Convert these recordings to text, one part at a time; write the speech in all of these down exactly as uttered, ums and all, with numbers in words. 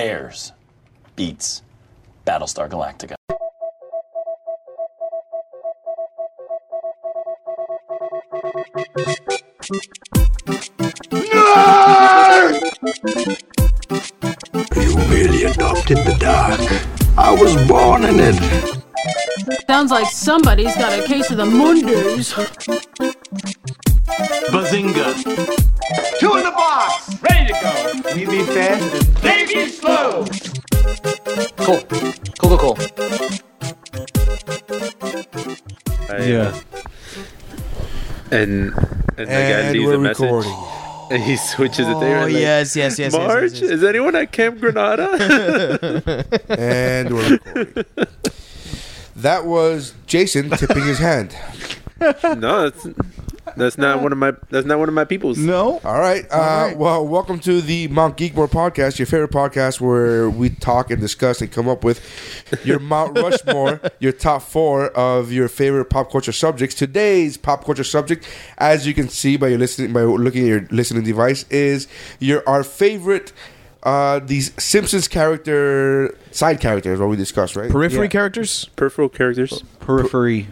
Bears beats Battlestar Galactica. You really adopted the dark. I was born in it. Sounds like somebody's got a case of the Mondays. Bazinga. Two in the box. Ready to go. We be fast. They be slow. Cool. Cool, cool, cool. Yeah. And and, the guy And leaves we're a message. recording. And he switches it there. Oh, like, yes, yes, yes, yes, Marge, yes, yes. is anyone at Camp Granada? And we're recording. That was Jason tipping his hand. No, that's that's not one of my that's not one of my peoples. No. All right. Uh, All right. Well, welcome to the Mount Geekmore podcast, your favorite podcast where we talk and discuss and come up with your Mount Rushmore, your top four of your favorite pop culture subjects. Today's pop culture subject, as you can see by your listening by looking at your listening device, is your our favorite. Uh, these Simpsons character side characters, what we discussed, right? Periphery Yeah. characters? Peripheral characters. Periphery.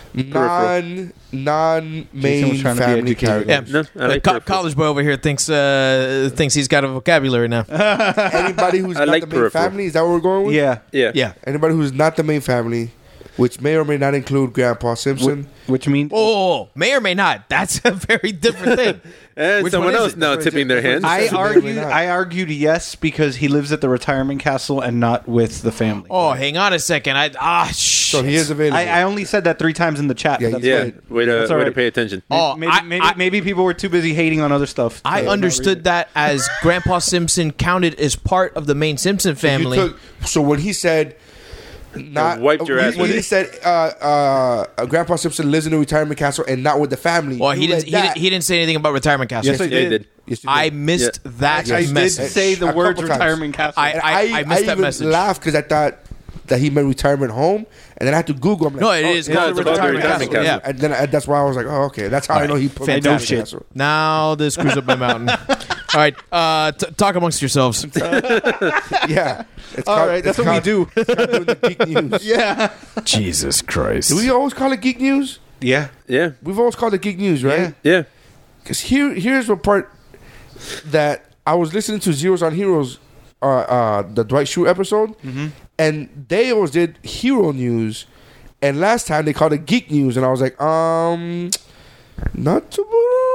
non non Jason was main trying to be family educated. characters. No, I like Co- peripheral. college boy over here thinks uh, thinks he's got a vocabulary now. Anybody who's I not like the main peripheral. family, is that what we're going with? Yeah. Yeah. Yeah. Anybody who's not the main family, which may or may not include Grandpa Simpson. Which means Oh, may or may not. That's a very different thing. And Which someone one is else it? now Which one is tipping it? their Which one hands. is I it? May or may argued. not. I argued yes because he lives at the retirement castle and not with the family. Oh, hang on a second. I ah shh. So he is available. I, I only said that three times in the chat. Yeah, but that's you yeah, Right. way to That's all way to right. pay attention. Oh, maybe I- maybe, I- maybe people were too busy hating on other stuff. I to understood not read that as Grandpa Simpson counted as part of the main Simpson You family. took- so when he said, not wiped your when- ass when with he it. said uh, uh, Grandpa Simpson lives in a retirement castle and not with the family. well, he you didn't, read he, that. didn't, he didn't say anything about retirement castle. Yes, I Yeah, he did. did. Yes, you I did. missed Yeah. that I did message. say the A words couple times. retirement castle. I- And I, I missed that even message. laughed because I thought that he meant retirement home, and then I had to Google. I'm like, No, it oh, is yeah, called it's the called the retirement retirement castle. castle. Yeah. And then I, that's why I was like, oh, okay, that's how I know he put Fantastic. retirement Shit. castle. Now this screws up my mountain. All right, uh, t- talk amongst yourselves. Yeah, it's All called- right, that's it's what we called- do. it's called doing the geek news. Yeah. Jesus Christ. Do we always call it geek news? Yeah. Yeah, We've always called it geek news, right? yeah. Because here, here's what part that I was listening to Zeros on Heroes, uh, uh, the Dwight Schrute episode, and they always did hero news, and last time they called it geek news, and I was like, um, not to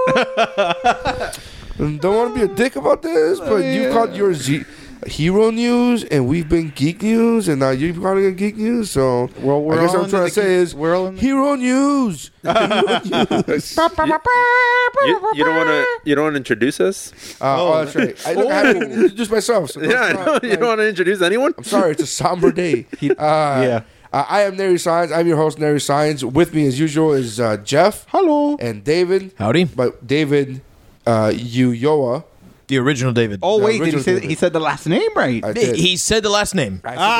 don't want to be a dick about this, but you called yours Z- hero news, and we've been geek news, and now you're calling it geek news. So Well, we're I guess all what I'm into trying the to say geek- is we're all in the- hero news. Hero news. You, you don't want to you don't want to introduce us? Uh, oh, that's right. I, look, I haven't even introduced myself. So Yeah, I it's know. not You like- don't want to introduce anyone? I'm sorry, it's a somber day. Uh, Yeah. uh, I am Nary Signs. I'm your host, Nary Signs. With me, as usual, is uh, Jeff. Hello. And David. Howdy. But David uh, Uyoa. The original David. Oh The wait, did he original say David. he said the last name right? I He- did. he said the last name.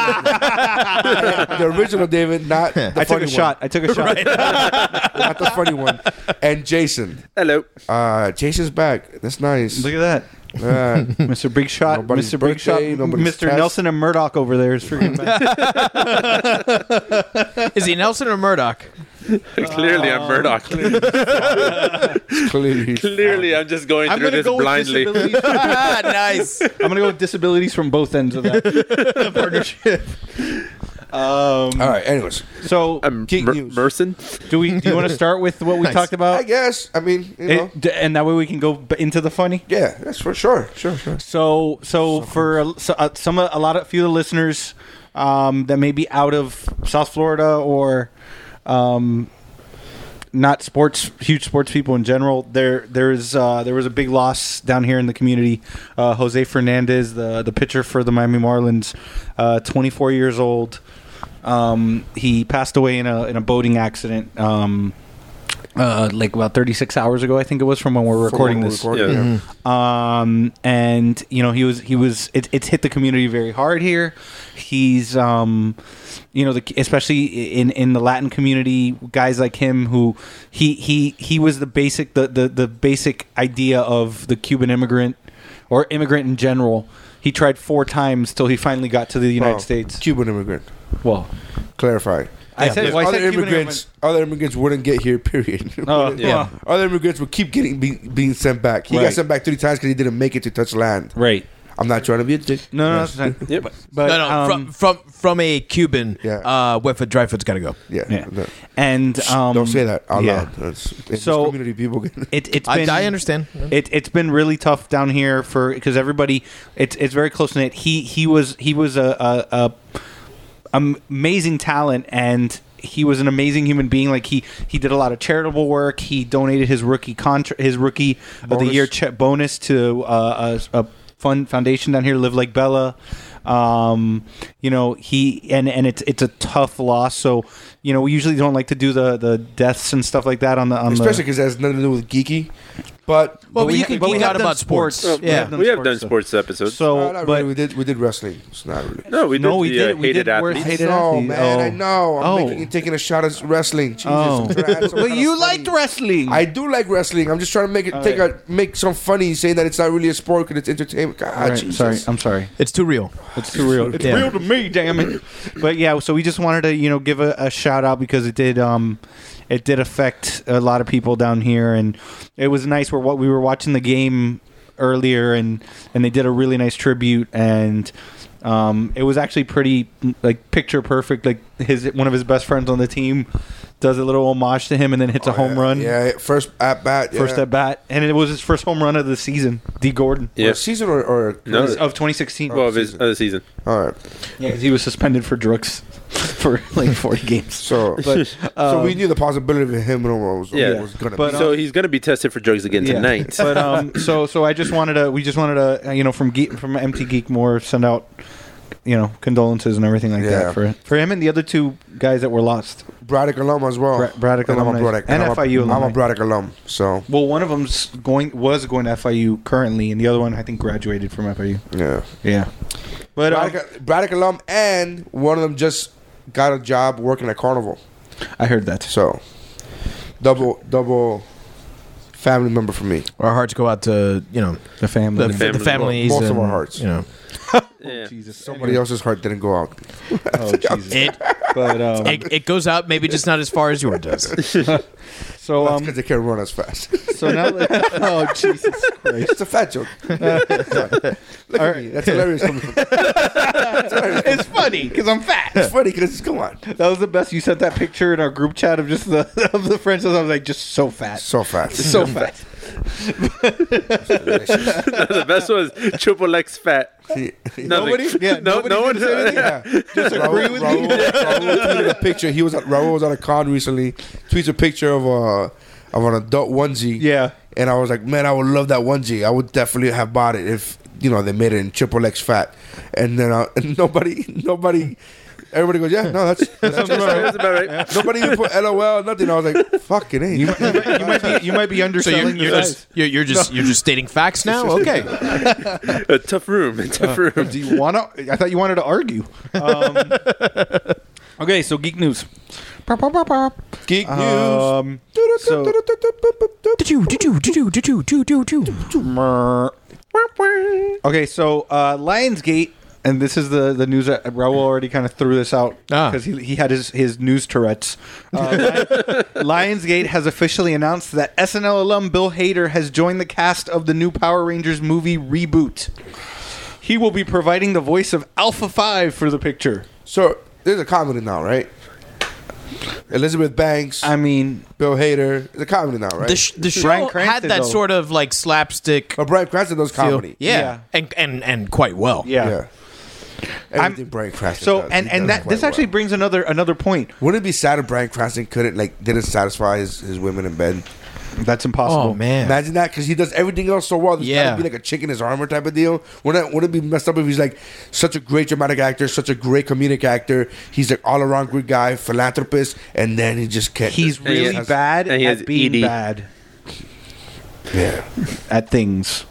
the original David, not the I took funny a shot. I took a shot. one. Not the funny one. And Jason. Hello. Uh, Jason's back. That's nice. Look at that. Uh, Mister Big Shot, Nobody's Mister Big Shot, birthday, nobody's Mister test. Nelson and Murdoch over there is freaking back. Is he Nelson or Murdoch? Clearly, I'm Murdoch. clearly. Clearly, I'm just going I'm through gonna this go with blindly. disabilities. Ah, nice. I'm gonna go with disabilities from both ends of that partnership. Um, All right, anyways. so, I'm Geek Mer- news. Merson. do we? Do you want to start with what we Nice. talked I about? guess. I mean, you know. It- d- and that way we can go b- into the funny. Yeah, that's for sure. Sure, sure. So, so for a, so, uh, some a lot of few of the listeners um, that may be out of South Florida or um, not sports, huge sports people in general, there there's uh, there was a big loss down here in the community. Uh, Jose Fernandez, the the pitcher for the Miami Marlins, uh, twenty-four years old. Um, he passed away in a in a boating accident. Um, uh, like about thirty-six hours ago, I think it was, from when we're For recording when we're this. recording, yeah. Um, and you know, he was he was it, it's hit the community very hard here. He's um, you know, the, especially in in the Latin community, guys like him who he he he was the basic the the, the basic idea of the Cuban immigrant or immigrant in general. he tried four times till he finally got to the United Well, States. Cuban immigrant. Well, Clarify. I said, Because well, I other said Cuban immigrants, other immigrants wouldn't get here. Period. Oh, Yeah. Other immigrants would keep getting being, being sent back. He Right. got sent back three times because he didn't make it to touch land. Right. I'm not trying to be a dick. No, no, that's fine. Yep. But no, no, um, from, from from a Cuban, Yeah. uh, wet foot, dry foot's got to go. Yeah. Yeah. No. and um, Don't say that out yeah. loud. That's, in So- this community, people get It, it's I, been. I understand. It, it's been really tough down here for because everybody. It's it's very close knit. He he was he was a, a, a amazing talent and. He was an amazing human being. Like he, he did a lot of charitable work. He donated his rookie contra- his rookie of the Bonus. year che- bonus to uh, a, a fun foundation down here, Live Like Bella. Um, you know he and and it's it's a tough loss. So you know we usually don't like to do the, the deaths and stuff like that on the on especially the. because it has nothing to do with geeky. But Well, but we you ha- can but we geek have out done about sports. sports. Well, Yeah. have done we have sports done stuff. sports episodes. So, uh, not but really. we did we did wrestling. It's not really. no, we did. No, we the, did- Uh, we hated did worse- athletes. hated No, athlete. man, I Oh. know. I'm Oh. making, taking a shot at wrestling. Jesus, Oh. I'm trying to add some But kind you of liked funny- wrestling. I do like wrestling. I'm just trying to make it take right. a make some funny, saying that it's not really a sport because it's entertainment. God, All right, Jesus. sorry, I'm sorry. It's too real. It's too real. It's Yeah. real to me, damn it. But yeah, so we just wanted to, you know, give a, a shout out because it did, um, it did affect a lot of people down here, and it was nice. Where what we were watching the game earlier, and and they did a really nice tribute, and um, it was actually pretty like picture perfect. Like his one of his best friends on the team does a little homage to him, and then hits a home run. Oh, Yeah, first at bat. First yeah. at bat, and it was his first home run of the season. D. Gordon, Or Yeah. season or, or No. of twenty sixteen. Well, of his other season. all right. Yeah, 'cause he was suspended for drugs for like forty games. So, But, so um, we knew the possibility of him was, Yeah. was gonna But, be. So he's going to be tested for drugs again Yeah. tonight. But um, so so I just wanted to, we just wanted to, uh, you know, from Geek, from M T Geek More, send out, you know, condolences and everything like Yeah. that for for him and the other two guys that were lost. Braddock alum as well. Bra- Braddock And I'm a alumni. Braddock- And I'm a- F I U I'm alumni. a Braddock alum. So Well, one of them's going was going to F I U currently, and the other one I think graduated from F I U. yeah, Yeah, but um, Braddock, Braddock alum, and one of them just got a job working at Carnival. I heard that. So double double family member for me. Our hearts go out to you know The family. the, the, family. families. Most of and, our hearts. You know, Yeah. Jesus. Somebody else's heart didn't go out. Oh Jesus. it, But um, it it goes out maybe just not as far as yours does. so That's um, because they can't run as fast. so now that, oh Jesus Christ. It's a fat joke. Look at me. That's hilarious. Coming from. That's hilarious. It's funny because I'm fat. It's funny because come on, That was the best. You sent that picture in our group chat of just the of the French. I was like, just so fat, so fat. so fat. The best was Triple X fat. Nothing. Nobody, Yeah, no, nobody no one. did say anything. yeah, just agree with Raul, me. Raul tweeted a picture. He was at Raul was at a con recently. Tweets a picture of a of an adult onesie. Yeah. and I was like, man, I would love that onesie. I would definitely have bought it if you know they made it in triple X fat. And then uh, and nobody, nobody. Everybody goes, yeah, no, that's, that's, That's about right. nobody even put L O L, nothing. I was like, fucking A. You, might- you, might, you might be you might be So you're, underselling you're your just size. you're, you're just you're just stating facts now. Okay. A tough room. A tough room. Do you want to? I thought you wanted to argue. Um, okay, so geek news. Geek news. Um, so okay, so uh, Lionsgate, and this is the, the news that Raul already kind of threw this out Ah. because he, he had his, his news Tourette's. Uh, Lionsgate has officially announced that S N L alum Bill Hader has joined the cast of the new Power Rangers movie reboot. He will be providing the voice of Alpha five for the picture. So there's a comedy now, right? Elizabeth Banks, I mean, Bill Hader. It's a comedy now, right? The, sh- the show Bryan had Cranston, that though. sort of like slapstick but Bryan Cranston does feel. comedy. Yeah. Yeah. And, and and quite well. yeah. Yeah. Everything Bryan Cranston So does, and he and does that quite this actually well. brings another another point. Wouldn't it be sad if Bryan Cranston couldn't like didn't satisfy his, his women in bed? That's impossible. Oh man. Imagine that because he does everything else so well. There's Yeah. gotta be like a chick in his armor type of deal. Wouldn't it, wouldn't it be messed up if he's like such a great dramatic actor, such a great comedic actor? He's like all around good guy, philanthropist, and then he just can't. He's just- really has- bad and he has at being E D. bad Yeah. at things.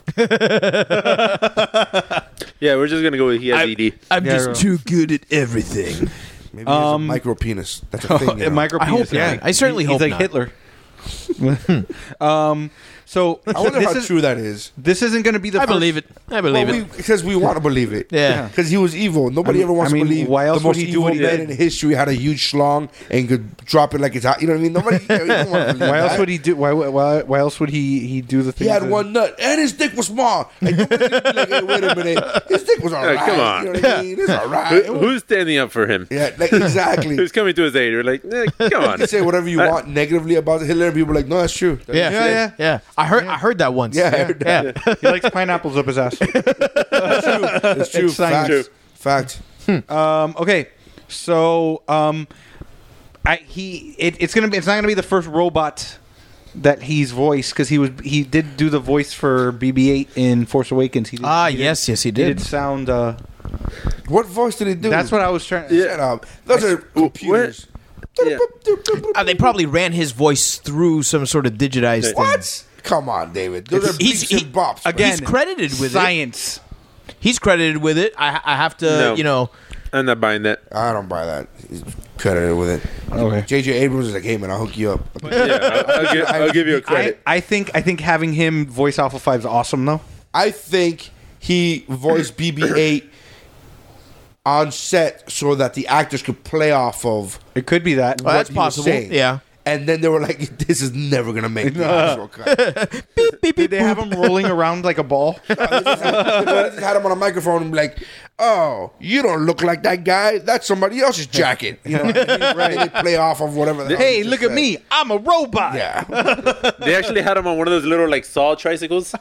Yeah, we're just gonna go with he has I- E D. I'm Yeah, just right. too good at everything. Maybe he has a Um, micro penis. That's a thing. You know? Micro I hope penis, not. yeah. I certainly He- hope he's like not. Hitler. um, so I wonder this how is, true that is. This isn't going to be the I first, believe it. I believe Well, it. we, because we want to believe it. Yeah. Because he was evil. Nobody I mean- ever wants I mean, to believe why else the would most he do evil what he man did? in history had a huge schlong and could drop it like it's hot. You know what I mean? Nobody. You don't want to believe Why else that. would he do? Why, why? Why else would he? He do the He things? had that- one nut and his dick was small. Like, nobody's gonna be like, hey, wait a minute. His dick was all right. come on. You know what I mean? It's all right. Who, who's standing up for him? Yeah, like, exactly. Who's coming to his aid? You're like, eh, come on. You say whatever you want negatively about Hitler, and people are like, no, that's true. That's Yeah, true. yeah, yeah, yeah. I heard. I heard that once. Yeah, I heard that. Yeah. He likes pineapples up his ass. It's true. It's science. Fact. True. Fact. Um, okay, so um, I he it, it's gonna be it's not gonna be the first robot that he's voiced because he was he did do the voice for B B eight in Force Awakens. He did, Ah, he did- yes, yes, he He did. did sound. Uh, What voice did he do? that's what I was trying. Shut up. Those are computers. Yeah. Uh, they probably ran his voice through some sort of digitized thing. What? Come on, David. Those are He's- beeps he- and bops. man. Again, He's credited with it. science. He's credited with it. I, I have to, No. you know. I'm not buying that. I don't buy that. He's credited with it. Okay. J J Abrams is like, hey man, I'll hook you up. Yeah, I'll, I'll, give, I'll give you a I, credit. I think I think having him voice Alpha Five is awesome though. I think he voiced B B eight on set so that the actors could play off of It could be that. Well, that's what he was possible. saying. Yeah. And then they were like, this is never going to make the actual cut. Did they have him rolling around like a ball? They just had, they just had him on a microphone and be like, oh, you don't look like that guy. That's somebody else's jacket. You know, right. They play off of whatever the hell Hey, he look just at me! I'm a robot. said. Yeah. They actually had him on one of those little like saw tricycles.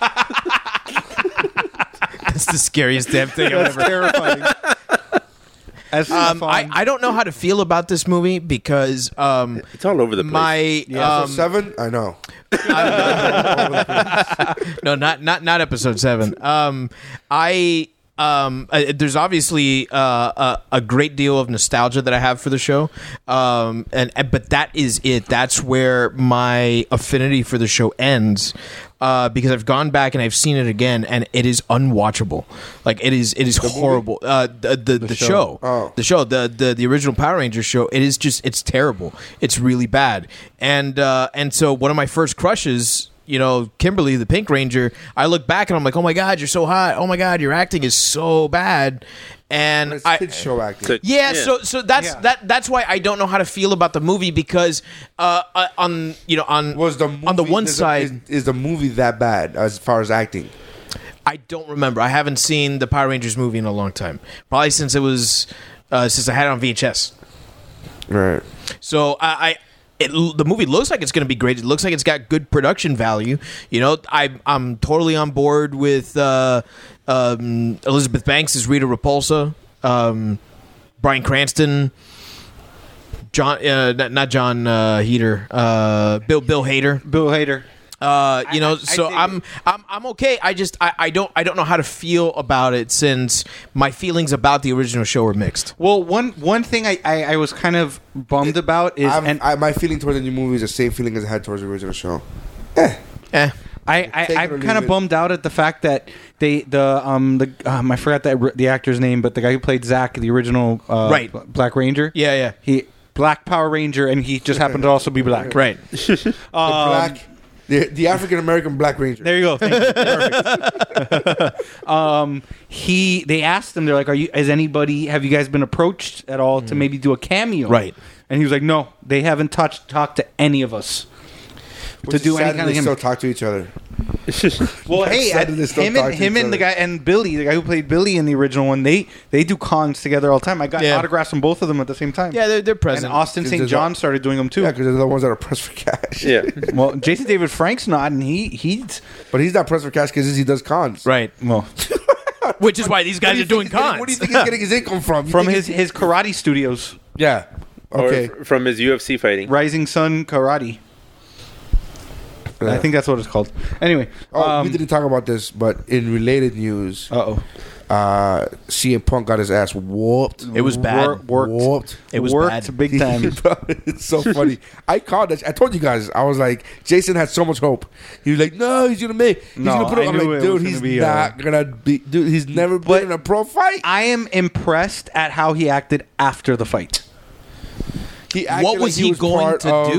That's the scariest damn thing I've ever Terrifying. As Um, I, I don't know how to feel about this movie because um, It's all over the place. my um, So seven? I know. no, not not not episode seven. Um, I um, uh, there's obviously uh, a, a great deal of nostalgia that I have for the show, um, and, and but that is it. That's where my affinity for the show ends. Uh, because I've gone back and I've seen it again, and it is unwatchable. Like it is, it is horrible. Uh, the the, the, show, show. Oh. the show, the, the the original Power Rangers show. It is just, it's terrible. It's really bad. And uh, and so one of my first crushes, you know, Kimberly, the Pink Ranger. I look back and I'm like, oh my god, you're so hot. Oh my god, your acting is so bad. And It's I, kids show acting. So- yeah, so so that's Yeah. that that's why I don't know how to feel about the movie because uh, uh on you know on Was the movie, on the one is, side is, is the movie that bad as far as acting? I don't remember. I haven't seen the Power Rangers movie in a long time. Probably since it was uh, since I had it on V H S. Right. So I, I it, the movie looks like it's going to be great. It looks like it's got good production value. You know, I I'm totally on board with uh, um, Elizabeth Banks as Rita Repulsa, um, Bryan Cranston, John uh, not, not John uh, Heater, uh, Bill Bill Hader. Bill Hader. Uh, you know, I- I so dig I'm, it. I'm I'm okay. I just I, I don't I don't know how to feel about it since my feelings about the original show were mixed. Well, one one thing I, I, I was kind of bummed about is, I'm, and I, my feeling towards the new movie is the same feeling as I had towards the original show. Eh. I, I Take it or I'm leave kind of it. bummed out at the fact that they the um the um I forgot that the actor's name, but the guy who played Zack, the original uh, Right. Black Ranger. Yeah, yeah. He Black Power Ranger, and he just happened to also be black. Right. The black, the, the African American Black Ranger. There you go. Thank you. Perfect. um, he they asked him. They're like, "Are you? Has anybody? Have you guys been approached at all to maybe do a cameo?" Right. And he was like, "No, they haven't touched talked to any of us Which to do is any sad kind that of they him." still talk to each other. Well, hey, sad I- that they still him talk and to him each and the other. guy and Billy, the guy who played Billy in the original one, they they do cons together all the time. I got Yeah. autographs from both of them at the same time. Yeah, they're they're and present. Austin Because Saint there's John a- started doing them too. Yeah, because they're the ones that are pressed for cash. Yeah. Well, Jason David Frank's not, and he he's But he's not pressed for cash because he does cons. Right. well Which is why these Where guys do you are doing think he's getting- cons. Where do you think he's getting his income from? You from think his he's- his karate studios, Yeah. Okay. Or f- from his U F C fighting. Rising Sun Karate. I think that's what it's called. Anyway, Oh, um, we didn't talk about this, but in related news, uh-oh. uh, C M Punk got his ass whooped. It was bad. Wor- worked. Whooped. It was worked bad. big time. It's so funny. I called that. I told you guys. I was like, Jason had so much hope. He was like, no, he's gonna make. He's No, gonna put it. I I'm knew like, it dude, was he's gonna be, not uh, gonna be. Dude, he's never But- been in a pro fight. I am impressed at how he acted after the fight. He acted What was like he was going part to of do?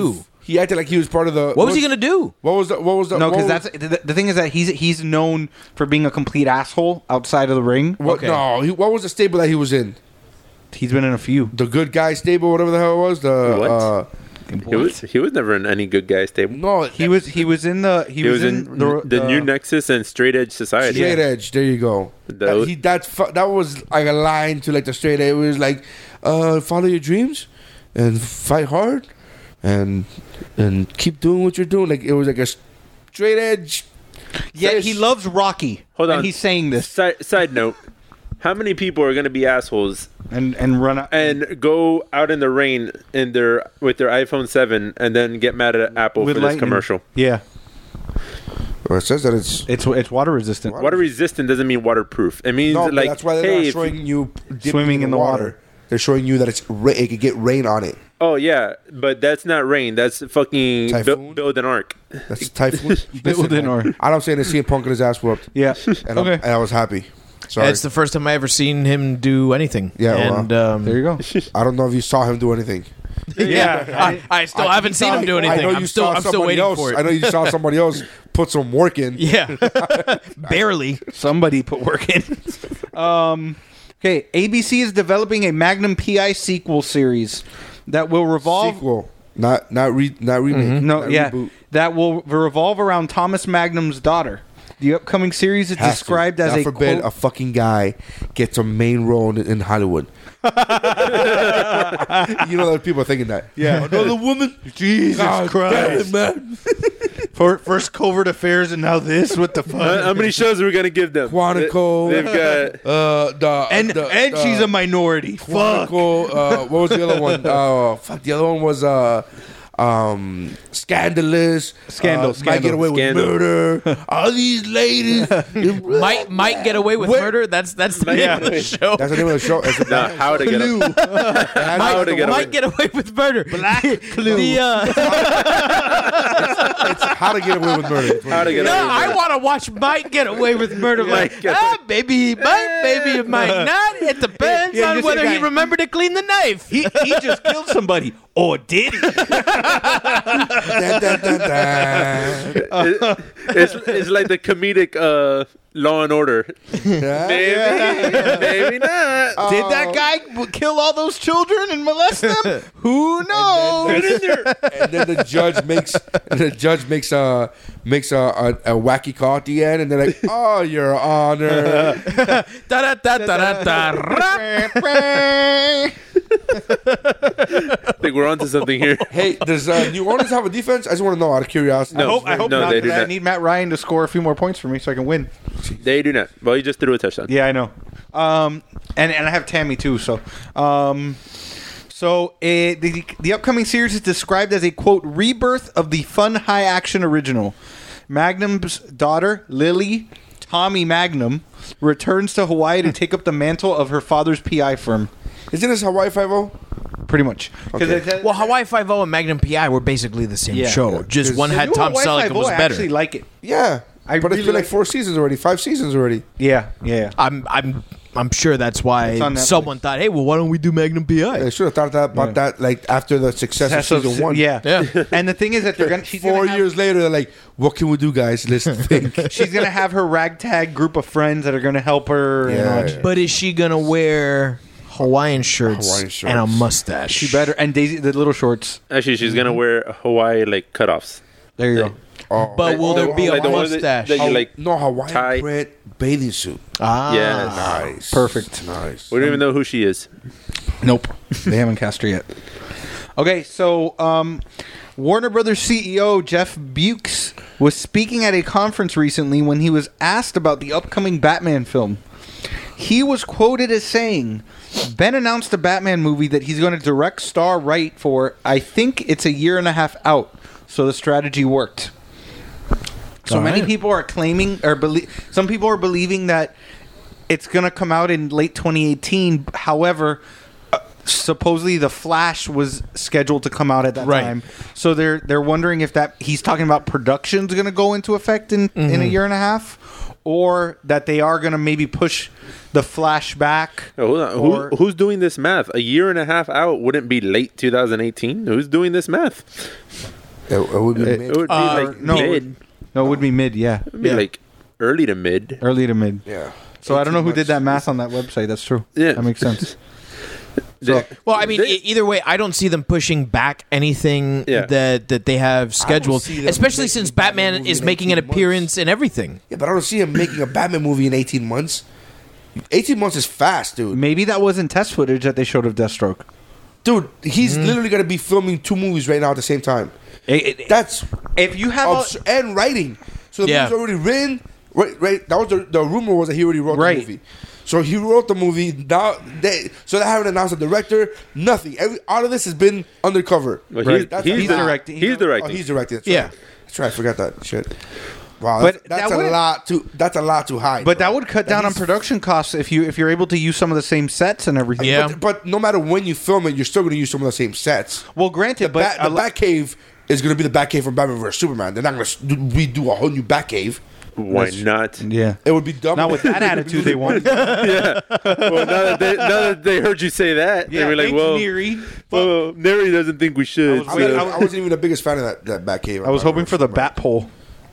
He acted like he was part of the. What was he gonna do? What was the? What was the? No, what because was- that's the, the thing is that he's he's known for being a complete asshole outside of the ring. What, Okay. No, he, what was the stable that he was in? He's been in a few. The good guy stable, whatever the hell it was. The What? Uh, He was he was never in any good guy stable. no, He was he was in the he, He was in the, the New Nexus and Straight Edge Society. Straight Edge. There you go. That That, was- he, that, fu- that was like a line to like the Straight Edge. It was like, uh, follow your dreams and fight hard and and keep doing what you're doing. Like it was like a Straight Edge. Yeah, fish. he loves Rocky. Hold on. and he's saying this Side, side note: how many people are going to be assholes and and run out and go out in the rain in their with their iPhone seven and then get mad at Apple with for this lightning. commercial? Yeah, Well, it says that it's. it's it's water resistant. Water resistant doesn't mean waterproof. It means No, but like that's why they're hey, not if showing you- you dipping Swimming in the water. They're showing you that it's ra- it could get rain on it. oh yeah, but that's not rain. That's fucking Typhoon? bu- build an arc. That's typhoon. Build in or I don't say to see him punking his ass whooped. yeah. And, I'm- Okay, and I was happy. Sorry. It's the first time I ever seen him do anything. Yeah, well, and um, there you go. I don't know if you saw him do anything. yeah, I, I still I- haven't you seen saw- him do I anything. know you I'm still, saw I'm still somebody waiting else. for it. I know you saw somebody else put some work in. Yeah, barely. Somebody put work in. um, okay, A B C is developing a Magnum P I sequel series that will revolve. Sequel, not not re, not remake. No, not yeah, reboot. that will revolve around Thomas Magnum's daughter. The upcoming series is Has to. described as God a forbid quote, a fucking guy gets a main role in, in Hollywood. you know that people are thinking that. Yeah. another woman. Jesus God damn it, man. For, first covert affairs and now this. What the fuck? Uh, how many shows are we gonna give them? Quantico. They, have got Uh, the and the, and she's uh, a minority. Fuck. Quantico. Uh, what was the other one? Uh, fuck. The other one was uh, um, Scandalous. Scandal, Uh, Scandal. Might get away with Scandal. murder. All these ladies. Might might get away with Where- murder. That's that's the name of the show. That's the name of the show. It's a nah, how to get Clue. them. How Might, to get away. might get away with murder. Black Clue. The, uh, It's how to get away with murder. How to get no, away with I murder. want to watch Might get away with murder. Like, Might get- ah, maybe he might, maybe he might not. It depends Yeah, on just whether a he guy- remembered to clean the knife. He, he just killed somebody. Or did he? Dun, dun, dun, dun. It- it's, it's like the comedic uh, Law and Order. Yeah. Maybe, maybe not. Did that guy w- kill all those children and molest them? Who knows? And then the judge makes and the judge makes a makes a, a, a wacky call at the end, and they're like, "Oh, Your Honor." Da da da da da da. I think we're onto something here. Hey, does uh, New Orleans have a defense? I just want to know out of curiosity. No. I hope, I hope No, not. they 'Cause do I not. need Matt Ryan to score a few more points for me so I can win. They do not. Well, you just threw a touchdown. Yeah, I know. Um, and and I have Tammy too. So, um, so uh, the the upcoming series is described as a quote rebirth of the fun high action original. Magnum's daughter Lily, Tommy Magnum, returns to Hawaii to take up the mantle of her father's P I firm. Isn't this Hawaii Five-O? Pretty much. 'Cause Okay. it says- Well, Hawaii Five-O and Magnum P I were basically the same Yeah. show. Yeah. Just one The had new Tom Hawaii Selleck and Five-O, was I better. actually like it. Yeah, I but really it's been like like- four seasons already, five seasons already. Yeah, yeah, yeah. I'm I'm I'm sure that's why It's on Netflix. someone thought, hey, well, why don't we do Magnum P I? I should have thought that about that like after the success of So- season one. Yeah. Yeah. And the thing is that they're gonna she's Four gonna have, years later, they're like, "What can we do, guys? Let's think." she's gonna have her ragtag group of friends that are gonna help her. and all that Yeah. shit. But is she gonna wear Hawaiian shirts, Hawaiian shirts. and a mustache? She better and Daisy the little shorts. Actually, she's gonna wear Hawaii like cutoffs. There you go. Oh, But will there be a Like the ones that- mustache? that you like. no Hawaiian tie. print bathing suit. Ah, Yeah. Nice, Perfect. nice. We don't even know who she is. Nope. They haven't cast her yet. Okay, so um, Warner Brothers C E O Jeff Bukes was speaking at a conference recently when he was asked about the upcoming Batman film. He was quoted as saying, Ben announced a Batman movie that he's going to direct, star, write for. I think it's a year and a half out, so the strategy worked. So All many right. people are claiming, or belie- some people are believing that it's going to come out in late twenty eighteen. However, uh, supposedly the Flash was scheduled to come out at that Right. time. So they're they're wondering if that he's talking about production's going to go into effect in, in a year and a half, or that they are going to maybe push the Flash back. Oh, hold on. Or- Who, who's doing this math? A year and a half out wouldn't be late twenty eighteen. Who's doing this math? It, it would be It mid. would be Uh, like no, it mid. No, it would be mid. Yeah, It would be Yeah. like early to mid. early to mid. Yeah. So I don't know who eighteen did that months. math on that website. That's true. Yeah. That makes sense. They- Well, I mean, they- e- either way, I don't see them pushing back anything Yeah. that that they have scheduled, see them especially making since a Batman Batman movie is in making an eighteen months. appearance in everything. Yeah, but I don't see him making a Batman movie in eighteen months. eighteen months is fast, dude. Maybe that wasn't test footage that they showed of Deathstroke. Dude, he's Mm-hmm. literally going to be filming two movies right now at the same time. It- it- That's if you have a, abs- and writing. So the Yeah. movie's already written. Right, right. That was the, the rumor was that he already wrote Right. the movie. So he wrote the movie. Now they so they haven't announced a director. Nothing. Every all of this has been undercover. Well, Right. he's, That's he's, a he's lot. directing. He's Oh, directing. he's directing. That's Yeah. right. That's right. I forgot that shit. Wow, But that's, that's that a would- lot too. That's a lot too high. but bro. that would cut down on he's- production costs if you if you're able to use some of the same sets and everything. Yeah. But, but no matter when you film it, you're still going to use some of the same sets. Well, granted, The, but Bat, a the lo- Batcave is going to be the Batcave from Batman versus Superman. They're not going to redo a whole new Batcave. Why not? yeah. It would be dumb. Not with that attitude, they won't. Well, now that, they, now that they heard you say that, Yeah, they were like, thanks, well, Neary. well, Neri doesn't think we should. I, mean, so- I, I wasn't even the biggest fan of that, that Batcave. I was hoping for the bat pole.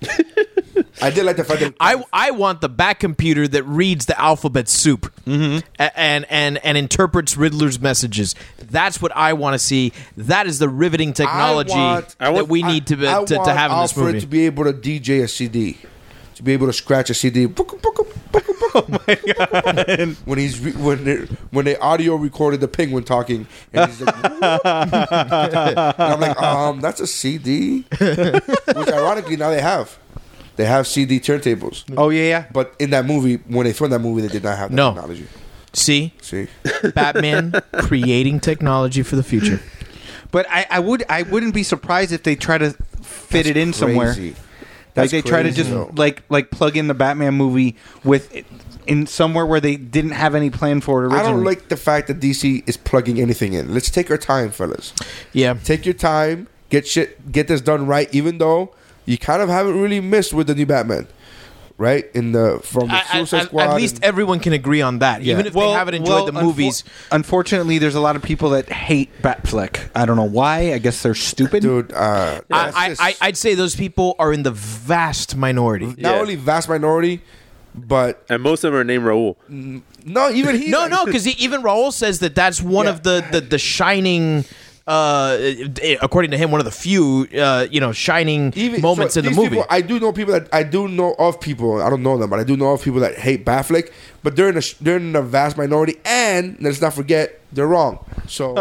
I did like the fact that I, I want the Bat computer that reads the alphabet soup Mm-hmm. a- and, and and interprets Riddler's messages. That's what I want to see. That is the riveting technology want- I want- that we need to, be, I to, to want have in this Alfred movie. to be able to D J a C D, to be able to scratch a C D. Oh my god! When he's re- when they, when they audio recorded the penguin talking, and he's like, and I'm like, um, that's a C D. Which ironically now they have, they have C D turntables. Oh yeah, yeah. But in that movie, when they filmed that movie, they did not have that No. technology. See? See, Batman creating technology for the future. But I, I would I wouldn't be surprised if they try to fit it in somewhere. Crazy. Like That's they try to crazy, just though. like like plug in the Batman movie with it in somewhere where they didn't have any plan for it originally. I don't like the fact that D C is plugging anything in. Let's take our time, fellas. Yeah. Take your time, get shit, get this done right. Even though you kind of haven't really missed with the new Batman, right? In the from the I- I- Suicide I- Squad. at least and- everyone can agree on that. Even if they haven't enjoyed the unfor- movies. unfortunately, there's a lot of people that hate Batfleck. I don't know why. I guess they're stupid. dude, uh, that's I, just- I, I'd say those people are in the vast minority. not Yeah. only vast minority, but and most of them are named Raul. no, even he. No, no, because even Raul says that that's one Yeah. of the, the, the shining, uh, according to him, one of the few, uh, you know, shining even moments so in the these movie. People, I do know people that I do know of people. I don't know them, but I do know of people that hate Batfleck. But they're in a they're in a vast minority, and let's not forget they're wrong. So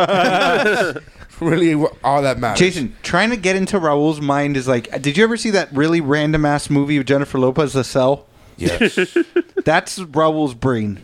really, all that matters. Jason, trying to get into Raul's mind is like, did you ever see that really random ass movie of Jennifer Lopez, The Cell? Yes. That's Raul's brain.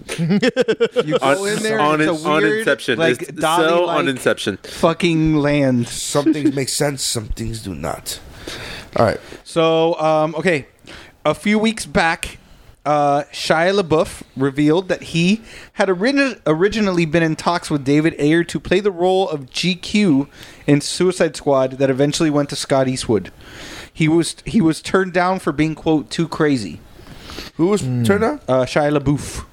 You go On, in there, on, it's in- a on weird, Inception. like It's Dali Cell on like Inception. fucking land. Some things make sense, some things do not. All right. So, um, okay, a few weeks back, uh, Shia LaBeouf revealed that he had ori- originally been in talks with David Ayer to play the role of G Q in Suicide Squad that eventually went to Scott Eastwood. He was he was turned down for being, quote, too crazy. Who was turned on? Uh, Shia LaBeouf.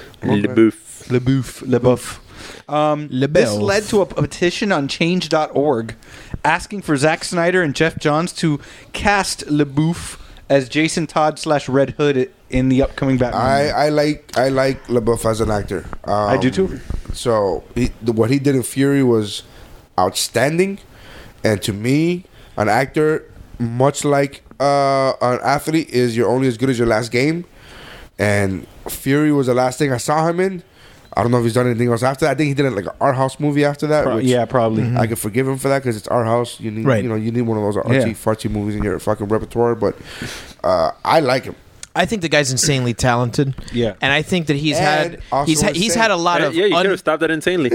LeBouf. LaBeouf. LaBeouf. Um, LaBeouf. this led to a petition on change dot org asking for Zack Snyder and Jeff Johns to cast LaBeouf as Jason Todd slash Red Hood in the upcoming Batman. I, I like I like LaBeouf as an actor. Um, I do too. So he, the, what he did in Fury was outstanding, and to me, an actor, much like uh, an athlete, is you're only as good as your last game. And Fury was the last thing I saw him in. I don't know if he's done anything else after that. I think he did like an art house movie after that. Pro- which yeah, probably. I could forgive him for that because it's art house. You need, Right. you know, you need one of those artsy, Yeah. fartsy movies in your fucking repertoire. But uh, I like him. I think the guy's insanely talented. Yeah. and I think that he's And had also he's ha- he's insane. had a lot Yeah, of yeah, you un- could have stopped that insanely.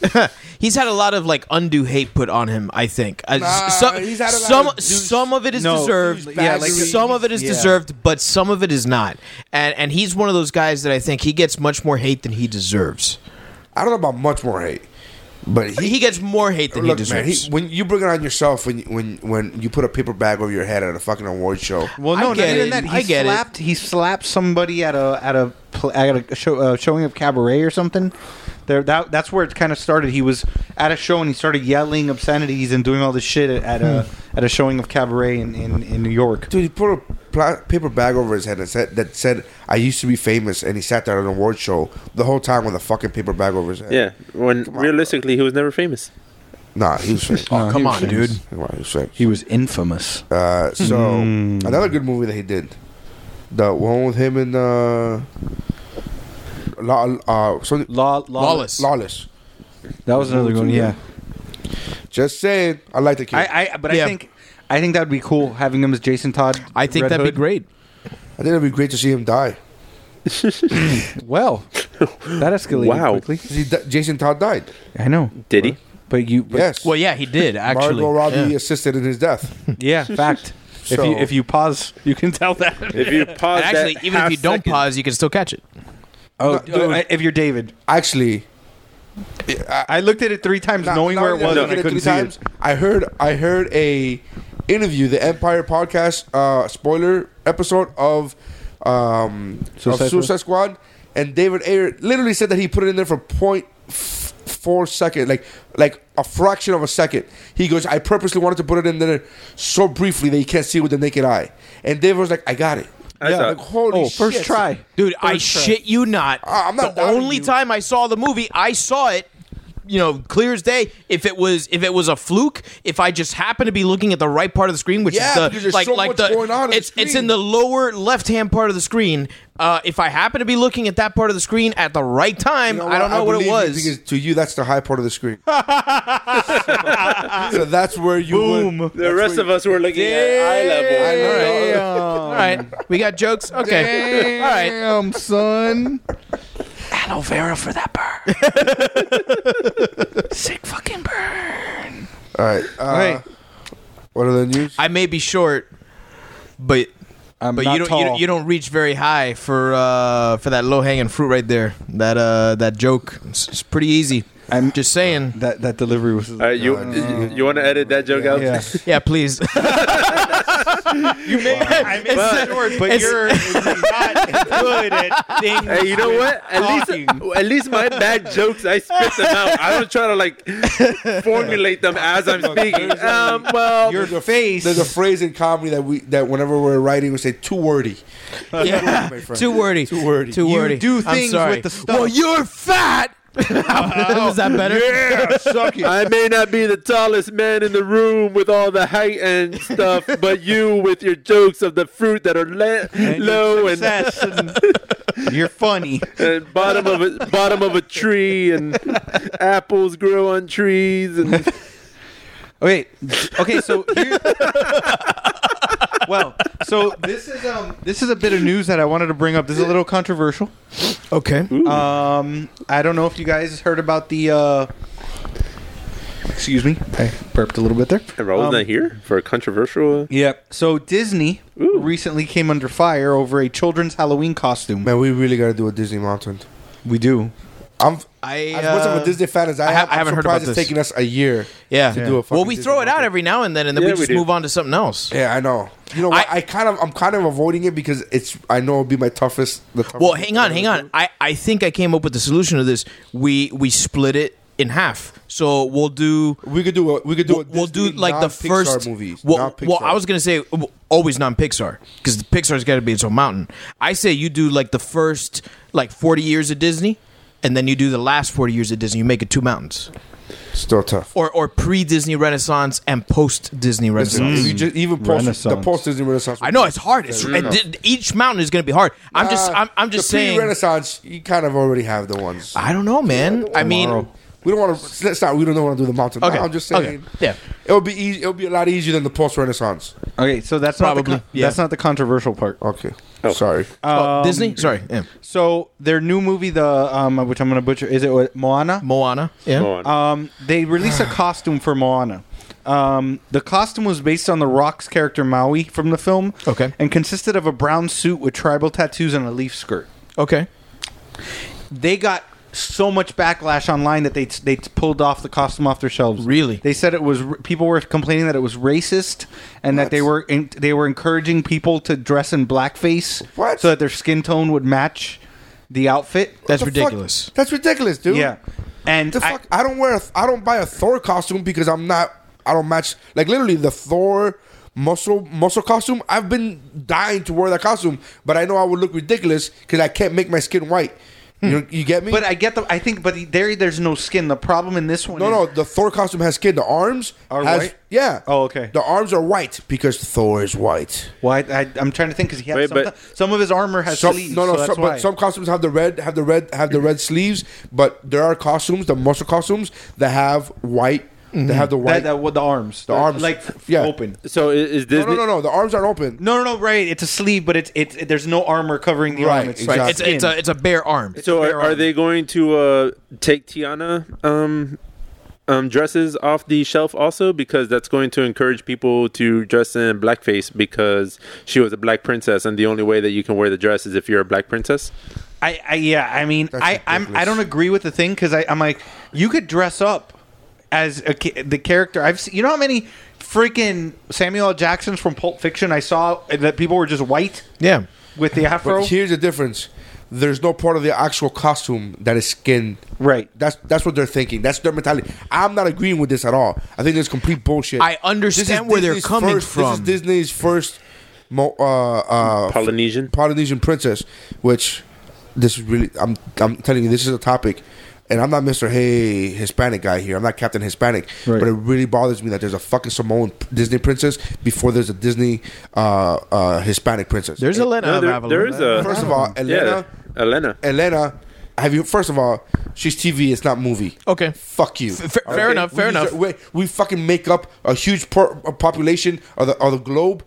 he's had a lot of like undue hate put on him. I think uh, Nah, some he's had a lot some of douche- some of it is No, deserved. yeah, like- some of it is yeah. deserved, but some of it is not. And and he's one of those guys that I think he gets much more hate than he deserves. I don't know about much more hate, but he, He gets more hate than look, he man, deserves. he, when you bring it on yourself, when you- when when you put a paper bag over your head at a fucking award show, Well, I no, get not even it. that. He I get it. slapped. He slapped somebody at a at a pl- at a show, uh, showing of Cabaret or something. There, that that's where it kind of started. He was at a show and he started yelling obscenities and doing all this shit at, at a at a showing of Cabaret in, in, in New York. Dude, he put a pla- paper bag over his head and said that said, "I used to be famous," and he sat there at an award show the whole time with a fucking paper bag over his head. Yeah, when realistically he was never famous. Nah, he was famous. No, Come he on, was dude. famous. Come on, he was famous. He was infamous. Uh, so another good movie that he did, the one with him and uh, Law, uh, something- Law, Lawless. Lawless. That was another one. Yeah. Just saying, I like the kid. I, I but Yeah. I think I think that would be cool having him as Jason Todd. I think Red that'd Hood. be great. I think it'd be great to see him die. Well, that escalated Wow. quickly. He di- Jason Todd died. I know, Did he? but you. But Yes. Well, yeah, he did actually. Margot Robbie Yeah. assisted in his death. Yeah, fact. if So- you if you pause, you can tell that. If you pause And actually, that even if half you don't second- pause, you can still catch it. Oh, No, dude. uh, if you're David, Actually, I looked at it three times, not- knowing not where it only was, did I and I look at couldn't it see three times, it. I heard I heard a interview, the Empire podcast uh, spoiler episode of um, Suicide of Suicide Squad, and David Ayer literally said that he put it in there for point f- four second, like like a fraction of a second. He goes, I purposely wanted to put it in there so briefly that you can't see it with the naked eye. And David was like, I got it. I saw Like, it. holy Oh, first shit. try. Dude, I First try. shit you not. Uh, I'm not the doubting only you. time I saw the movie, I saw it, you know, clear as day. If it was if it was a fluke, if I just happened to be looking at the right part of the screen, which Yeah, is because the there's like so like much the going on on the it's it's screen. in the lower left hand part of the screen. Uh, if I happen to be looking at that part of the screen at the right time, You know I don't know what it believe you was. because to you, that's the high part of the screen. So that's where you Boom. would- The rest of us were looking at eye level. I know. All right, we got jokes. Okay, all right. Damn, son. Aloe vera for that burn. Sick fucking burn. All right. Uh, Right. What are the news? I may be short, but I'm but not you don't, tall. you don't you don't reach very high for uh, for that low hanging fruit right there. That uh that joke, it's, it's pretty easy. I'm just saying. that that delivery was. All right, you you want to edit that joke out? yeah. Yeah, please. You may I may be short, but it's- you're not good at things. Hey, you know what? At least, talking. at least my bad jokes, I spit them out. I don't try to like formulate them as I'm speaking. Um, well, Your face. There's a phrase in comedy that we that whenever we're writing we say too wordy. Yeah, my friend. too wordy. Too wordy. Too You wordy. do I'm things sorry. with the stuff. Well, you're fat. Is that better? Yeah, suck it. I may not be the tallest man in the room with all the height and stuff, but you with your jokes of the fruit that are le- and low your and, success and you're funny. and bottom of a bottom of a tree and apples grow on trees and Okay, okay. So here, well, so this is um this is a bit of news that I wanted to bring up. This is a little controversial. Okay. Um, I don't know if you guys heard about the. Uh, excuse me, I burped a little bit there. And Raul's Um, not here for a controversial. Yep. So Disney Ooh. recently came under fire over a children's Halloween costume. Man, we really got to do a Disney Mountain. We do. I'm I, as much of uh, a Disney fan as I, I ha- am. I haven't I'm heard surprised about it's this. taking us a year Yeah. to Yeah. do a Well, fucking we Disney throw it out Mountain. every now and then, and then Yeah, we we just do. move on to something else. Yeah, I know. You know what? I- I, kind of, I'm kind of avoiding it because it's. I know it'll be my toughest. The toughest Well, hang on, hang on. I, I think I came up with the solution to this. We we split it in half. So we'll do We could do a. We could do. we'll, a we'll do Disney like the non-Pixar first movies. Well, non-Pixar. well, I was gonna say uh, always non-Pixar because Pixar's got to be its own mountain. I say you do like the first like forty years of Disney, and then you do the last forty years of Disney. You make it two mountains, still tough. or or pre-Disney Renaissance and post-Disney Listen, Renaissance. if you just even post the Renaissance. post Disney Renaissance. I know it's hard. It's Yeah. and di- each mountain is gonna be hard. I'm just Uh, I'm, I'm just the saying. Renaissance. You kind of already have the ones. I don't know, man. I mean, Tomorrow. We don't want to. Let's not. We don't want to do the mountain. okay. No, I'm just Okay. saying. Yeah. It'll be easy. It'll be a lot easier than the post Renaissance. Okay, so that's Probably, not the con- yeah. that's not the controversial part. Okay. Sorry. Oh, Disney. Sorry. Yeah. So their new movie, the um, which I'm gonna butcher, is it what, Moana? Moana. Yeah. Go on. Um, they released a costume for Moana. Um, the costume was based on The Rock's character Maui from the film. Okay. And consisted of a brown suit with tribal tattoos and a leaf skirt. Okay. They got so much backlash online that they they pulled off the costume off their shelves. Really? They said it was people were complaining that it was racist and that they were in, they were encouraging people to dress in blackface What? so that their skin tone would match the outfit. That's The fuck? ridiculous. That's ridiculous, dude. Yeah. And The I- fuck? I, don't wear. A, I don't buy a Thor costume because I'm not I don't match. Like literally, the Thor muscle muscle costume. I've been dying to wear that costume, but I know I would look ridiculous because I can't make my skin white. You, you get me? But I get the. I think, but there, there's no skin. The problem in this one. no, is, no. The Thor costume has skin. The arms Are has, white? Yeah. Oh, okay. The arms are white because Thor is white. Well, I, I, I'm trying to think because he has Wait, some, but- some of his armor has Some, sleeves. no, no. so that's some, why. but some costumes have the red, have the red, have the red sleeves. But there are costumes, the muscle costumes, that have white. They have the that, white. that, with the arms, The arms, like yeah. open. So is, is no, Disney? no, no, no. The arms aren't open. No, no, no. Right, it's a sleeve, but it's it's it, there's no armor covering the Right, arm. It's exactly. like It's, it's a it's a bare arm. So bare are, are arm. they going to uh, take Tiana um, um, dresses off the shelf also, because that's going to encourage people to dress in blackface because she was a black princess, and the only way that you can wear the dress is if you're a black princess? I, I yeah. I mean, That's I I'm, I ridiculous. don't agree with the thing because I'm like, you could dress up as a, ca- the character. I've seen, you know how many freaking Samuel L. Jacksons from Pulp Fiction I saw that people were just white Yeah. with the afro. But here's the difference. There's no part of the actual costume that is skin. Right. That's that's what they're thinking. That's their mentality. I'm not agreeing with this at all. I think it's complete bullshit. I understand where they're Disney's coming first, This is from. Disney's first mo- uh, uh, Polynesian? Polynesian princess, which this is really. I'm I'm telling you, this is a topic. And I'm not Mister Hey Hispanic guy here. I'm not Captain Hispanic. Right. But it really bothers me that there's a fucking Samoan Disney princess before there's a Disney uh, uh, Hispanic princess. There's And- Elena No, of there, Avalon. there is a First of all, Elena, yeah, Elena. Elena, have you? First of all, she's T V. It's not movie. Okay. Fuck you. F- fair- fair enough, fair we enough. We, we fucking make up a huge por- a population of the of the globe,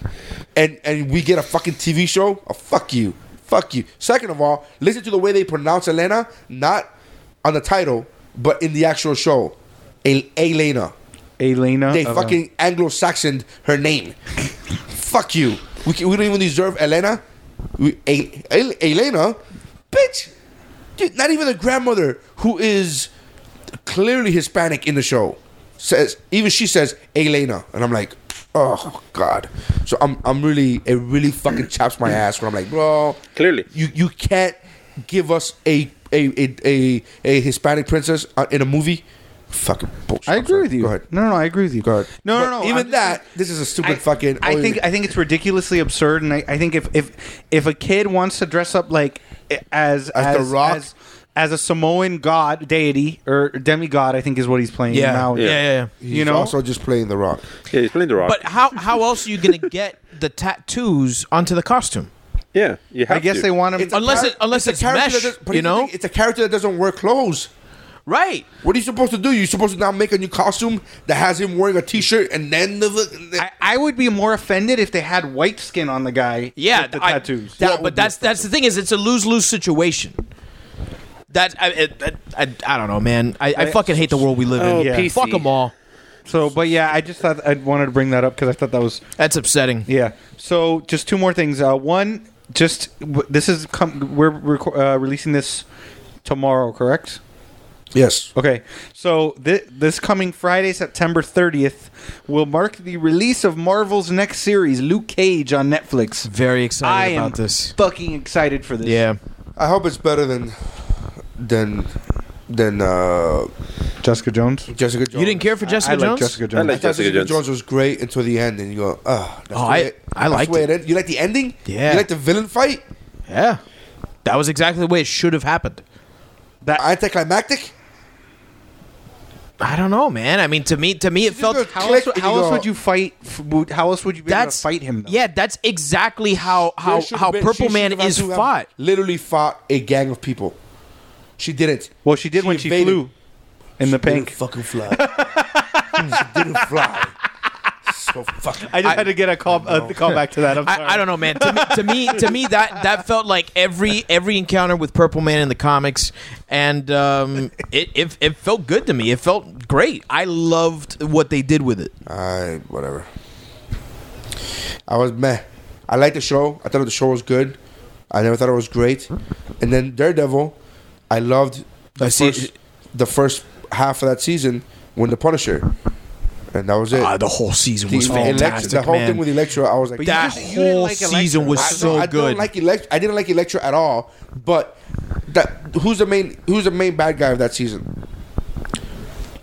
and and we get a fucking T V show. Oh, fuck you. Fuck you. Second of all, listen to the way they pronounce Elena, not on the title, but in the actual show. El- Elena. Elena. They of, fucking Anglo-Saxoned her name. Fuck you. We, can, we don't even deserve Elena. We, A, El, Elena? Bitch. Dude, not even the grandmother, who is clearly Hispanic in the show, says, even she says Elena. And I'm like, oh, God. So I'm I'm really, it really fucking chaps my ass when I'm like, bro. Clearly. You, you can't give us a, a, a, a, a Hispanic princess uh, in a movie. Fucking bullshit. I I'm agree sorry. with you. Go ahead. No, no, no, I agree with you. Go ahead. No, But no, no. I'm Even just- that, this is a stupid I, fucking. I oh, think I think it's ridiculously absurd, and I, I think if, if if a kid wants to dress up like as As The Rock? as, as a Samoan god deity or demigod, I think is what he's playing Yeah. now. yeah, yeah, yeah. he's you know? also just playing The Rock. Yeah, he's playing the rock. But how how else are you going to get the tattoos onto the costume? yeah, you have I guess to. they want him. It's a Unless char- it- unless a it's character mesh, that does- but you here's the know? thing, it's a character that doesn't wear clothes. Right. What are you supposed to do? You're supposed to now make a new costume that has him wearing a T-shirt and then the. the I, I would be more offended if they had white skin on the guy. Yeah, with the I- tattoos. that- That would but be that's that's the thing is it's a lose lose situation. That I, it, I, I I don't know, man. I, I fucking hate the world we live Oh, in. Yeah. P C. Fuck them all. So, but yeah, I just thought I wanted to bring that up because I thought that was That's upsetting. yeah. So, just two more things. Uh, one, just w- this is com- we're reco- uh, releasing this tomorrow, correct? yes. Okay, so thi- this coming Friday, September thirtieth, will mark the release of Marvel's next series, Luke Cage, on Netflix. Very excited I about am this. fucking excited for this. Yeah. I hope it's better than than than uh, Jessica Jones. Jessica Jones. You didn't care for Jessica I, I like Jones? Jessica I Jones. like I thought Jessica Jessica Jones. Jones was great until the end, and you go, ah. That's Oh, the I- way it- I that's liked the way it. ended. You like the ending? Yeah. You like the villain fight? Yeah. That was exactly the way it should have happened. Anticlimactic? I don't know, man. I mean, to me, to me, it felt. good. How else, Click, how you else go- would you fight? f- would- How else would you be able to That's fight him? Though? Yeah, that's exactly how how There should how have been- Purple she Man should have is had to have fought. Literally fought a gang of people. She didn't. Well, she did She when she evaded. flew in the Didn't pink. fucking fly. she didn't fly. So fucking. I just I- had to get a call, a call back to that. I'm sorry. I, I don't know, man. To me, to me, to me, that that felt like every every encounter with Purple Man in the comics, and um, it, it it felt good to me. It felt great. I loved what they did with it. I whatever. I was meh. I liked the show. I thought the show was good. I never thought it was great. And then Daredevil, I loved the I see- first the first half of that season when the Punisher, and that was it. Ah, the whole season was The Elect- fantastic, the whole man. thing with Electra, I was like, that just- you didn't whole like Elektra. season was I, so I good. Don't like Elect- I didn't like Electra at all. But that who's the main who's the main bad guy of that season?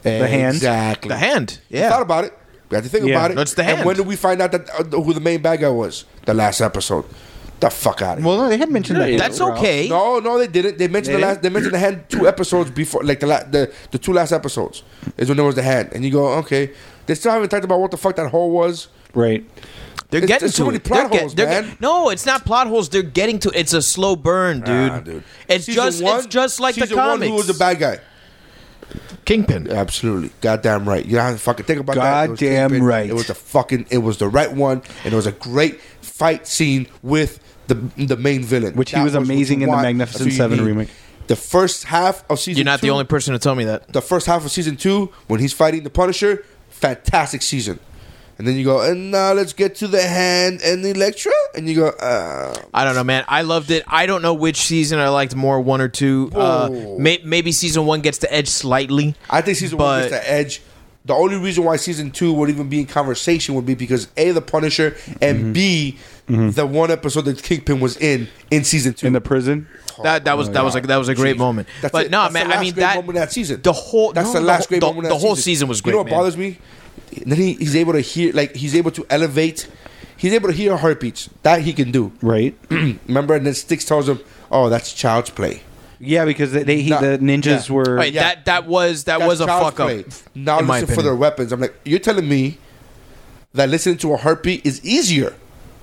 hand. Exactly. The hand. We Yeah. thought about it. We had to think Yeah. about it. That's the And hand. when did we find out that uh, who the main bad guy was? The last episode. The fuck out of here. Well, no, they had mentioned that. That's okay. No, no, they didn't. They mentioned They the last. They mentioned the hand two episodes before, like the la- the the two last episodes is when there was the hand, and you go, okay. They still haven't talked about what the fuck that hole was. Right. They're It's- getting there's to too many it. They're plot get- holes, they're man. get- no, it's not plot holes. They're getting to. It's a slow burn, dude. Nah, dude. It's Season just. one- it's just like the season comics. one, who was the bad guy? Kingpin. Absolutely, goddamn right. You don't have to fucking think about that. It was Goddamn Kingpin. right. It was the fucking. It was the right one, and it was a great fight scene with the the main villain, Which he That was what amazing you in the want. Magnificent That's what you Seven need. remake. The first half of season. You're not two, the only person to tell me that. The first half of season two, when he's fighting the Punisher, fantastic season. And then you go, and now let's get to the hand and the Elektra, and you go, uh, I don't know, man. I loved it. I don't know which season I liked more, one or two. Uh, Whoa. may, maybe season one gets the edge slightly. I think season one But- gets the edge. The only reason why season two would even be in conversation would be because A, the Punisher, and B, the one episode that Kingpin was in in season two. In the prison. That that was that was like that was a great moment. That's but it. no, That's man. the last I mean great that moment of that season. The whole That's no, the last great the, moment. Of The that whole season. season was great. You know what man. bothers me? Then he, he's able to hear, like he's able to elevate. He's able to hear heartbeats. That he can do. Right. Remember, and then Styx tells him, "Oh, that's child's play." Yeah, because they, they he, Nah, the ninjas yeah. were. Wait, Yeah. that that was that That's was a child's fuck play. up. Now in my listen for opinion. their weapons. I'm like, you're telling me that listening to a heartbeat is easier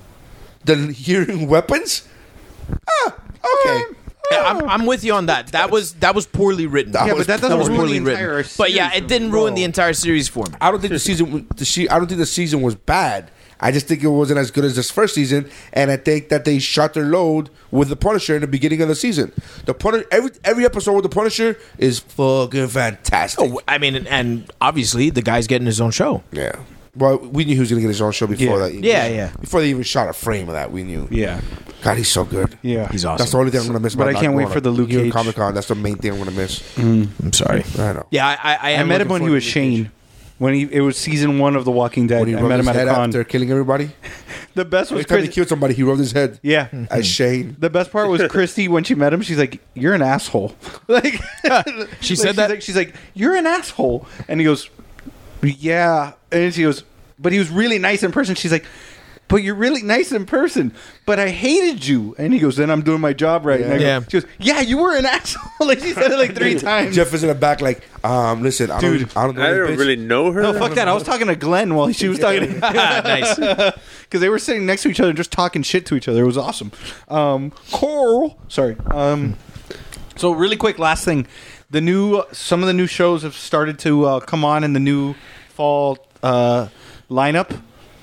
than hearing weapons? Ah, okay. Yeah, I'm, I'm with you on that. That was that was poorly written. That Yeah, was- but that that doesn't was ruin poorly the entire written. But yeah, series, it didn't bro. ruin the entire series for me. I don't think the season. The she, I don't think the season was bad. I just think it wasn't as good as this first season, and I think that they shot their load with the Punisher in the beginning of the season. The Punisher, every every episode with the Punisher is fucking fantastic. Oh, I mean, and obviously the guy's getting his own show. Yeah. Well, we knew he was gonna get his own show before Yeah. that. Yeah, yeah. Before they even shot a frame of that, we knew. Yeah. God, he's so good. Yeah. He's awesome. That's the only thing I'm gonna miss. But about I can't not wait going for the Luke New York Cage. Comic Con. That's the main thing I'm gonna miss. I'm sorry. I know. Yeah, I I, I, I am met him looking when he forward was to Luke Cage. Shane. When he it was season one of The Walking Dead. When he I rubbed met his him at head a con. after killing everybody. The best was Every time he Chris. killed somebody, he rubbed his head. Yeah. As Shane. The best part was Christy when she met him. She's like, "You're an asshole." Like She like, said she's that? Like, she's like, "You're an asshole," and he goes, "Yeah," and she goes, "But he was really nice in person." She's like, "But you're really nice in person, but I hated you." And he goes, "Then I'm doing my job right." And I go- Yeah. She goes, "Yeah, you were an asshole." Like she said it like three times. Jeff is in the back, like, um, listen, I Dude, don't, I don't know. I you, don't bitch. really know her. No, fuck that. I was talking to Glenn while she was talking to Nice. because they were sitting next to each other, just talking shit to each other. It was awesome. Um, Coral, sorry. Um, so really quick, last thing, the new some of the new shows have started to uh, come on in the new fall uh, lineup.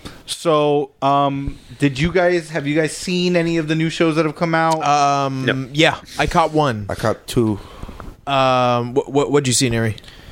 So, um, did you guys have you guys seen any of the new shows that have come out? Um, Yep. yeah, I caught one. I caught two. Um, what what what'd you see, Neri?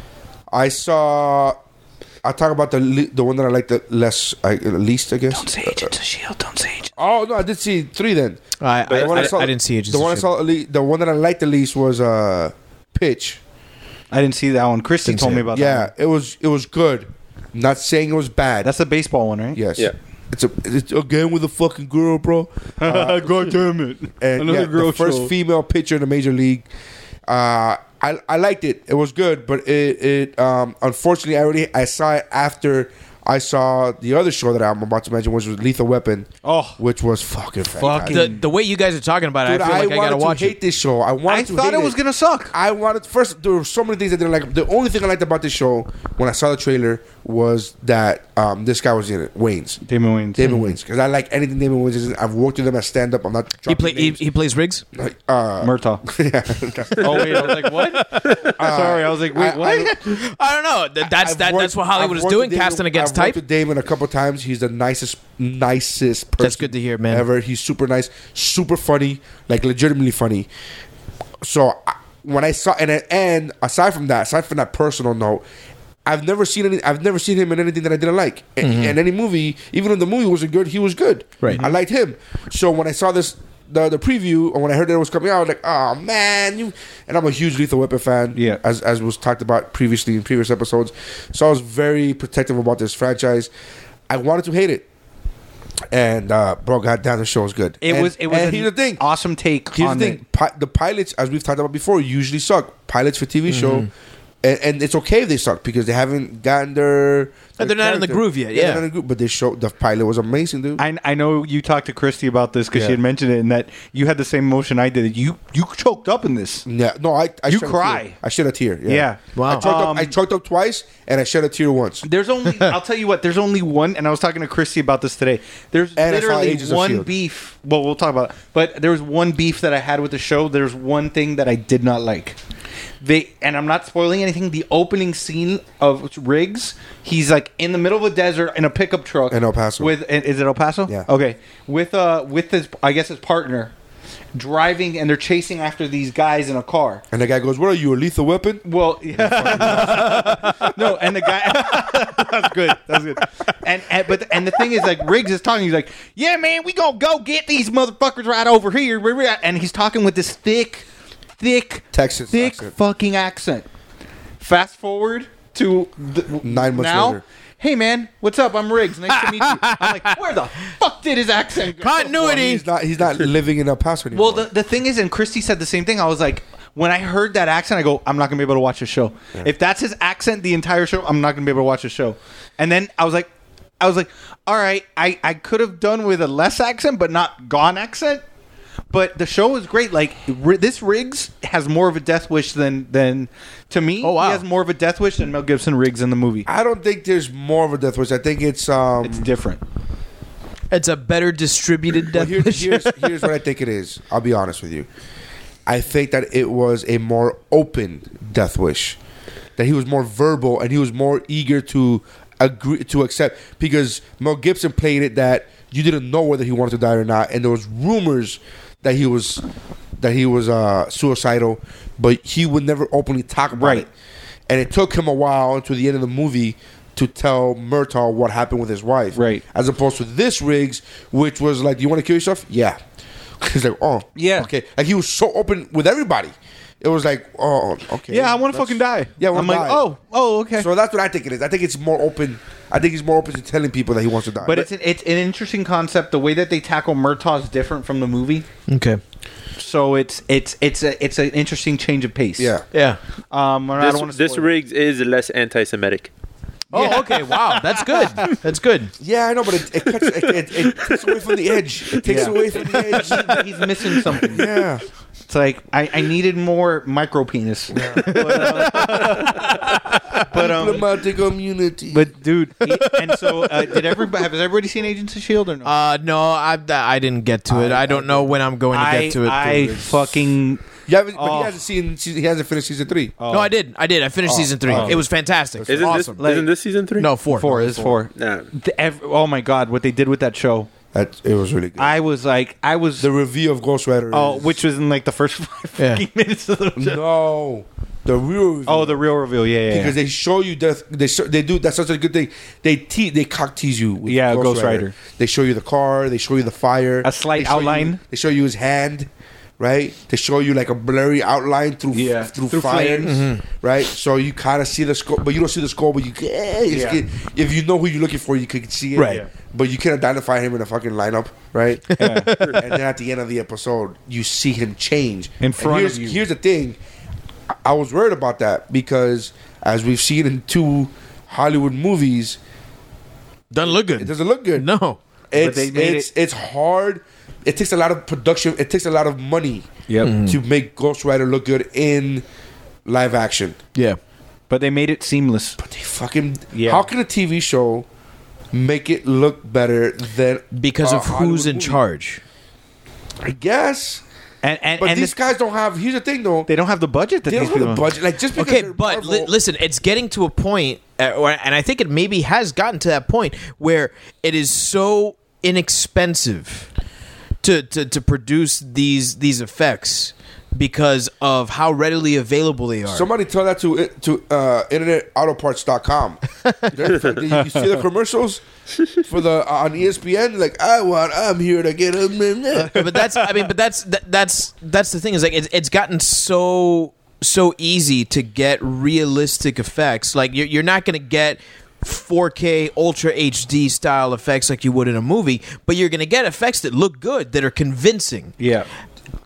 I saw. I talk about the le- the one that I like the less, I, least, I guess. Don't say Agents of Shield. Don't say Agents. Oh no, I did see three then. I I, The one I, saw- I didn't see Agents The of one I S H saw, le- the one that I liked the least was uh, Pitch. I didn't see that one. Christy Didn't told see me it. about Yeah, that. it was it was good. Not saying it was bad. That's the baseball one, right? yes. Yeah. It's a it's again with a fucking girl, bro. God damn it! And Another yeah, girl the first show. female pitcher in the major league. Uh, I I liked it. It was good, but it it um unfortunately I already I saw it after I saw the other show that I'm about to mention, which was Lethal Weapon. Oh. which was fucking fantastic. The the way you guys are talking about it, Dude, I feel like I, wanted gotta to watch hate it. this show. I wanted I to thought hate it was gonna suck. I wanted first. There were so many things I didn't like. The only thing I liked about this show when I saw the trailer was that um, this guy was in it, Waynes, Damon Wayans. Damon Wayans, because I like anything Damon Wayans is in. I've worked with him as stand up. I'm not. He dropping play he, names. he plays Riggs. Like, uh, Murtaugh. oh wait, I was like, what? Sorry, I was like, wait, I- what? I- I don't know. Th- That's I've that. worked- That's what Hollywood I've is worked doing, with Damon- casting against I've type. worked with Damon a couple times. He's the nicest, nicest person. That's good to hear, man. Ever. He's super nice, super funny, like legitimately funny. So I, when I saw and and aside from that, aside from that personal note, I've never seen any. I've never seen him in anything that I didn't like. In, in any movie, even if the movie wasn't good, he was good. Right. I liked him. So when I saw this. The, the preview, or when I heard that it was coming out, I was like, oh man, you. And I'm a huge Lethal Weapon fan, Yeah. as as was talked about previously in previous episodes. So I was very protective about this franchise. I wanted to hate it, and uh, bro, goddamn, the show was good. It And- was. It was. And an here's the thing. Awesome take Here's on the thing. it. Pi- the pilots, as we've talked about before, usually suck. Pilots for T V show and, and it's okay if they suck because they haven't gotten their. their They're not in the character. groove yet, they're yeah. not in the groove, but they showed the pilot was amazing, dude. I, I know you talked to Christy about this because Yeah. she had mentioned it, and that you had the same emotion I did. You you choked up in this. yeah, no, I, I You shed a cry. tear. I shed a tear. Yeah, Yeah. Wow. I choked, Um, up, I choked up twice, and I shed a tear once. There's only I'll tell you what. There's only one, and I was talking to Christy about this today. There's And I saw literally Agents of one S H I E L D. beef. Well, we'll talk about it. But there was one beef that I had with the show. There's one thing that I did not like. They and I'm not spoiling anything. The opening scene of Riggs, he's like in the middle of a desert in a pickup truck In El Paso. With is it El Paso? Yeah. Okay. With uh with his I guess his partner driving, and they're chasing after these guys in a car. And the guy goes, "What are you, a lethal weapon?" Well, yeah. no, and the guy that's good. That's good. And, and but and the thing is, like Riggs is talking. He's like, "Yeah, man, we gonna go get these motherfuckers right over here." And he's talking with this thick, thick, Texas thick accent. fucking accent. Fast forward to the, Nine months now. later. Hey man, what's up? I'm Riggs. Nice to meet you. I'm like, where the fuck did his accent go? Continuity. He's not. He's not living in El Paso anymore. Well, the, the thing is, and Christy said the same thing. I was like, when I heard that accent, I go, I'm not going to be able to watch the show. If that's his accent the entire show, I'm not going to be able to watch the show. And then I was like, I was like, all right, I, I could have done with a less accent, but not gone accent. But the show was great. Like, R- this Riggs has more of a death wish than, than to me, Oh, wow. he has more of a death wish than Mel Gibson Riggs in the movie. I don't think there's more of a death wish. I think it's um. It's different. It's a better distributed well, death here's, wish. here's here's what I think it is. I'll be honest with you. I think that it was a more open death wish. That he was more verbal and he was more eager to agree to accept, because Mel Gibson played it that you didn't know whether he wanted to die or not, and there was rumors that he was that he was uh, suicidal, but he would never openly talk about Right. it. And it took him a while until the end of the movie to tell Murtaugh what happened with his wife. Right. As opposed to this Riggs, which was like, "Do you want to kill yourself?" Yeah. He's like, "Oh, Yeah. okay." Like he was so open with everybody. It was like, "Oh, okay." Yeah, I want to That's- fucking die. Yeah, I wanna I'm like, die. oh, oh, okay. So that's what I think it is. I think it's more open. I think he's more open to telling people that he wants to die. But it's an, it's an interesting concept. The way that they tackle Murtaugh is different from the movie, Okay. so it's it's it's a it's an interesting change of pace. yeah. Yeah. Um, and I This, don't want to this Riggs is less anti-Semitic. Oh, okay. Wow. That's good. That's good. Yeah, I know, but it, it, cuts, it, it, it takes away from the edge. It takes Yeah. away from the edge. He's missing something. Yeah. It's like I, I needed more micro penis. but, uh, but um, Diplomatic immunity. but dude, he- and so uh, did everybody have has everybody seen Agents of S H I E L D or no? Uh, no, I, I didn't get to it. I, don't know when I'm going to I get to it. I fucking you haven't, but Oh. he hasn't seen. He hasn't finished season three. No, I did. I did. I finished season three. oh. It was fantastic. Isn't awesome. this isn't this season three? no, four. four is four. Nah. The, ev- oh my god, what they did with that show! That it was really good. I was like, I was the reveal of Ghost Rider. oh, is- which was in like the first five Yeah. fucking minutes of the show. no, the real reveal. Oh, the real reveal, yeah, yeah, yeah. because they show you death. They show, they do that's such a good thing. They te- they cock tease you. With Yeah, Ghost Rider. They show you the car. They show you the fire. A slight They show you- outline. they show you his hand, right? They show you like a blurry outline through Yeah, through, through fire, flames. right? So you kind of see the skull, but you don't see the skull. But you can, you Yeah. can- if you know who you're looking for, you can see it, Right. Yeah. But you can't identify him in a fucking lineup, right? and then at the end of the episode, you see him change In And front of here's, you. Here's the thing. I- I was worried about that because, as we've seen in two Hollywood movies, Doesn't look it good. doesn't look good. No. It's they made it's it's hard. It takes a lot of production. It takes a lot of money Yep. to make Ghost Rider look good in live action. Yeah. But they made it seamless. But they fucking Yeah. how can a T V show make it look better than Because a of who's Hollywood in movie? charge. I guess. And and, But and these this- guys don't have. Here's the thing, though. they don't have the budget that They these don't have people the budget. Like just because Okay, they're but Marvel- li- listen, it's getting to a point, uh, or, and I think it maybe has gotten to that point where it is so inexpensive to to, to produce these these effects because of how readily available they are. Somebody tell that to to uh, internet auto parts dot com. you see the commercials for the uh, on E S P N? Like, I want, I'm here to get a minute. but that's I mean, but that's that, that's that's the thing is like it's, it's gotten so so easy to get realistic effects. Like you're you're not going to get four K Ultra H D style effects like you would in a movie, but you're going to get effects that look good, that are convincing. Yeah.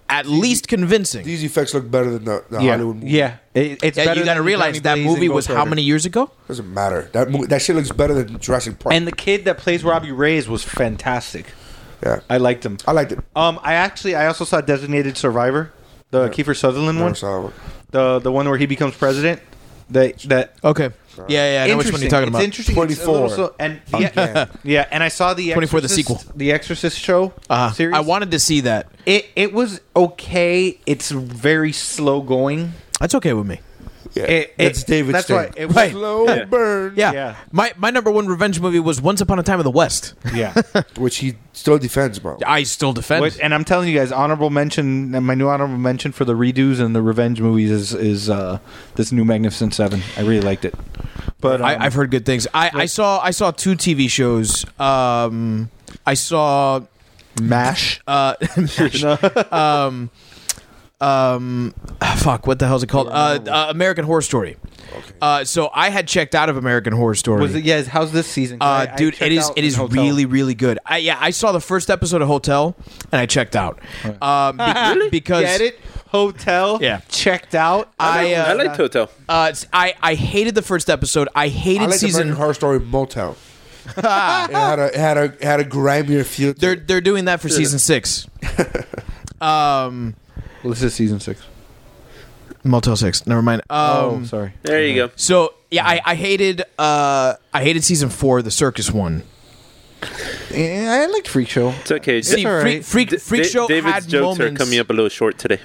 at least convincing. These effects look better than the, the yeah, Hollywood movie. yeah. It, it's Yeah, better you got to than realize Johnny that Blaze movie and was Ghost how Rider. many years ago? Doesn't matter. That movie, that shit looks better than Jurassic Park. And the kid that plays Robbie Reyes was fantastic. yeah, I liked him. I liked it. Um, I actually I also saw Designated Survivor, the Yeah. Kiefer Sutherland Never one, saw it. the the one where he becomes president. That that Okay. Yeah, yeah, I know which one you're talking It's about. interesting. It's a little twenty-four. so- and yeah, yeah, and I saw the twenty-four, the Exorcist- sequel. the Exorcist show Uh-huh. series. I wanted to see that. it. It was okay. It's very slow going. That's okay with me. Yeah, It, that's it, David's That's thing. why it was. Right. Slow Yeah. burn. Yeah. Yeah. My my number one revenge movie was Once Upon a Time in the West. Yeah. Which he still defends, bro. I still defend. What- and I'm telling you guys, honorable mention. My new honorable mention for the redos and the revenge movies is is uh, this new Magnificent Seven. I really liked it. But um, I, I've heard good things. I, I saw I saw two T V shows. Um, I saw MASH. uh, um, um, ah, fuck, what the hell is it called? Uh, uh, American Horror Story. Uh, so I had checked out of American Horror Story. Was it? Yes. How's this season? 'Cause Uh, I- I dude, checked it is out it is in Hotel. really really good. I yeah, I saw the first episode of Hotel and I checked out. Um, be- because Get it? Hotel. Yeah. Checked out. I I uh, liked Hotel. uh, it's- I I hated the first episode. I hated I like the season. American Horror Story Motel. it had a it had a it had a grimier feel. To They're it. they're doing that for season six. Um, Well, this is season six. Motel Six. Never mind. Um, oh, sorry. There you go. So yeah, I, I hated uh I hated season four, the circus one. Yeah, I liked Freak Show. It's okay. See, all Freak, right. Freak, D- Freak Da- Show David's had jokes moments. are coming up a little short today.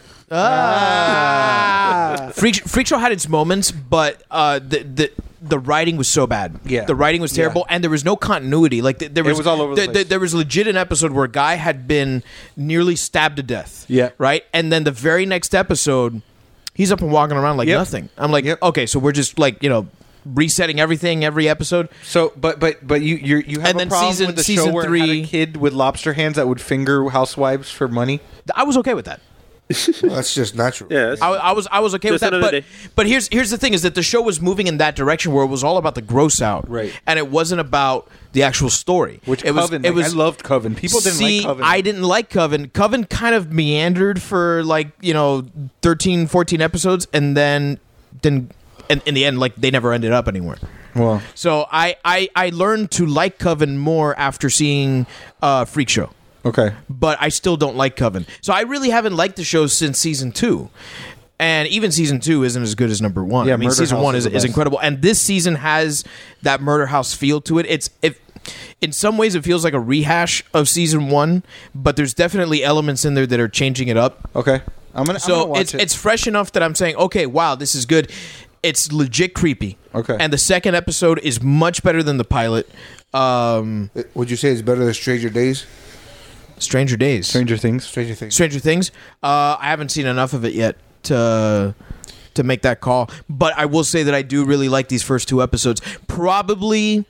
Ah. Freak, Freak Show had its moments, but uh, the the the writing was so bad. Yeah. The writing was terrible, and there was no continuity. Like th- there It was, was all over the th- place. th- there was legit an episode where a guy had been nearly stabbed to death. Yeah. Right, and then the very next episode, he's up and walking around like Yep. nothing. I'm like, Yep. okay, so we're just like you know. Resetting everything every episode. So, but but but you you you have And a then problem season- with the season show where it had three- a kid with lobster hands that would finger housewives for money. I was okay with that. Well, that's just natural. Yeah. that's- I, I was I was okay with Just that, another but day. but here's here's the thing: is that the show was moving in that direction where it was all about the gross out, Right. And it wasn't about the actual story. Which it was, Coven? it like, was I loved Coven. People didn't see, like Coven. I didn't like Coven. Coven kind of meandered for like you know thirteen, fourteen episodes, and then then in, in the end, like they never ended up anywhere. Well, So I I, I learned to like Coven more after seeing uh, Freak Show. okay. But I still don't like Coven. So I really haven't liked the show since season two. And even season two isn't as good as number one. Yeah, I mean, Murder season House one is is, the is best. incredible. And this season has that Murder House feel to it. It's if in some ways it feels like a rehash of season one, but there's definitely elements in there that are changing it up. Okay. I'm gonna. I'm So gonna watch it's it. it's fresh enough that I'm saying, okay, wow, this is good. It's legit creepy. Okay. And the second episode is much better than the pilot. Um, Would you say it's better than Stranger Days? Stranger Days. Stranger Things. Stranger Things. Stranger Things. Uh, I haven't seen enough of it yet to to make that call, but I will say that I do really like these first two episodes. Probably,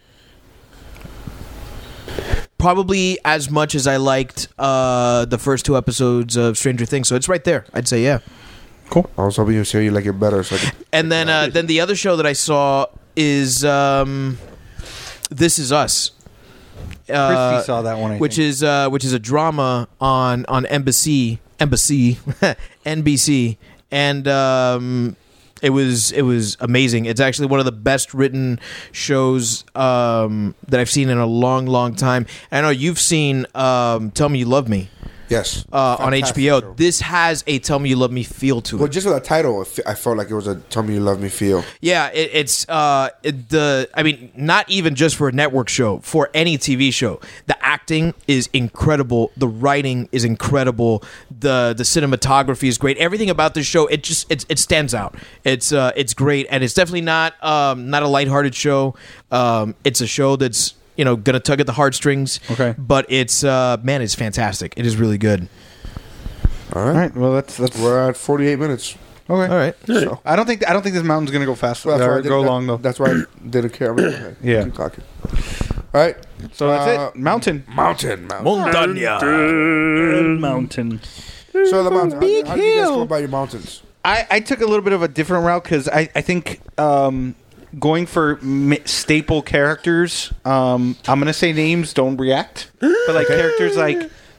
probably as much as I liked uh, the first two episodes of Stranger Things. So it's right there. I'd say yeah. I was hoping you say you like it better. So I could, And then uh, then the other show that I saw is um, This Is Us. Uh, Christy saw that one. I which think. is uh, which is a drama on on Embassy Embassy N B C, and um, it was it was amazing. It's actually one of the best written shows um, that I've seen in a long, long time. And I know you've seen um, Tell Me You Love Me yes. uh, on Fantastic H B O. show. This has a Tell Me You Love Me feel to Well, it. just with that title, I fe- I felt like it was a "Tell Me You Love Me" feel. Yeah, it, it's uh, it, the. I mean, not even just for a network show, for any T V show. The acting is incredible. The writing is incredible. The the cinematography is great. Everything about this show, it just it, it stands out. It's uh, it's great, and it's definitely not um, not a lighthearted show. Um, it's a show that's you know gonna tug at the heartstrings. Okay. but it's uh, man, it's fantastic. It is really good. All right. All right. Well, that's that's We're at forty-eight minutes. okay. All right. So, I don't think I don't think this mountain's gonna go fast. that's why I or did- go that- long though. That's why I didn't care. I'm like, okay, Yeah. Keep talking. All right. So that's Uh, it. Mountain. Mountain. Mountain. Montaña. Mountain. So the mountain. Big how, how do you guys hill. feel about your mountains? I, I took a little bit of a different route because I, I think um, going for mi- staple characters, um, I'm going to say names, don't react. But like characters like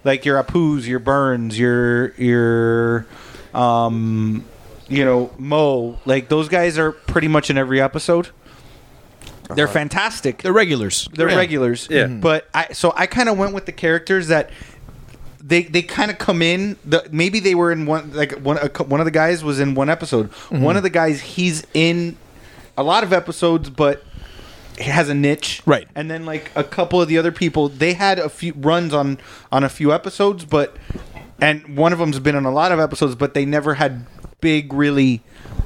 like your Apu's, your Burns, your your um, you know, Mo. Like those guys are pretty much in every episode. They're fantastic. They're regulars. They're Yeah. regulars. Yeah. Mhm. But I so I kind of went with the characters that they they kind of come in. The, maybe they were in one like one a, cou- one of the guys was in one episode. One of the guys he's in a lot of episodes, but he has a niche. Right. And then like a couple of the other people, they had a few runs on on a few episodes, but and one of them's been on a lot of episodes, but they never had big really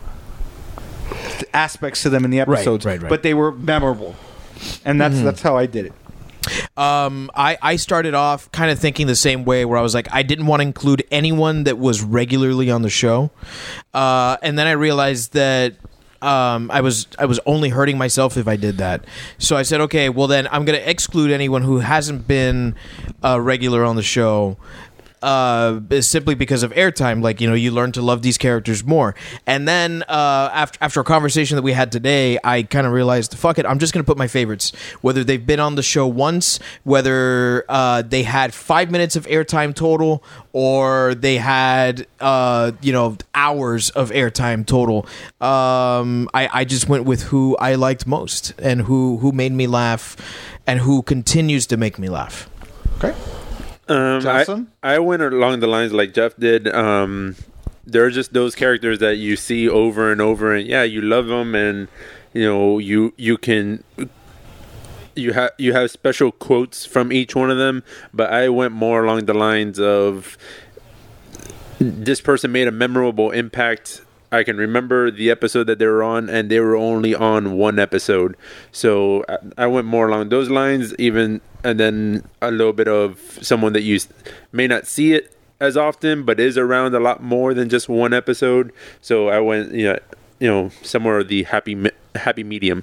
aspects to them in the episodes. right, right. But they were memorable, and that's that's how I did it. Um, I, I started off kind of thinking the same way, where I was like, I didn't want to include anyone that was regularly on the show, uh, and then I realized that um, I was I was only hurting myself if I did that. So I said, okay, well then I'm going to exclude anyone who hasn't been a regular on the show. Uh, simply because of airtime, like, you know, you learn to love these characters more. And then uh, after after a conversation that we had today, I kind of realized, fuck it, I'm just gonna put my favorites, whether they've been on the show once, whether uh, they had five minutes of airtime total, or they had uh, you know, hours of airtime total. Um, I I just went with who I liked most and who who made me laugh and who continues to make me laugh. Okay. Um, I, Jocelyn? I went along the lines like Jeff did. Um, there are just those characters that you see over and over, and yeah, you love them, and you know you you can you have you have special quotes from each one of them. But I went more along the lines of this person made a memorable impact. I can remember the episode that they were on, and they were only on one episode. So I, I went more along those lines, even, and then a little bit of someone that you s- may not see it as often, but is around a lot more than just one episode. So I went, you know, you know, somewhere the happy me- happy medium.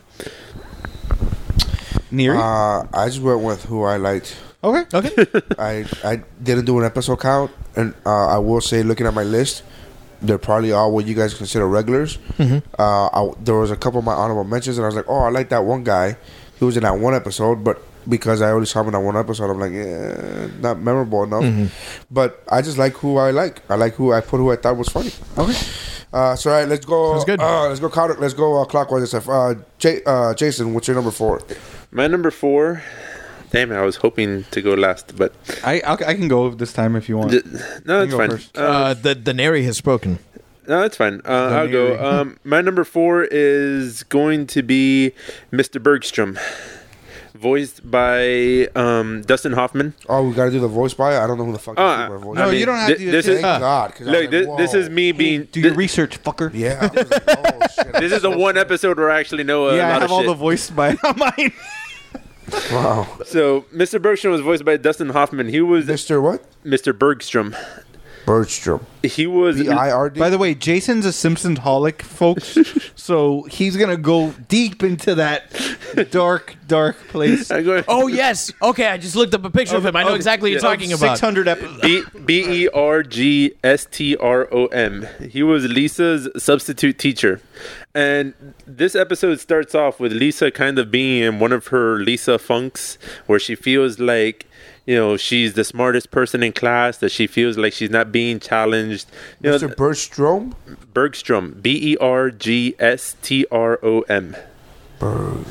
Neri? Uh, I just went with who I liked. okay. Okay. I I didn't do an episode count, and uh, I will say, looking at my list, they're probably all what you guys consider regulars. Mm-hmm. Uh, I, there was a couple of my honorable mentions, and I was like, oh, I like that one guy. He was in that one episode, but because I only saw him in that one episode, I'm like, yeah, not memorable enough. Mm-hmm. But I just like who I like. I like who I put who I thought was funny. Okay. Uh, so all right, let's go. Sounds good. Uh, let's go. Counter, let's go uh, clockwise. and stuff. Uh, J- uh, Jason, what's your number four? My number four. Damn it! I was hoping to go last, but I I'll, I can go this time if you want. d- no, it's go fine. first. Uh, Uh, the the Neri has spoken. No, it's fine. Uh, I'll go. Neri. Um, my number four is going to be Mister Bergstrom, voiced by um, Dustin Hoffman. Oh, we gotta do the voice by. I don't know who the fuck. Oh, is I- my voice. No, I mean, you don't have thi- to. this Thank is- God, 'cause I was Look, like, this, this whoa. is me being. do your thi- research, fucker. Yeah. I was like, oh, shit. This is the one episode where I actually know a Yeah, I lot have of all shit. the voice by on mine. Wow. So Mister Bergstrom was voiced by Dustin Hoffman. He was Mister What? Mister Bergstrom. Bergstrom. He was. B I R D. By the way, Jason's a Simpsons holic, folks. So he's gonna go deep into that dark, dark place. I'm going- Oh yes. Okay, I just looked up a picture of him. I know exactly what you're talking about. Six hundred episodes. B B E R G S T R O M. He was Lisa's substitute teacher. And this episode starts off with Lisa kind of being in one of her Lisa funks where she feels like, you know, she's the smartest person in class, that she feels like she's not being challenged. You Mister know, Bergstrom. Bergstrom. B E R G S T R O M. Berg.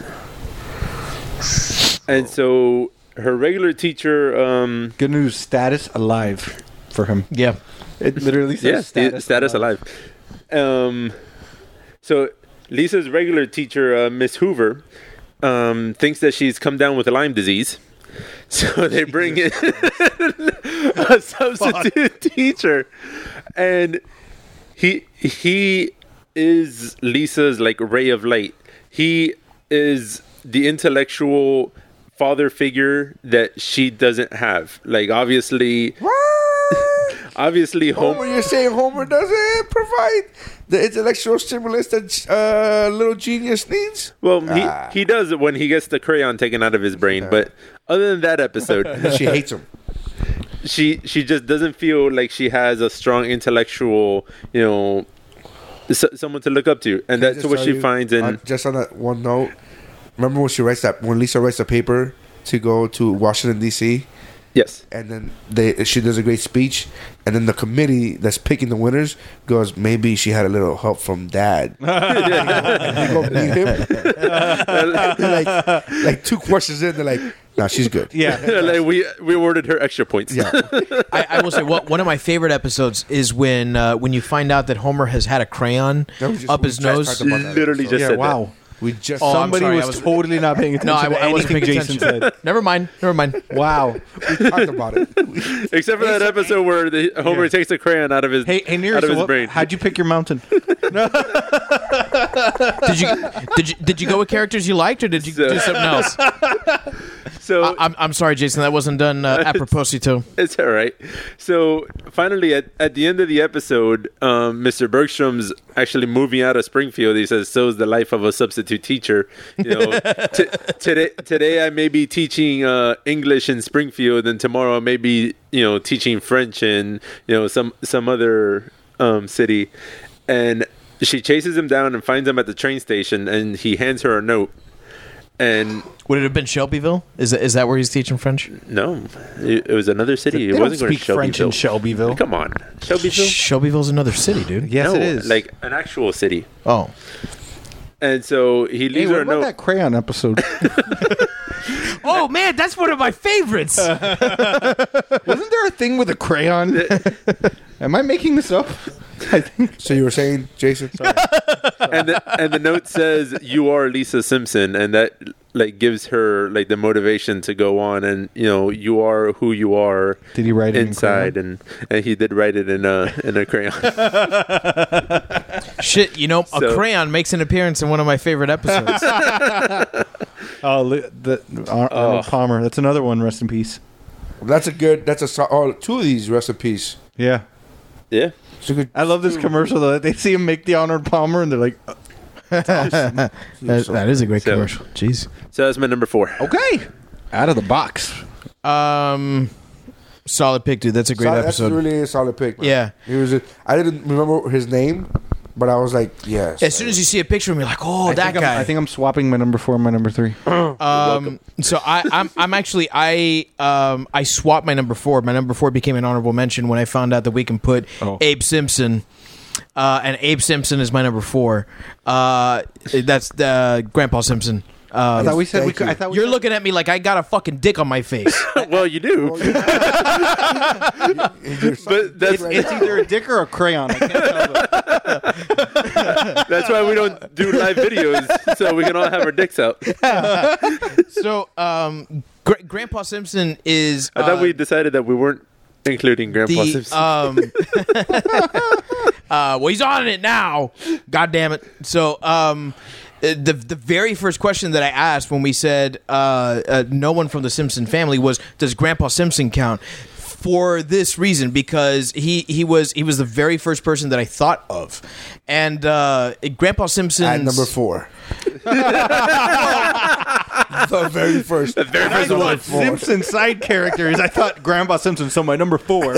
And so her regular teacher, um, Good news, status alive for him. Yeah. It literally says yeah, status, status, status alive. Um, so Lisa's regular teacher, uh, Miss Hoover, um, thinks that she's come down with Lyme disease. So they bring in a substitute teacher, and he he is Lisa's like ray of light. He is the intellectual father figure that she doesn't have. Like obviously, obviously, Homer, Homer. you're saying Homer doesn't provide the intellectual stimulus that uh, little genius needs? Well, Ah. he he does it when he gets the crayon taken out of his brain. But other than that episode, She hates him. she she just doesn't feel like she has a strong intellectual, you know, s- someone to look up to, and that's Just what tell she you, finds in. uh, just on that one note, remember when she writes that when Lisa writes the paper to go to Washington D C Yes. And then they she does a great speech, and then the committee that's picking the winners goes, maybe she had a little help from Dad. And they go meet him. like, like two questions in, they're like, "Nah, she's good." Yeah. like we we awarded her extra points. Yeah. I, I will say what, one of my favorite episodes is when uh, when you find out that Homer has had a crayon That was just- up we his just nose. talked about that Literally episode. just Yeah, said wow. We just Oh, I'm Somebody sorry, was, I was- totally not paying attention No, I, to I wasn't anything paying Jason attention. said. Never mind. Never mind. Wow. we talked about it. that. Except for that episode where the Homer Yeah. takes a crayon out of his Hey, hey, Near, out of so his what, brain. how'd you pick your mountain? Did you did you did you go with characters you liked, or did you So- do something else? so I, I'm I'm sorry, Jason. That wasn't done uh, apropos to. It's all right. So finally, at, at the end of the episode, um, Mister Bergstrom's actually moving out of Springfield. He says, "So is the life of a substitute teacher." You know, t- today today I may be teaching uh, English in Springfield, and tomorrow I may be you know teaching French in you know some some other um, city. And she chases him down and finds him at the train station, and he hands her a note. And Would it have been Shelbyville? Is that, is that where he's teaching French? no, it, it was another city. They it don't wasn't going to speak French in Shelbyville. Shelbyville. Come on, Shelbyville. Shelbyville's another city, dude. Yes, no, it is. like an actual city. Oh, And so he hey, leaves what her a about note. that crayon episode? oh man, that's one of my favorites. Wasn't there a thing with a crayon? Am I making this up? I think. So you were saying, Jason? Sorry. and the, and the note says, "You are Lisa Simpson," and that like gives her like the motivation to go on. And you know, you are who you are. Did he write it in inside? crayon? and and he did write it in a in a crayon. Shit, you know, a So- crayon makes an appearance in one of my favorite episodes. Oh, li- the Ar- Arnold Palmer. That's another one. Rest in peace. That's a good. That's a so- oh, two of these recipes. Yeah. yeah. It's a good. I love this commercial though. They see him make the Arnold Palmer and they're like, uh, that, that is a great So- commercial. Jeez. So that's my number four. okay, out of the box. Um, solid pick, dude. That's a great Solid- episode. That's really a solid pick. Man. Yeah. He was. A, I didn't remember his name, but I was like, yes. As soon as you see a picture of me, like, oh, I that think I'm- guy. I think I'm swapping my number four and my number three. Um, so I, I'm, I'm actually, I, um, I swapped my number four. My number four became an honorable mention when I found out that we can put Oh. Abe Simpson, uh, and Abe Simpson is my number four. Uh, that's uh, Grandpa Simpson. I Uh, thought we said we Thank could. you. I thought we you're said- looking at me like I got a fucking dick on my face. Well, you do, but that's It's either a dick or a crayon. I can't tell. that's why we don't do live videos, so we can all have our dicks out. So, um, Gra- Grandpa Simpson is. I thought uh, we decided that we weren't including Grandpa the Simpson. um uh well, he's on it now, god damn it. So um the the very first question that I asked when we said uh, uh no one from the Simpson family was, does Grandpa Simpson count? For this reason, because he he was he was the very first person that I thought of. And uh Grandpa Simpson at number four. The very first. The very first one. Simpson side characters. I thought Grandpa Simpson. So my number four.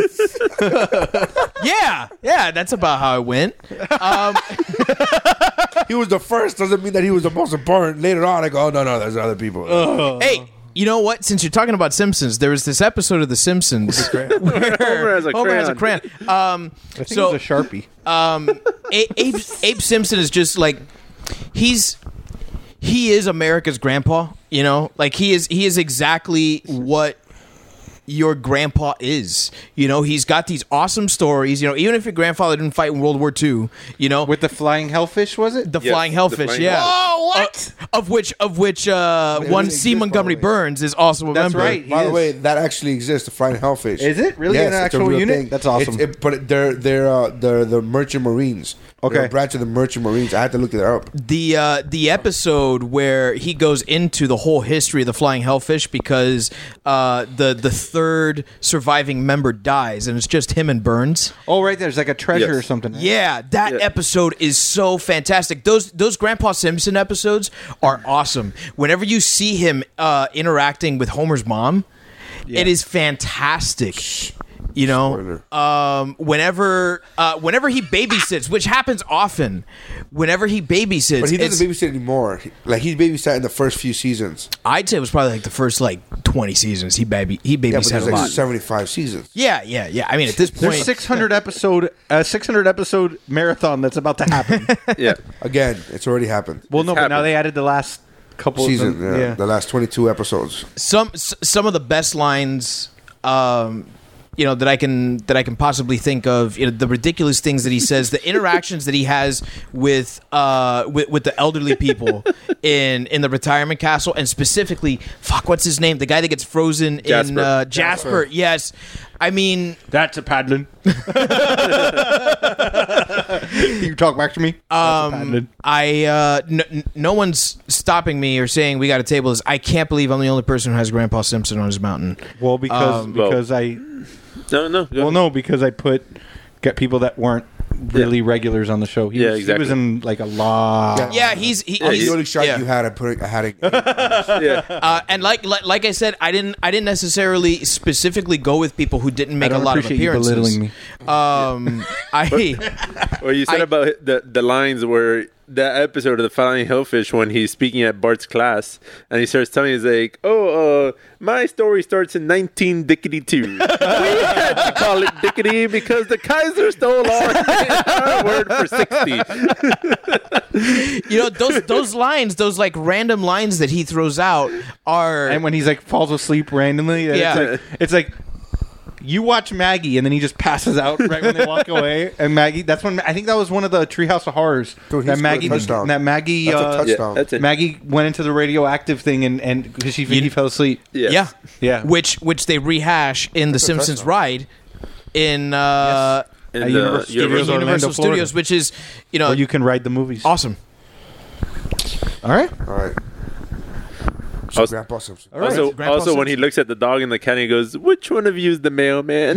Yeah, yeah, that's about how it went. Um He was the first. Doesn't mean that he was the most important. Later on, I go, oh no, no, there's other people. Hey, you know what? Since you're talking about Simpsons, there was this episode of The Simpsons where Homer has a Homer has a crayon. crayon. Um, I think so it was a Sharpie. um, A- Abe, Abe Simpson is just like he's he is America's grandpa. You know, like he is he is exactly what your grandpa is. You know, he's got these awesome stories. You know, even if your grandfather didn't fight in World War Two, you know, With the flying hellfish, was it? the Yes, flying the hellfish, flying yeah. Oh, what? Uh, of which, of which, uh, It one really C. exists, Montgomery by the way. Burns is also a That's member. right. By He the is. way, that actually exists. The flying hellfish. Is it? Really Yes, an it's a actual real unit? thing. That's awesome. It's, it, but they're they're uh, they're the Merchant Marines. Okay. They're a branch of the Merchant Marines. I had to look it up. The uh, the episode where he goes into the whole history of the flying hellfish because uh, the the third surviving member dies and it's just him and Burns. Oh, right. There's like a treasure Yes. or something. right? Yeah, that Yeah. episode is so fantastic. Those those Grandpa Simpson episodes are awesome. Whenever you see him uh, interacting with Homer's mom, it is fantastic. You know, um, whenever uh, whenever he babysits, which happens often, whenever he babysits, But he it's- doesn't babysit anymore. He- Like he babysat in the first few seasons. I'd say it was probably like the first like twenty seasons. He baby he Yeah, but babysat there's a like lot. seventy-five seasons. Yeah, yeah, yeah. I mean, at this point, There's six hundred episode uh, six hundred episode marathon that's about to happen. Yeah. Again, it's already happened. well, no, but now happened. they added the last couple Season, of yeah, them. Yeah. the last twenty-two episodes. some s- some of the best lines, um, you know, that I can that I can possibly think of. You know, the ridiculous things that he says, the interactions that he has with uh with, with the elderly people in in the retirement castle, and specifically, fuck, what's his name? The guy that gets frozen in Jasper. uh, Jasper. Yes, I mean, That's a paddling. You talk back to me. That's a paddling. Um, I uh, n- n- no one's stopping me or saying we got to table this. I can't believe I'm the only person who has Grandpa Simpson on his mountain. Well, because um, well- because I No, no. go well ahead. no because I put get people that weren't really regulars on the show. He Yeah, was, exactly. He was in like a lot. Yeah, he's he, Oh, he's the only shot yeah. you had at putting, I had it. Yeah. Uh, and like, like like I said, I didn't I didn't necessarily specifically go with people who didn't I make a don't lot of appreciate you appearances. belittling me. Um, I Or you said I- about the the lines where that episode of the Flying Hellfish when he's speaking at Bart's class and he starts telling he's like, "Oh, uh, my story starts in nineteen dickety two. We had to call it dickety because the Kaiser stole our, our word for sixty." you know those those lines, those like random lines that he throws out are And when he's like falls asleep randomly, it's Yeah. like, it's like you watch Maggie and then he just passes out right when they walk away. And Maggie, that's when I think that was one of the Treehouse of Horrors. Dude, he that scored a Maggie, touchdown. that Maggie, That's a uh, touchdown. Yeah, that's it. Maggie went into the radioactive thing and and because she he fell asleep. Yes. yeah Yeah. which which they rehash in the Simpsons touchdown. ride in uh, In At the Universal in Studios, Universal, Orlando, Florida. Studios, which is you know Where you can ride the movies. awesome. All right. All right. So Also- Grandpa Simpson. right. Also, Grandpa also when he Simpson. looks at the dog and the cat, he goes, "Which one of you is the mailman?"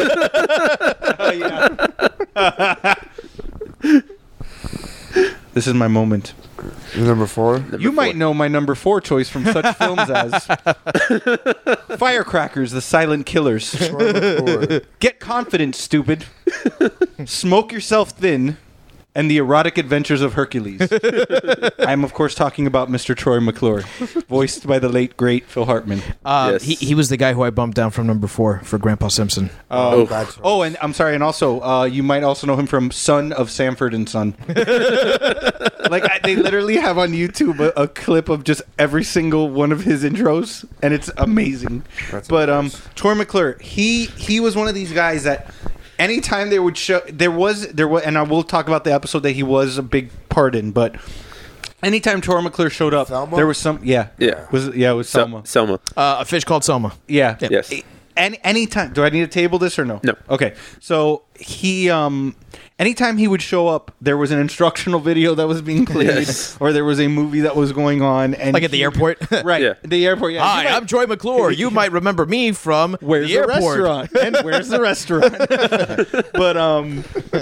This is my moment. Number four. You might know my number four choice from such films as Firecrackers, The Silent Killers, Troy McClure. Get Confident, Stupid, Smoke Yourself Thin, and The Erotic Adventures of Hercules. I'm, of course, talking about Mister Troy McClure, voiced by the late, great Phil Hartman. Uh, Yes. he, he was the guy who I bumped down from number four for Grandpa Simpson. Oh, bad choice. Oh, and I'm sorry, and also, uh, you might also know him from Son of Sanford and Son. Like, I, they literally have on YouTube a, a clip of just every single one of his intros, and it's amazing. That's but um, nice. Troy McClure, he he was one of these guys that anytime they would show, there was there was, and I will talk about the episode that he was a big part in, but anytime Troy McClure showed up, Thelma? there was some, yeah, Yeah. was yeah, it was Sel- Selma. Selma. Uh, a fish called Selma. Yeah. Yes. Any anytime. Do I need to table this or no? No. Okay. So he um anytime he would show up, there was an instructional video that was being played Yes. or there was a movie that was going on and Like at the he- airport? Right. Yeah. The airport, yeah. Hi, You might- I'm Troy McClure. You might remember me from Where's the the, airport. restaurant? And where's the restaurant? But um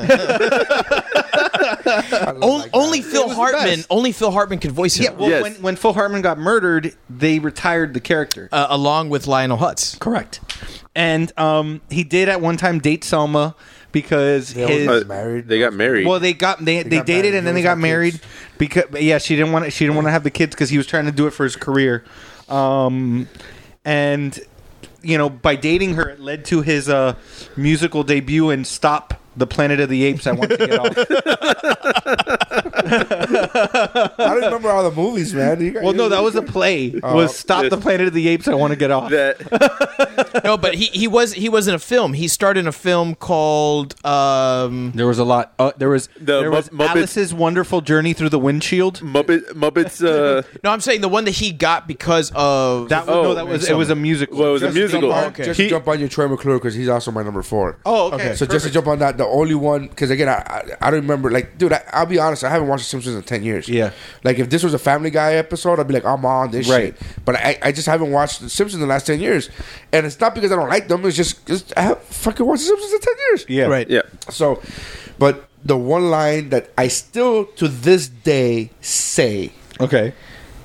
I love Only, that guy. only Phil was the Hartman. best. Only Phil Hartman could voice him. yeah, well Yes. when when Phil Hartman got murdered, they retired the character. uh, along with Lionel Hutz. Correct. And um he did at one time date Selma because They always his got married. They got married. Well, they got they they, got dated married. and then He they always got had married kids. because yeah, she didn't want to, she didn't want to have the kids because he was trying to do it for his career, um, and you know by dating her it led to his uh, musical debut and Stop the Planet of the Apes. I want to get off. I don't remember all the movies, man. You got- Well, no, that was a play. Was Stop yes. the Planet of the Apes. I want to get off. that No, but he, he was he was in a film. He starred in a film called um, There was a lot. Uh, there was The there was Mu- Muppet- Alice's Wonderful Journey Through the Windshield. Muppet Muppets. Uh, No, I'm saying the one that he got because of That was, Oh, no, that was it was a musical. well, it was a Just to musical. jump on- Okay. Just to He- jump on your Troy McClure because he's also my number four. oh, okay. Okay. So just to jump on that, the only one, because again, I, I I don't remember. Like, dude, I, I'll be honest, I haven't watched The Simpsons in ten years. Yeah. Like, if this was a Family Guy episode, I'd be like, I'm on this Right. shit. But I, I just haven't watched The Simpsons in the last ten years, and it's not because I don't like them. It's just, just I haven't fucking watched The Simpsons in ten years. yeah, right. yeah. So, but the one line that I still to this day say Okay.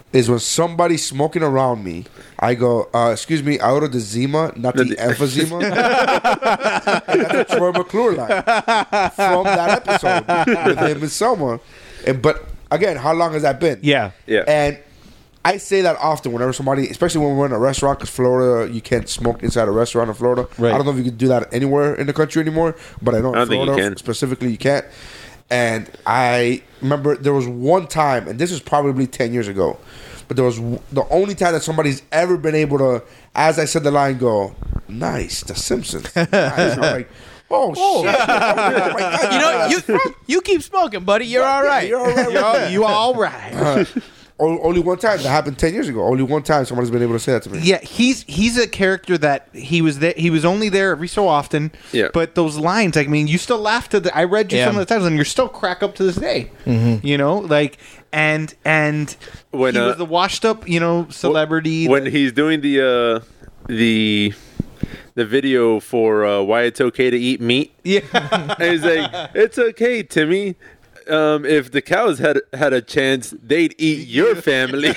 is when somebody's smoking around me, I go, uh, excuse me, I ordered the Zima, not the emphysema. And that's a Troy McClure line from that episode with him and Selma. And, but again, how long has that been? Yeah. Yeah. And I say that often whenever somebody, especially when we're in a restaurant, because Florida, you can't smoke inside a restaurant in Florida. Right. I don't know if you can do that anywhere in the country anymore, but I know I in don't think you Florida can. specifically you can't. And I remember there was one time, and this was probably ten years ago, but there was w- the only time that somebody's ever been able to, as I said the line, go, nice, The Simpsons. Nice. I'm like, oh, shit. Oh, my God. You know, you you keep smoking, buddy. You're all right. You're all right. You're all, you all right. Uh, o- only one time. That happened ten years ago. Only one time somebody's been able to say that to me. Yeah, he's he's a character that he was there. He was only there every so often. Yeah. But those lines, like, I mean, you still laugh to the. I read you Yeah. some of the times, and you're still crack up to this day. You know, like, and and When, he uh, was the washed up, you know, celebrity. when he's doing the uh, the the video for uh, why it's okay to eat meat. yeah, And he's like, "It's okay, Timmy. Um, if the cows had had a chance, they'd eat your family."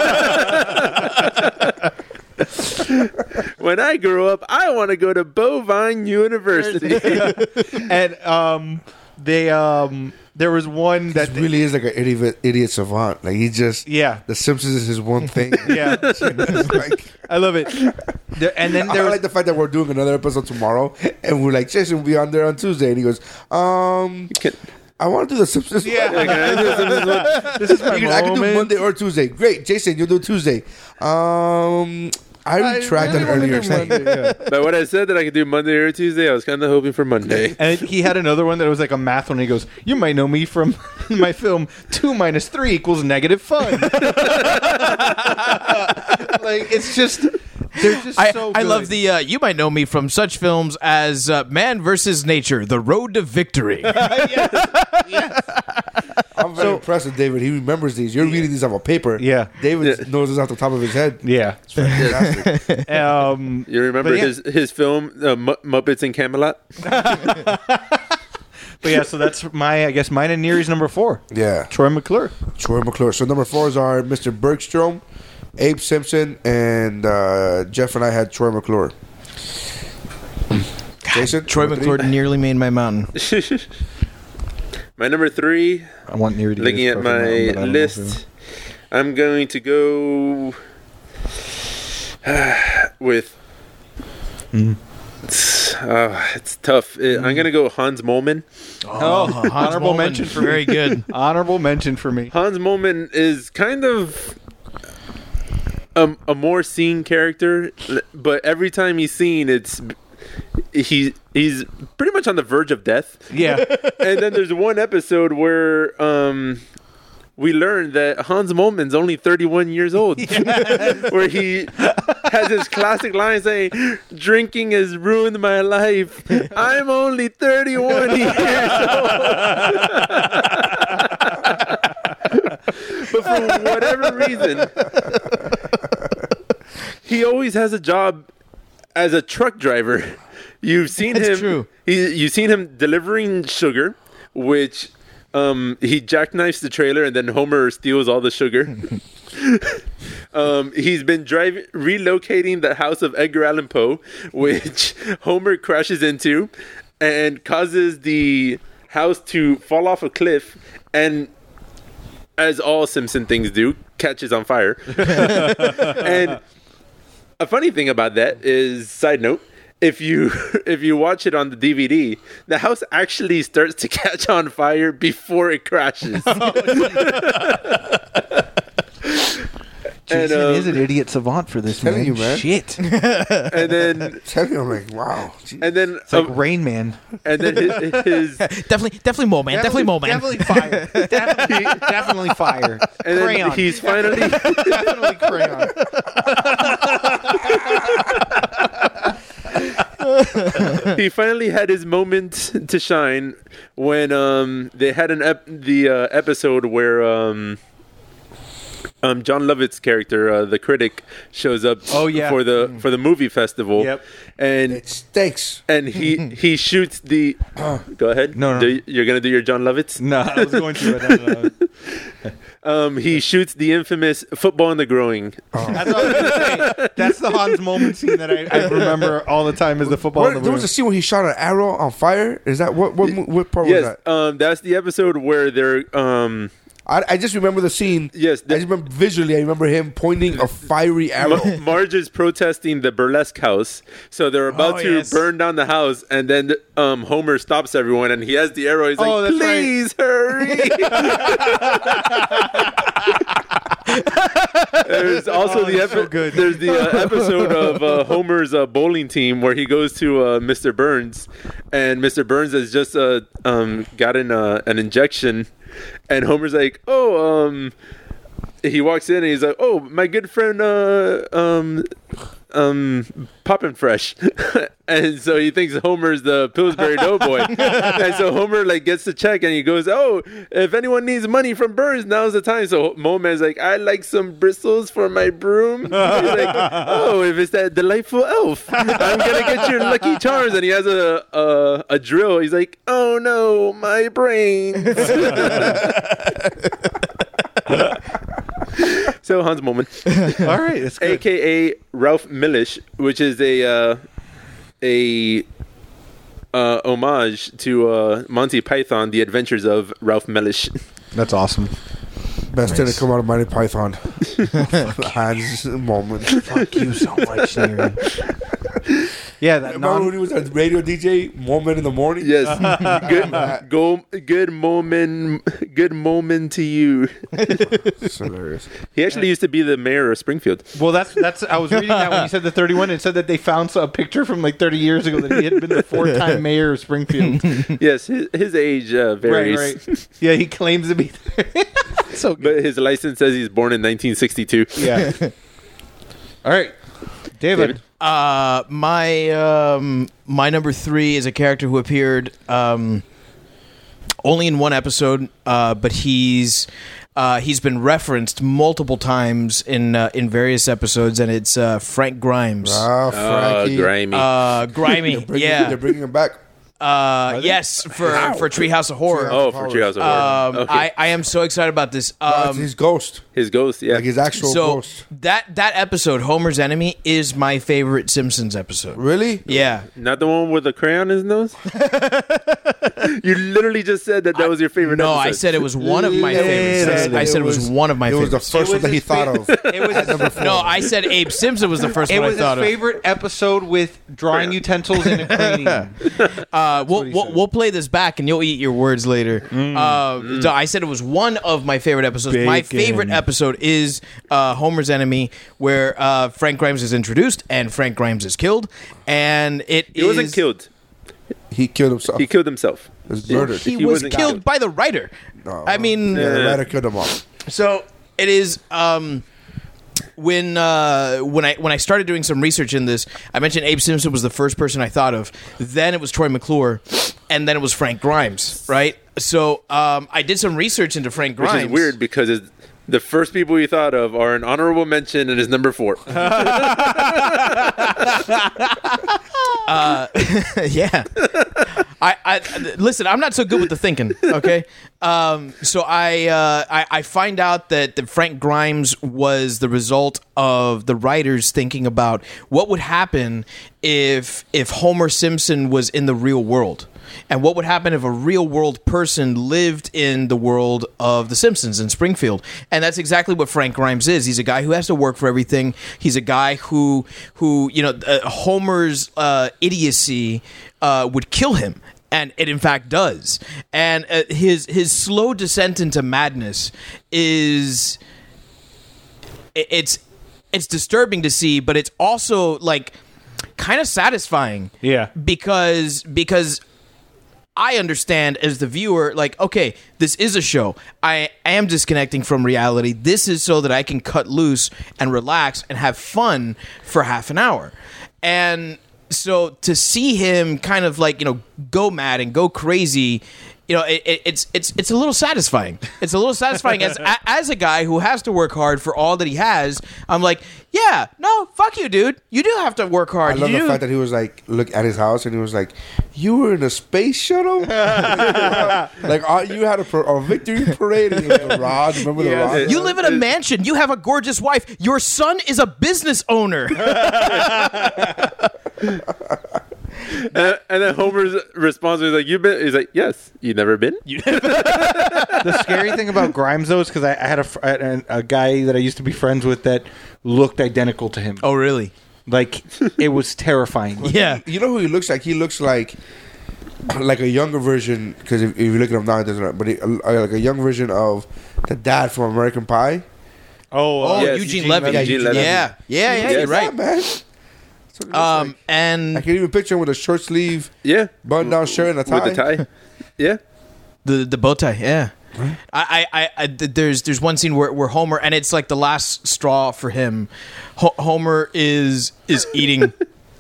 When I grow up, I want to go to Bovine University. and um, they um, there was one That that really is like an idiot, idiot savant. Like he just, Yeah. The Simpsons is his one thing. yeah, It's like, I love it. There, and then I there was like the fact that we're doing another episode tomorrow, and we're like, Jason will be on there on Tuesday, and he goes, um, Can- I want to do the Simpsons. Yeah. one. this is my You can- I can do moment. Monday or Tuesday. Great, Jason, you'll do Tuesday. Um, I retracted really wanna earlier. do saying- Monday, yeah. But when I said that I could do Monday or Tuesday, I was kind of hoping for Monday. And he had another one that was like a math one. He goes, "You might know me from my film Two minus three equals negative fun." Like it's just, they're just I, so. I good. love the. Uh, you might know me from such films as uh, Man versus Nature: The Road to Victory. I'm very impressed with David. He remembers these. You're reading these off a paper. Yeah. David Yeah. knows this off the top of his head. Yeah. It's fantastic. Um, You remember But yeah. his his film uh, M- Muppets in Camelot? but yeah, so that's my, I guess, mine and Neary's number four. Yeah. Troy McClure. Troy McClure. So number fours are Mister Bergstrom, Abe Simpson, and uh, Jeff and I had Troy McClure. Jason? Troy number three? McClure nearly made my mountain. My number three, I want Neary to looking get at his perfect my one, but I don't know if list, I'm going to go with. It's, uh, it's tough. Uh, I'm going to go Hans Moleman. Oh, Hans honorable Moleman, mention for me. very good. Honorable mention for me. Hans Moleman is kind of a, a more seen character, but every time he's seen, it's he he's pretty much on the verge of death. Yeah. And then there's one episode where um, we learned that Hans Moleman's only thirty-one years old, where he has his classic line saying, "Drinking has ruined my life. I'm only thirty-one years old." But for whatever reason, he always has a job as a truck driver. You've seen It's him. true. He, you've seen him delivering sugar, which um, he jackknifes the trailer, and then Homer steals all the sugar. um, he's been driving, relocating the house of Edgar Allan Poe, which Homer crashes into, and causes the house to fall off a cliff, and as all Simpson things do, catches on fire. And a funny thing about that is, side note, if you if you watch it on the D V D, the house actually starts to catch on fire before it crashes. Jason um, is an idiot savant for this, Telling man. you, man. Shit. and then Tell me, I'm like, wow. Gee. and then It's like um, Rain Man. and then his, his Definitely, definitely more, man. Definitely more, man. Definitely fire. definitely, definitely fire. and then Crayon. he's finally definitely crayon. he finally had his moment to shine when um they had an ep- the uh, episode where um um, John Lovett's character, uh, the critic, shows up. Oh, yeah. for the for the movie festival. Yep. And It stinks. and he he shoots the. Go ahead. No, no. Do, you're gonna do your John Lovitz. No, I was going to. But I don't know. Um, he shoots the infamous football in the growing. That's what I was going to say. That's the Hans moment scene that I, I remember all the time is the football. Where, in the there was a scene where he shot an arrow on fire. Is that what? What, what part was Yes, that? um, that's the episode where they're. Um, I, I just remember the scene. Yes, I the- just remember visually. I remember him pointing a fiery arrow. Ma- Marge is protesting the burlesque house, so they're about Oh, to yes. burn down the house, and then um, Homer stops everyone, and he has the arrow. He's Oh, like, that's right. "Please hurry!" There's also Oh, the that's so epi- good. there's the uh, episode of uh, Homer's uh, bowling team where he goes to uh, Mister Burns, and Mister Burns has just uh, um, gotten uh, an injection, and Homer's like, "Oh, um." He walks in and he's like, "Oh, my good friend, uh, um, um, Poppin' Fresh," and so he thinks Homer's the Pillsbury Doughboy, and so Homer like gets the check and he goes, "Oh, if anyone needs money from Burns, now's the time." So Moman's like, "I like some bristles for my broom." He's like, "Oh, if it's that delightful elf, I'm gonna get your Lucky Charms," and he has a a, a drill. He's like, "Oh no, my brains." So Hans moment, All right, it's good. aka Ralph Millish, which is a uh, a uh, homage to uh, Monty Python: The Adventures of Ralph Millish. That's awesome. Best thing to come out of Monty Python. Hans moment. Fuck you so much, Aaron. Yeah, that Remember non- when he was a radio D J? Moment in the morning. Yes, good, go, good moment, good moment to you. It's hilarious. He actually used to be the mayor of Springfield. Well, that's that's. I was reading that when you said the thirty-one. It said that they found a picture from like thirty years ago that he had been the four-time mayor of Springfield. Yes, his, his age uh, varies, Right, right. Yeah, he claims to be. So good. but his license says he's born in nineteen sixty-two. Yeah. All right, David. David? Uh, my um, my number three is a character who appeared um, only in one episode, uh, but he's uh, he's been referenced multiple times in uh, in various episodes, and it's uh, Frank Grimes. Ah, Uh, Frankie. grimy. Uh, grimy, They're bringing- yeah. They're bringing him back. Uh, yes, for for Treehouse of Horror. oh, for Treehouse of Horror. Um, Okay. I, I am so excited about this. That's Um, his ghost. his ghost, yeah. Like his actual so ghost. that that episode, Homer's Enemy, is my favorite Simpsons episode. Really? Yeah. Not the one with the crayon in his nose? You literally just said that that was your favorite No, episode. I said it was one of my favorites. I said- I said it was one of my It was the favorites. first one that he his thought fa- of. It was his, No, I said Abe Simpson was the first it one was I thought his of. favorite episode with drawing utensils in a cranium. Uh, we'll, he we'll, said. we'll play this back and you'll eat your words later. Uh, so I said it was one of my favorite episodes. My Bacon. favorite episode is uh, Homer's Enemy, where uh, Frank Grimes is introduced and Frank Grimes is killed. And it He wasn't is- killed. He killed himself. He killed himself. He was murdered. He, He was wasn't killed killed. by the writer. No. I mean, Yeah, the writer killed him off. So it is um, when uh, when I when I started doing some research in this, I mentioned Abe Simpson was the first person I thought of. Then it was Troy McClure, and then it was Frank Grimes. Right. So um, I did some research into Frank Which Grimes. is weird because it's, the first people you thought of are an honorable mention and is number four. Yeah. I, I listen. I'm not so good with the thinking. Okay. Um, so I, uh, I I find out that, that Frank Grimes was the result of the writers thinking about what would happen if if Homer Simpson was in the real world. And what would happen if a real world person lived in the world of The Simpsons in Springfield? And that's exactly what Frank Grimes is. He's a guy who has to work for everything. He's a guy who, who you know, uh, Homer's uh, idiocy uh, would kill him. And it in fact does. And uh, his his slow descent into madness is it- it's it's disturbing to see, but it's also like kind of satisfying. Yeah. Because because I understand as the viewer, like, okay, this is a show. I am disconnecting from reality. This is so that I can cut loose and relax and have fun for half an hour. And so to see him kind of like, you know, go mad and go crazy you know, it, it, it's it's it's a little satisfying. It's a little satisfying as a, as a guy who has to work hard for all that he has. I'm like, yeah, no, fuck you, dude. You do have to work hard. I love you the do. fact that he was like, look at his house, and he was like, "You were in a space shuttle, like uh, you had a, par- a victory parade in the Rod. Remember the Rod? You live in a mansion. You have a gorgeous wife. Your son is a business owner. and, and then Homer's response was like, "You've been." He's like, "Yes, you never been." The scary thing about Grimes, though, is because I, I had a, fr- a, a guy that I used to be friends with that looked identical to him. Oh, really? Like, it was terrifying. Yeah. You know who he looks like? He looks like like a younger version. Because if, if you look at him now, it doesn't. But he, uh, like a young version of the dad from American Pie. Oh, Oh, Yes, Eugene, Eugene Levy. Levy. Eugene Levy. Yeah, yeah, yeah. Yes. You're right. Yeah, man. That's what he looks Um, like. and I can even picture him with a short sleeve, Yeah, button down shirt and a tie. with the tie. Yeah. the the bow tie. Yeah. I, I, I, there's there's one scene where, where Homer, and it's like the last straw for him. Ho- Homer is is eating.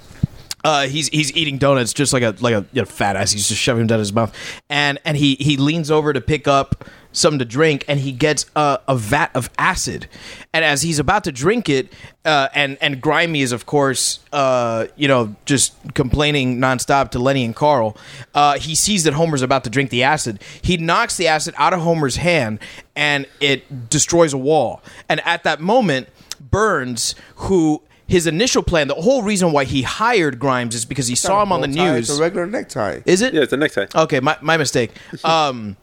Uh, he's he's eating donuts just like a like a you know, fat ass. He's just shoving them down his mouth, and and he he leans over to pick up something to drink, and he gets a, a vat of acid, and as he's about to drink it, uh, and and Grimy is of course uh, you know just complaining nonstop to Lenny and Carl. Uh, he sees that Homer's about to drink the acid. He knocks the acid out of Homer's hand, and it destroys a wall. And at that moment, Burns, who his initial plan, the whole reason why he hired Grimes is because he It's saw not him a on the bow tie, news. It's a regular necktie. Is it? Yeah, it's a necktie. Okay, my, my mistake. Um,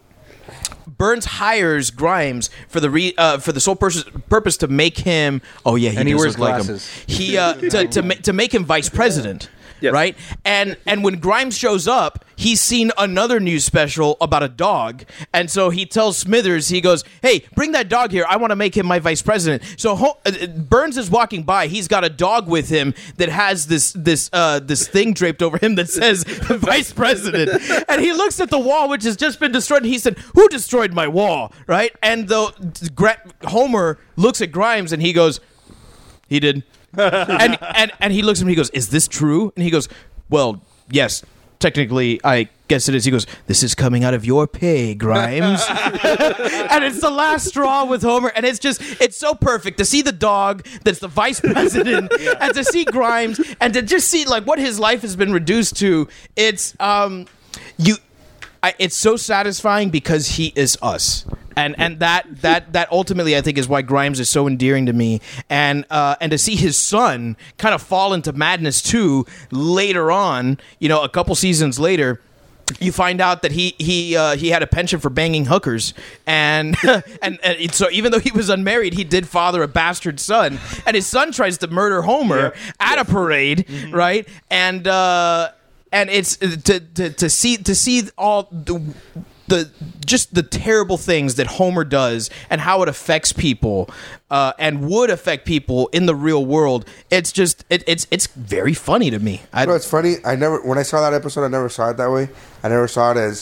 Burns hires Grimes for the re, uh, for the sole purpose, purpose to make him. Oh yeah, he And he does wears look like him. glasses. He uh, to to, ma- to make him vice president. Yes. Right, and and when Grimes shows up, he's seen another news special about a dog, and so he tells Smithers, he goes, "Hey, bring that dog here. I want to make him my vice president." So Ho- uh, Burns is walking by. He's got a dog with him that has this this uh, this thing draped over him that says vice president, and he looks at the wall which has just been destroyed, and he said, "Who destroyed my wall?" Right, and the Gra- Homer looks at Grimes and he goes, "He did." and, and and he looks at me, he goes, "Is this true?" And he goes, "Well, yes, technically, I guess it is." He goes, "This is coming out of your pay, Grimes." And it's the last straw with Homer, and it's just, it's so perfect to see the dog that's the vice president, and to see Grimes, and to just see like what his life has been reduced to. It's um, you. I, it's so satisfying because he is us, and and that that that ultimately I think is why Grimes is so endearing to me, and uh, and to see his son kind of fall into madness too later on, you know, a couple seasons later. You find out that he he uh, he had a penchant for banging hookers, and and, and so even though he was unmarried, he did father a bastard son, and his son tries to murder Homer at a parade, mm-hmm. right? And uh, and it's to, to to see to see all the. The just the terrible things that Homer does and how it affects people uh, and would affect people in the real world. It's just it, it's it's very funny to me. I, You know, it's funny. I never when I saw that episode, I never saw it that way. I never saw it as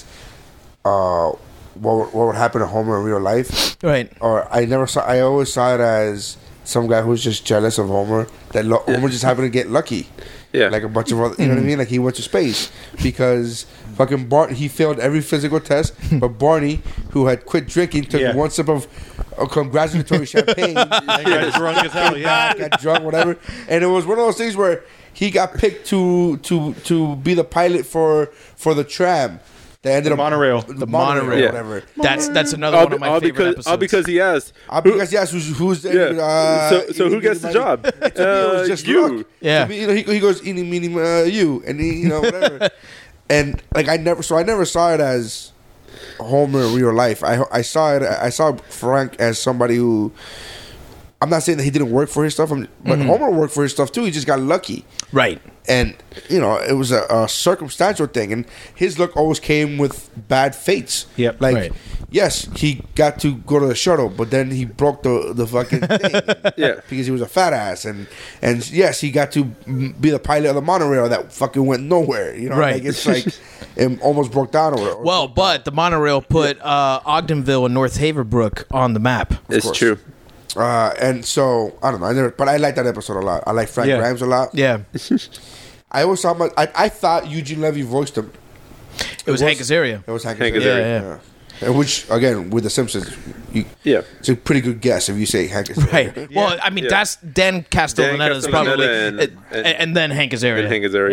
uh, what what would happen to Homer in real life. right. Or I never saw. I always saw it as some guy who's just jealous of Homer. That lo- Homer just happened to get lucky. Yeah. Like a bunch of other, you know what I mean? Like he went to space because fucking Bart, he failed every physical test, but Barney, who had quit drinking, took Yeah. one sip of a congratulatory champagne, got drunk as hell, yeah. got drunk, whatever, and it was one of those things where he got picked to to to be the pilot for for the tram. That ended The up monorail. the, The monorail, monorail. Yeah. whatever. That's that's another All, one of my all favorite because episodes. all because he asked. Uh, who- because yes, who's who's yeah. uh, so so who gets the job? To me, it was Uh, just you. luck. Yeah. To me, you know, he, he goes eeny meeny uh, you, and he, you know whatever. And like I never, so I never saw it as Homer in real life. I I saw it. I saw Frank as somebody who. I'm not saying that he didn't work for his stuff, I'm- but Mm-hmm. Homer worked for his stuff too. He just got lucky. right. And you know, it was a, a circumstantial thing, and his luck always came with bad fates. Yep. Like, Right. yes, he got to go to the shuttle, but then he broke the the fucking thing. Yeah. because he was a fat ass, and and yes, he got to mm, be the pilot of the monorail that fucking went nowhere. You know, Right. like it's like it almost broke down. Or, or Well, but the monorail put uh, Ogdenville and North Haverbrook on the map. It's course. true. uh, and so I don't know. I never, but I like that episode a lot. I like Frank Yeah. Grimes a lot. Yeah. I always saw my. I, I thought Eugene Levy voiced him. It was Hank Azaria. It was Hank Hank Azaria. Azaria. Yeah, Yeah. And which again with the Simpsons, you, Yeah. it's a pretty good guess if you say Hank Azaria. Right. Well, I mean, Yeah. that's Dan Castellaneta is Castellaneta probably, and- and, and, and- then Hank Azaria. and Hank Azaria.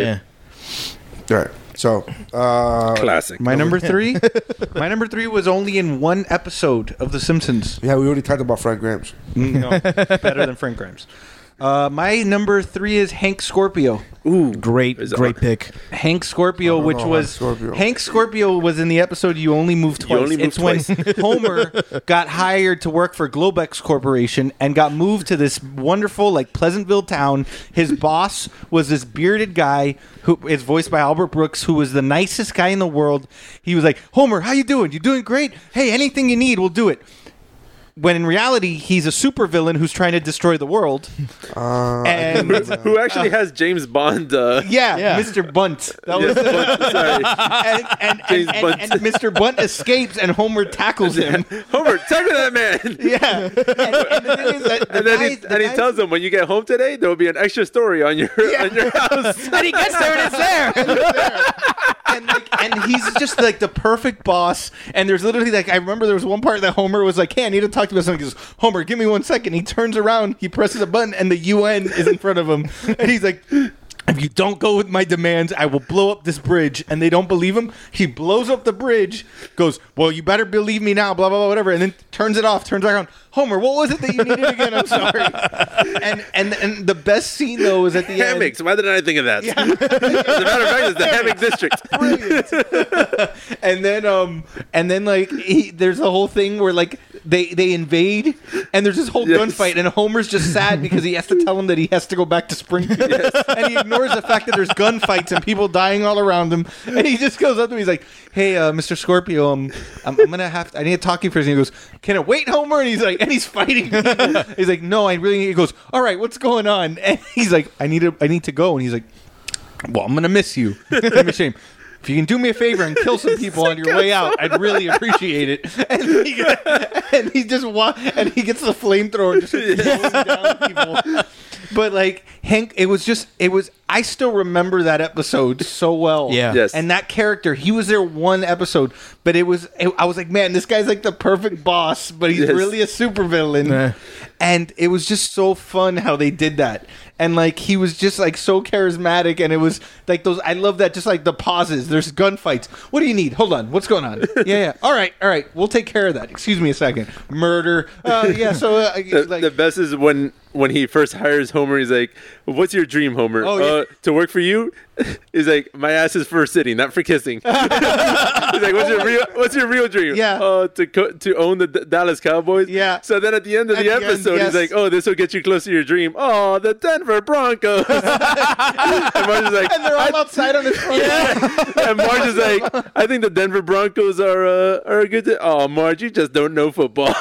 Yeah. All right. So, uh, Classic. My number three, my number three was only in one episode of The Simpsons. yeah, we already talked about Frank Grimes. No, better than Frank Grimes. Uh, my number three is Hank Scorpio. Ooh, great, Is great it- pick. Hank Scorpio, don't which know was Hank Scorpio. Hank Scorpio was in the episode You Only Move Twice. Only Move it's when Homer got hired to work for Globex Corporation and got moved to this wonderful like Pleasantville town. His boss was this bearded guy who is voiced by Albert Brooks, who was the nicest guy in the world. He was like, "Homer, how you doing? You doing great? Hey, anything you need, we'll do it." When in reality, he's a supervillain who's trying to destroy the world. Uh, and Who actually has James Bond? Uh, yeah, Yeah. Mister Bunt. That was Sorry. and, and, James and, Bunt. and, and Mister Bunt escapes, and Homer tackles him. Homer, tackle that man. Yeah, and, and the thing is that the And then guy- he, the and he guy- tells him, when you get home today, there will be an extra story on your on your house. And he gets there and it's there. and like, and he's just like the perfect boss. And there's literally like, I remember there was one part that Homer was like, "Hey, I need to talk to you about something." He goes, "Homer, give me one second." He turns around, he presses a button, and the U N is in front of him, and he's like, "If you don't go with my demands, I will blow up this bridge." And they don't believe him. He blows up the bridge, goes, "Well, you better believe me now," blah, blah, blah, whatever. And then turns it off, turns back on. "Homer, what was it that you needed again? I'm sorry." And and and the best scene, though, is at the end. Hammocks. Why didn't I think of that? As a matter of fact, it's the Hammock District. and then um and then like he, there's a whole thing where like they they invade and there's this whole Yes. gunfight and Homer's just sad because he has to tell him that he has to go back to Springfield and he ignores the fact that there's gunfights and people dying all around him and he just goes up to me, he's like, "Hey, uh, Mister Scorpio, um, I'm, I'm gonna have to, I need to talk to you first." And he goes, "Can it wait, Homer?" And he's like, and he's fighting people. He's like, "No, I really need." He goes, "All right, what's going on?" And he's like, "I need to I need to go." And he's like, "Well, I'm gonna miss you. Give me a shame. If you can do me a favor and kill some people on your way out, I'd really appreciate it." And he, and he just wa- and he gets the flamethrower and just starts blowing down people. But like Hank, it was just it was. I still remember that episode so well. Yeah. Yes. And that character, he was there one episode, but it was. It, I was like, man, this guy's like the perfect boss, but he's Yes. really a supervillain. Nah. And it was just so fun how they did that. And like he was just like so charismatic, and it was like those. I love that. Just like the pauses. There's gunfights. What do you need? Hold on. What's going on? Yeah, yeah. All right, all right. We'll take care of that. Excuse me a second. Murder. Uh, yeah. So uh, The, like the best is when when he first hires Homer. He's like, "What's your dream, Homer? Oh, yeah. uh, to work for you?" He's like, "My ass is for sitting, not for kissing." He's like, "What's your real What's your real dream?" Yeah. uh, to co- to own the D- Dallas Cowboys. Yeah. So then at the end of At the the end, episode, yes. he's like, "Oh, this will get you close to your dream." Oh, the Denver Broncos. and Marge is like, and they're all outside on his front lawn. and Marge is like, "I think the Denver Broncos are uh, are a good." T- oh, Marge, you just don't know football.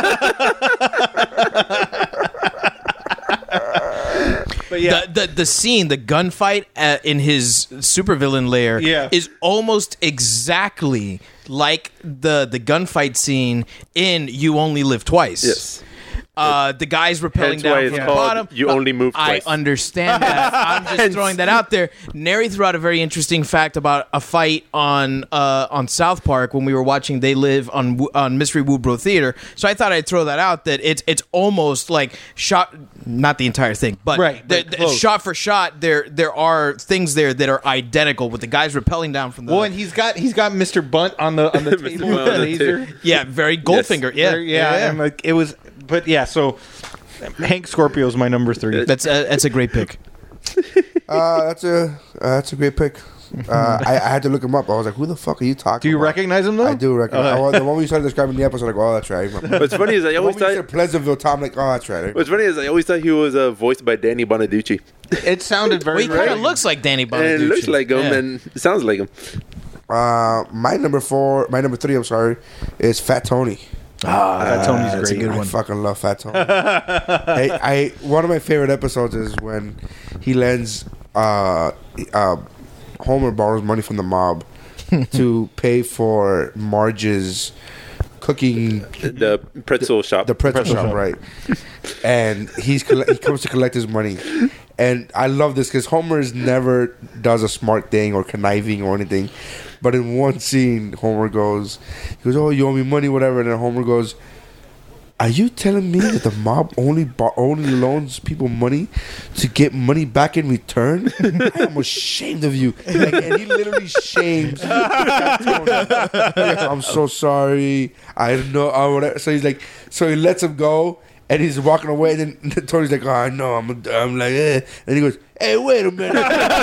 But yeah. The, the the scene, the gunfight uh, in his supervillain lair, Yeah. is almost exactly like the the gunfight scene in You Only Live Twice. Yes. Uh, the guy's rappelling Hence why down it's from the called bottom. You Only Move I Twice. understand that. I'm just Hence. throwing that out there. Neri threw out a very interesting fact about a fight on uh, on South Park when we were watching They Live on Wo- on Mystery Woodbro Theater. So I thought I'd throw that out. That it's it's almost like shot, not the entire thing, but Right, the- but the- close. shot for shot. There there are things there that are identical with the guys rappelling down from the. Well, and he's got he's got Mister Bunt on the on the Mister table Bunt with on the the laser. table. yeah, very Goldfinger. Yeah, There- yeah, and like it was, but yeah. So Hank Scorpio's my number three. That's a, that's a great pick. Uh, that's a uh, that's a great pick. Uh, I, I had to look him up. I was like, "Who the fuck are you talking?" Do you about? recognize him though? I do recognize. Uh, oh, the one we started describing the episode, like, "Oh, that's right." I remember. What's funny is I The always one we thought. said Pleasantville, Tom, like, "Oh, that's right." What's funny is I always thought he was uh, voiced by Danny Bonaducci. It sounded very. Well, he kind right. of looks like Danny And Bonaducci. it looks like him Yeah. and it sounds like him. Uh, my number four, my number three, I'm sorry, is Fat Tony. Ah, that Tony's that's a great. good I one. fucking love Fat Tony. I, I one of my favorite episodes is when he lends uh, uh, Homer borrows money from the mob to pay for Marge's cooking The pretzel shop. the pretzel, shop, right? And he's colle- he comes to collect his money, and I love this because Homer's never does a smart thing or conniving or anything, But in one scene, Homer goes, he goes, "Oh, you owe me money, whatever." And then Homer goes, "Are you telling me that the mob only bo- only loans people money to get money back in return? I am ashamed of you." Like, and he literally shames Fat Tony. Like, "I'm so sorry. I don't know." Or whatever. So he's like, so he lets him go, and he's walking away. And then Tony's like, "Oh, I know. I'm, I'm like, eh." And he goes, "Hey, wait a minute."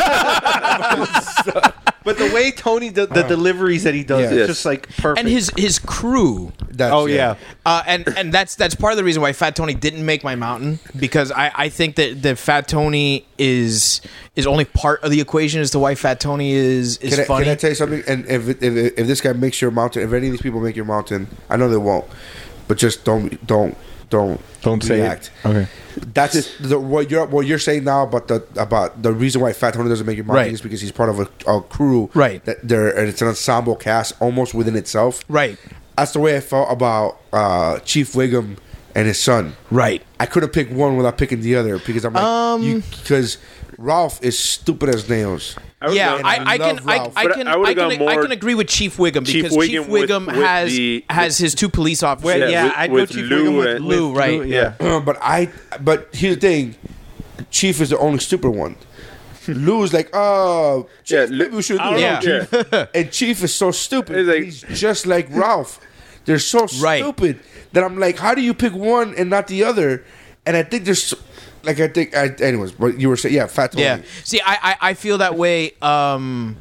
But the way Tony, the, the deliveries that he does, Yeah. is Yes. just like perfect. And his his crew. That's, oh yeah. Uh, and and that's that's part of the reason why Fat Tony didn't make my mountain, because I, I think that, that Fat Tony is is only part of the equation as to why Fat Tony is is Can I, funny. can I tell you something? And if, if if this guy makes your mountain, if any of these people make your mountain, I know they won't, but just don't don't don't Don't say react. it. Okay. That's the, what you're what you're saying now about the about the reason why Fat Tony doesn't make your mountain Right. is because he's part of a, a crew. Right. That they're and it's an ensemble cast almost within itself. Right. That's the way I felt about uh, Chief Wiggum and his son. Right. I couldn't pick one without picking the other because I'm like Um, because Ralph is stupid as nails. I would Yeah, go- I, I I can love I, Ralph. I But can I I, would've can gone I more can agree with Chief Wiggum Chief because Chief Wiggum with- Wiggum with has the- has his two police officers. Wait, Yeah, yeah, with- I'd with go Chief Lou Wiggum with and- Lou, right. Yeah. but I but here's the thing, Chief is the only stupid one. Lou's like, "Oh, Chief, Yeah, Lou- maybe we should do Yeah. that, Chief." And Chief is so stupid. He's like- He's just like Ralph. They're so Right. stupid that I'm like, how do you pick one and not the other? And I think there's like I think I, anyways, but you were saying yeah, Fat Tony. Yeah. See, I, I, I feel that way. Um,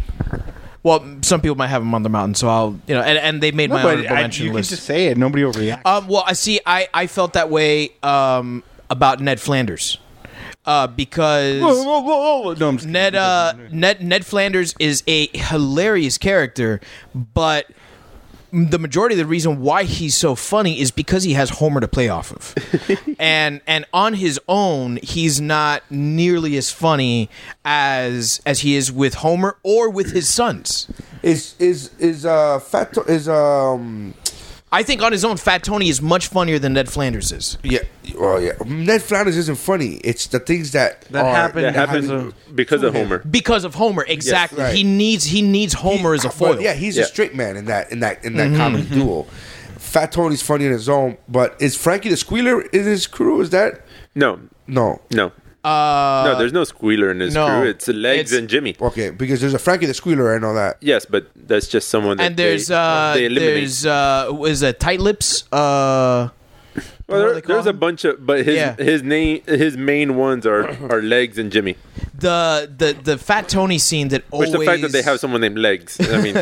well, some people might have him on the mountain, so I'll you know, and, and they made my But honorable I, mention you list. can just say it. Nobody will react. Um, well, I see. I, I felt that way um, about Ned Flanders uh, because whoa, whoa, whoa, whoa. No, I'm just Ned uh, Ned Ned Flanders is a hilarious character, but the majority of the reason why he's so funny is because he has Homer to play off of, and and on his own he's not nearly as funny as as he is with Homer or with his sons. Is is is uh Fat to- is um I think on his own, Fat Tony is much funnier than Ned Flanders is. yeah well yeah Ned Flanders isn't funny. It's the things that That are- happen- that that happens happens because of Homer. Because of Homer, exactly. right. He needs he needs Homer as a But, foil. yeah, he's Yeah. a straight man in that in that in that comedy duo. Fat Tony's funny in his own, but is Frankie the Squealer in his crew? Is that No, no? no, Uh, no. There's no Squealer in his no. crew. It's Legs It's- and Jimmy. Okay, because there's a Frankie the Squealer. I know that. Yes, but that's just someone that and there's they, uh they eliminate. there's uh was a Tight Lips uh well, what do there, they call there's a him? bunch of, but his Yeah. his name his main ones are are Legs and Jimmy. the the the Fat Tony scene that Which always the fact that they have someone named Legs. I mean,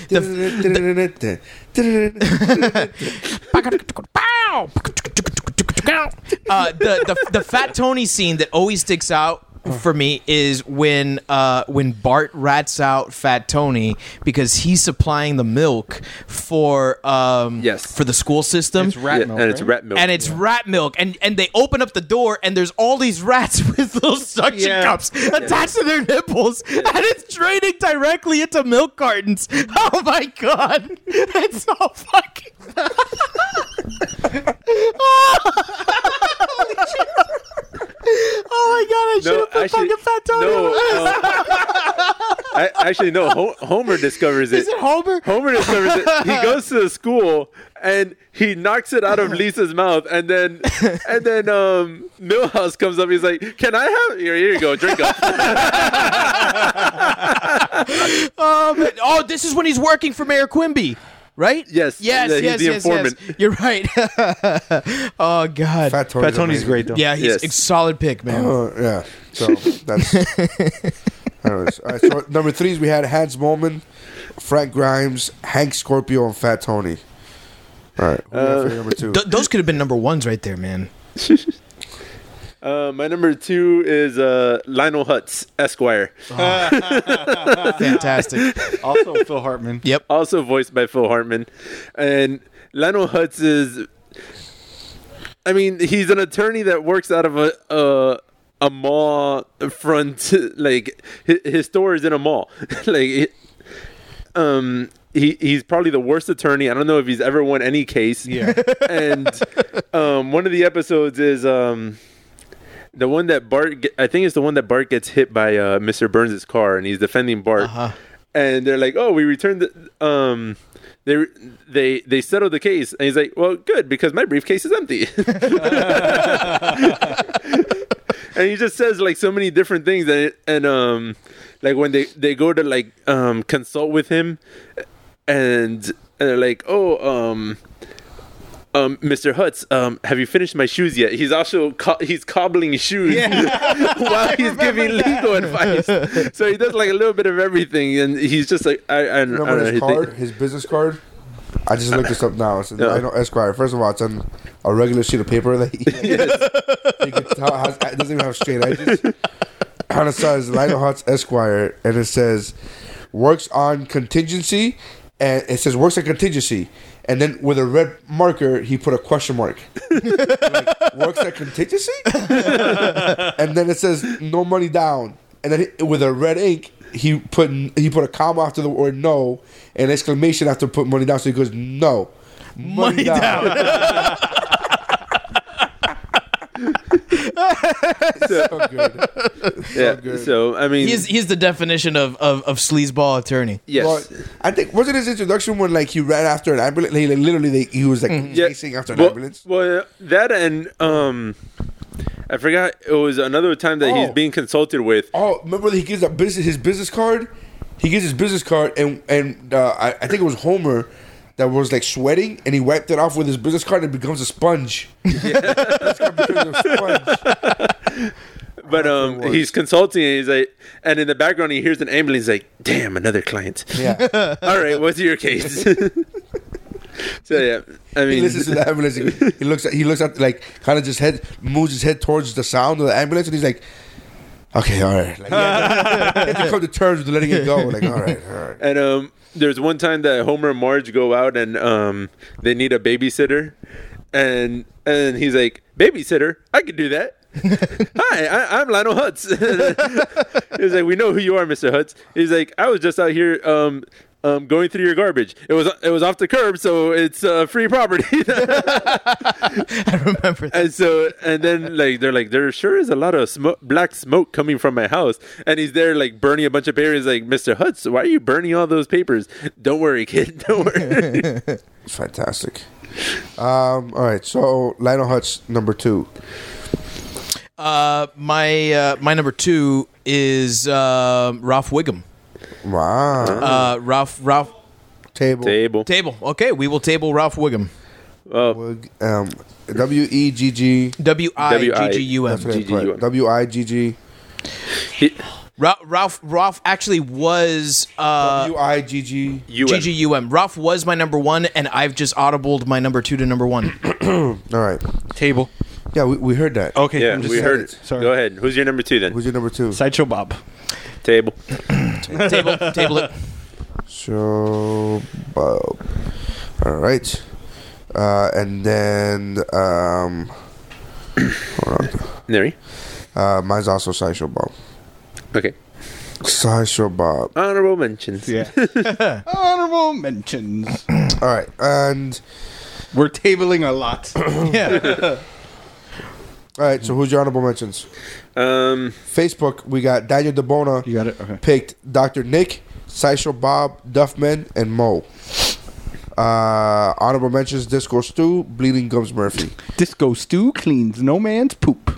uh, the, the the Fat Tony scene that always sticks out for me is when uh, when Bart rats out Fat Tony because he's supplying the milk for um, Yes. for the school system. It's rat yeah, milk, and it's right? rat milk. And it's rat milk, and and they open up the door, and there's all these rats with little suction Yeah. cups attached to their nipples, and it's draining directly into milk cartons. Oh my god, it's so fucking. Oh my god, I should no, have put actually, fucking Fat Tony on no. the list. uh, I, actually, no. Ho- Homer discovers it. Is it Homer? Homer discovers it. He goes to the school and he knocks it out of Lisa's mouth, and then and then um, Milhouse comes up. He's like, "Can I have here? Here you go, drink up." Um, oh, this is when he's working for Mayor Quimby, right? Yes. Yes, Yeah, he's yes, the yes, informant. yes. You're right. Oh god. Fat Tony's, Fat Tony's amazing. great though. Yeah, he's Yes. a solid pick, man. Uh, yeah. So that's. Anyways, all right, so number threes we had Hans Moleman, Frank Grimes, Hank Scorpio, and Fat Tony. All right, who do you have for number two? Th- those could have been number ones right there, man. Uh, my number two is uh, Lionel Hutz, Esquire, Fantastic. Also Phil Hartman. Yep. also voiced by Phil Hartman, and Lionel Hutz is. I mean, he's an attorney that works out of a a, a mall front. Like his, his store is in a mall. like, it, um, he he's probably the worst attorney. I don't know if he's ever won any case. Yeah. And um, one of the episodes is um, the one that Bart. Get, I think it's the one that Bart gets hit by uh, Mister Burns' car, and he's defending Bart. Uh-huh. and they're like, "Oh, we returned the um." They they they settled the case, and he's like, "Well, good, because my briefcase is empty." And he just says like so many different things, and and um, like when they, they go to like um consult with him, and, and they're like, "Oh, um, um, Mister Hutz, um, have you finished my shoes yet?" He's also co- he's cobbling shoes while he's giving that. legal advice. So he does like a little bit of everything, and he's just like, I, I, Remember I don't his know, card, think- his business card? I just looked this up now. It's Yeah. Lionel Esquire. First of all, it's on a regular sheet of paper that he, you can tell has, it doesn't even have straight edges. On the side is Lionel Hutz Esquire, and it says works on contingency, and it says works on contingency, and then with a red marker he put a question mark. Like, works at contingency, and then it says no money down, and then he, with a red ink he put he put a comma after the word no, and exclamation after put money down. So he goes no money, money down. down. So good. yeah. So good. So I mean, He's he's the definition of of, of sleazeball attorney. yes. Well, I think wasn't his introduction when like he ran after an ambulance. Like, literally, they, he was like Yeah. chasing after an well, ambulance. Well, that and um, I forgot it was another time that he's Oh. being consulted with. Oh, remember he gives a business his business card. He gives his business card, and and uh, I, I think it was Homer that was like sweating, and he wiped it off with his business card, and it becomes a sponge. Business card becomes a sponge. But um, was. he's consulting, and he's like, and in the background he hears an ambulance. He's like, "Damn, another client." Yeah, All right, what's your case? So yeah, I he mean, listens to the ambulance. He, he looks at he looks at like kind of just head moves his head towards the sound of the ambulance, and he's like, "Okay, all right." Like, yeah, he had to come to terms with letting it go. Like, all right, all right. and um, there's one time that Homer and Marge go out, and um, they need a babysitter, and and he's like, "Babysitter, I can do that." Hi, I, I'm Lionel Hutz. He's like, "We know who you are, Mister Hutz." He's like, "I was just out here um, um, going through your garbage. It was it was off the curb, so it's uh, free property." I remember that. And so, and then like they're like, "There sure is a lot of smoke, black smoke coming from my house." And he's there like burning a bunch of papers. Like, "Mister Hutz, why are you burning all those papers?" "Don't worry, kid. Don't worry." It's fantastic. Um, all right, so Lionel Hutz number two. Uh, my uh, my number two is uh, Ralph Wiggum. Wow. Uh, Ralph Ralph Table. Table. table. Okay, we will table Ralph Wiggum. Oh, Wig- Um, W E G G. W I G G U M. That's what I G G U M. put. W I G G. he, Ra- Ralph Ralph actually was uh, W I G G. U G M. G U M. Ralph was my number one, and I've just audibled my number two to number one. All right. Table. Yeah, we, we heard that. Okay, Yeah, I'm just we said heard it. it. Sorry. Go ahead. Who's your number two then? Who's your number two? Sideshow Bob. Table. table table it. So, Bob. All right. Uh, and then, um, hold on. Neri. Uh, mine's also Sideshow Bob. Okay. Sideshow Bob. Honorable mentions. Yeah. Honorable mentions. All right. And, We're tabling a lot. Yeah. all right. So, who's your honorable mentions? Um. Facebook, we got Daniel DeBona. You got it? Okay. Picked Doctor Nick, Sideshow Bob, Duffman, and Mo. Uh, honorable mentions: Disco Stew, Bleeding Gums Murphy. Disco Stew cleans no man's poop.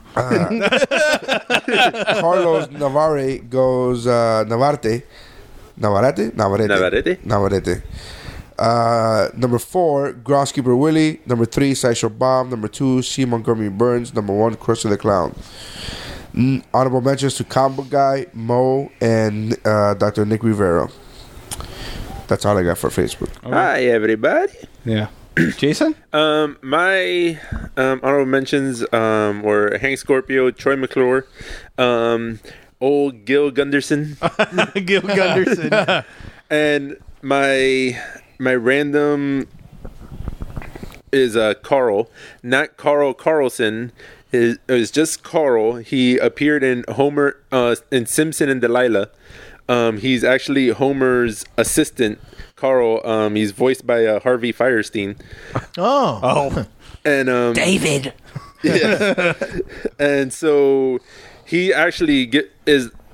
Carlos Navarre goes uh, Navarrete. Navarrete? Navarrete. Navarrete. Navarrete. Uh, number four, Groundskeeper Willie. Number three, Sideshow Bob. Number two, C. Montgomery Burns. Number one, Krusty the Clown. N- honorable mentions to Combo Guy, Mo, and uh, Doctor Nick Rivera. That's all I got for Facebook. Hi, everybody. Yeah. Jason? Um, my um, honorable mentions um, were Hank Scorpio, Troy McClure, um, old Gil Gunderson, Gil Gunderson. and my my random is uh, Carl, not Carl Carlson. It was just Carl. He appeared in Homer, uh, in Simpson and Delilah. Um, he's actually Homer's assistant, Carl. Um, he's voiced by uh, Harvey Fierstein. Oh. Oh. And um, David. yeah. And so he actually get is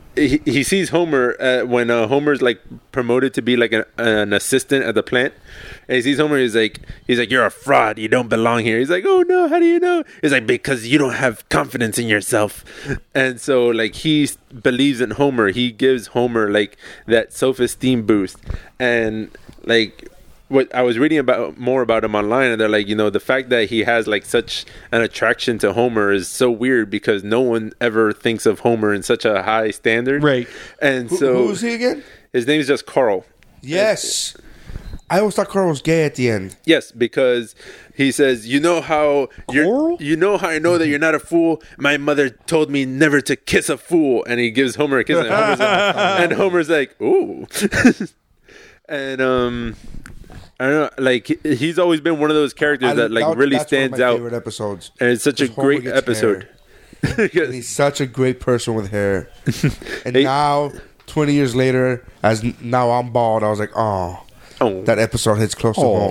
he, he sees Homer uh, when uh, Homer's like promoted to be like an, an assistant at the plant, and he sees Homer. He's like, he's like, "You're a fraud. You don't belong here." He's like, "Oh no, how do you know?" He's like, "Because you don't have confidence in yourself." And so like he believes in Homer. He gives Homer like that self-esteem boost, and like. What I was reading about more about him online, and they're like, you know, the fact that he has like such an attraction to Homer is so weird because no one ever thinks of Homer in such a high standard, Right. And Who, so who's he again? his name is just Carl. Yes. I always thought Carl was gay at the end. Yes, because he says, you know how you're, Coral? you know how I know that you're not a fool. My mother told me never to kiss a fool, and he gives Homer a kiss, and Homer's like, and Homer's like, ooh, and um. I don't know, like he's always been one of those characters I- that like that- really that's one of stands my out, favorite episodes. and it's such a Because Homer great gets episode. And he's such a great person with hair. And Hey. now, twenty years later, as n- now I'm bald, I was like, oh, Oh, that episode hits close to home.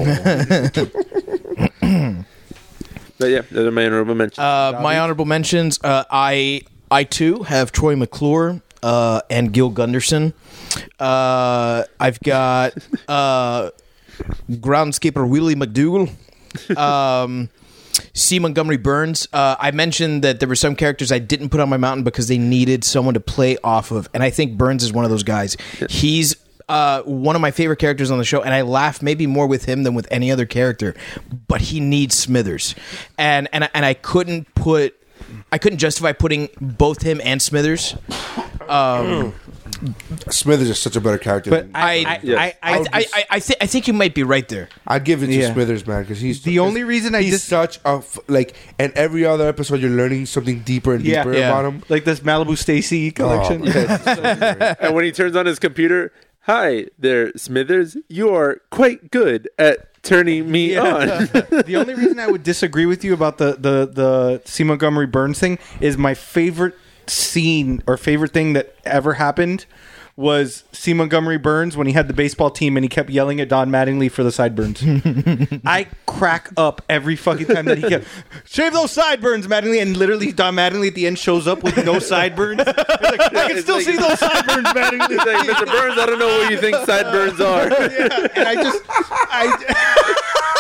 but yeah, those are my honorable mentions. Uh, my honorable mentions. Uh, I I too have Troy McClure uh, and Gil Gunderson. Uh, I've got uh, groundskeeper Willie McDougal. Um, C. Montgomery Burns. Uh, I mentioned that there were some characters I didn't put on my mountain because they needed someone to play off of, and I think Burns is one of those guys. He's uh, one of my favorite characters on the show, and I laugh maybe more with him than with any other character. But he needs Smithers, and and and I couldn't put, I couldn't justify putting both him and Smithers. Um, Smithers is such a better character. But than, I, I- I, Yes. I, I, I I I, I, th- I think you might be right there. I'd give it to Yeah. Smithers, man, because he's The only reason I he's just- such a f- like, and every other episode you're learning something deeper and Yeah. deeper Yeah. about him. like this Malibu Stacy collection. Oh, Yeah. And when he turns on his computer, hi there, Smithers. You are quite good at turning me on. The only reason I would disagree with you about the the the C. Montgomery Burns thing is my favorite scene or favorite thing that ever happened was C. Montgomery Burns when he had the baseball team and he kept yelling at Don Mattingly for the sideburns. I crack up every fucking time that he kept shave those sideburns, Mattingly, and literally Don Mattingly at the end shows up with no sideburns. He's like, I can It's still like- see those sideburns, Mattingly. He's like, Mister Burns, I don't know what you think sideburns are. Yeah, and I just I.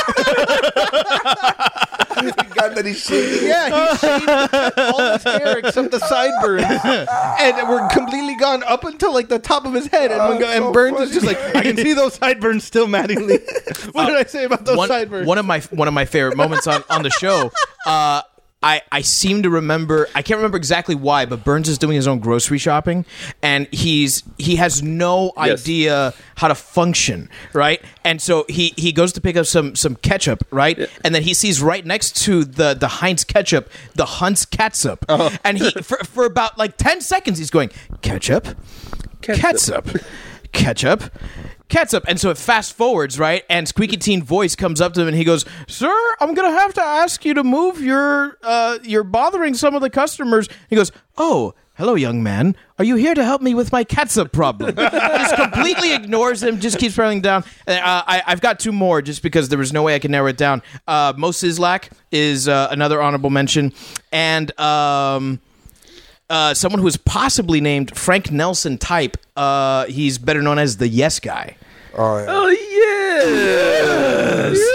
God, that he's shaving. Yeah, he shaved all his hair except the sideburns, and we're completely gone up until like the top of his head. And, Oh, when- and so Burns funny. is just like, I can see those sideburns still, Mattingly. What did I say about those one, sideburns? one of my one of my favorite moments on, on the show. Uh, I, I seem to remember. I can't remember exactly why, but Burns is doing his own grocery shopping, and he's he has no Yes. idea how to function, right? And so he, he goes to pick up some some ketchup, right? And then he sees right next to the the Heinz ketchup the Hunt's catsup, and he for, for about like ten seconds he's going ketchup, ketchup, ketchup. Ketchup, and so it fast forwards, right? And Squeaky Teen Voice comes up to him and he goes, "Sir, I'm gonna have to ask you to move. You're uh, you're bothering some of the customers." He goes, "Oh, hello, young man. Are you here to help me with my ketchup problem?" Just completely ignores him. Just keeps running down. Uh, I, I've got two more, just because there was no way I could narrow it down. Uh, Mo Sizlak is uh, another honorable mention, and um. Uh, someone who is possibly named Frank Nelson type. Uh, he's better known as the Yes Guy. Oh, yeah. Oh, yes.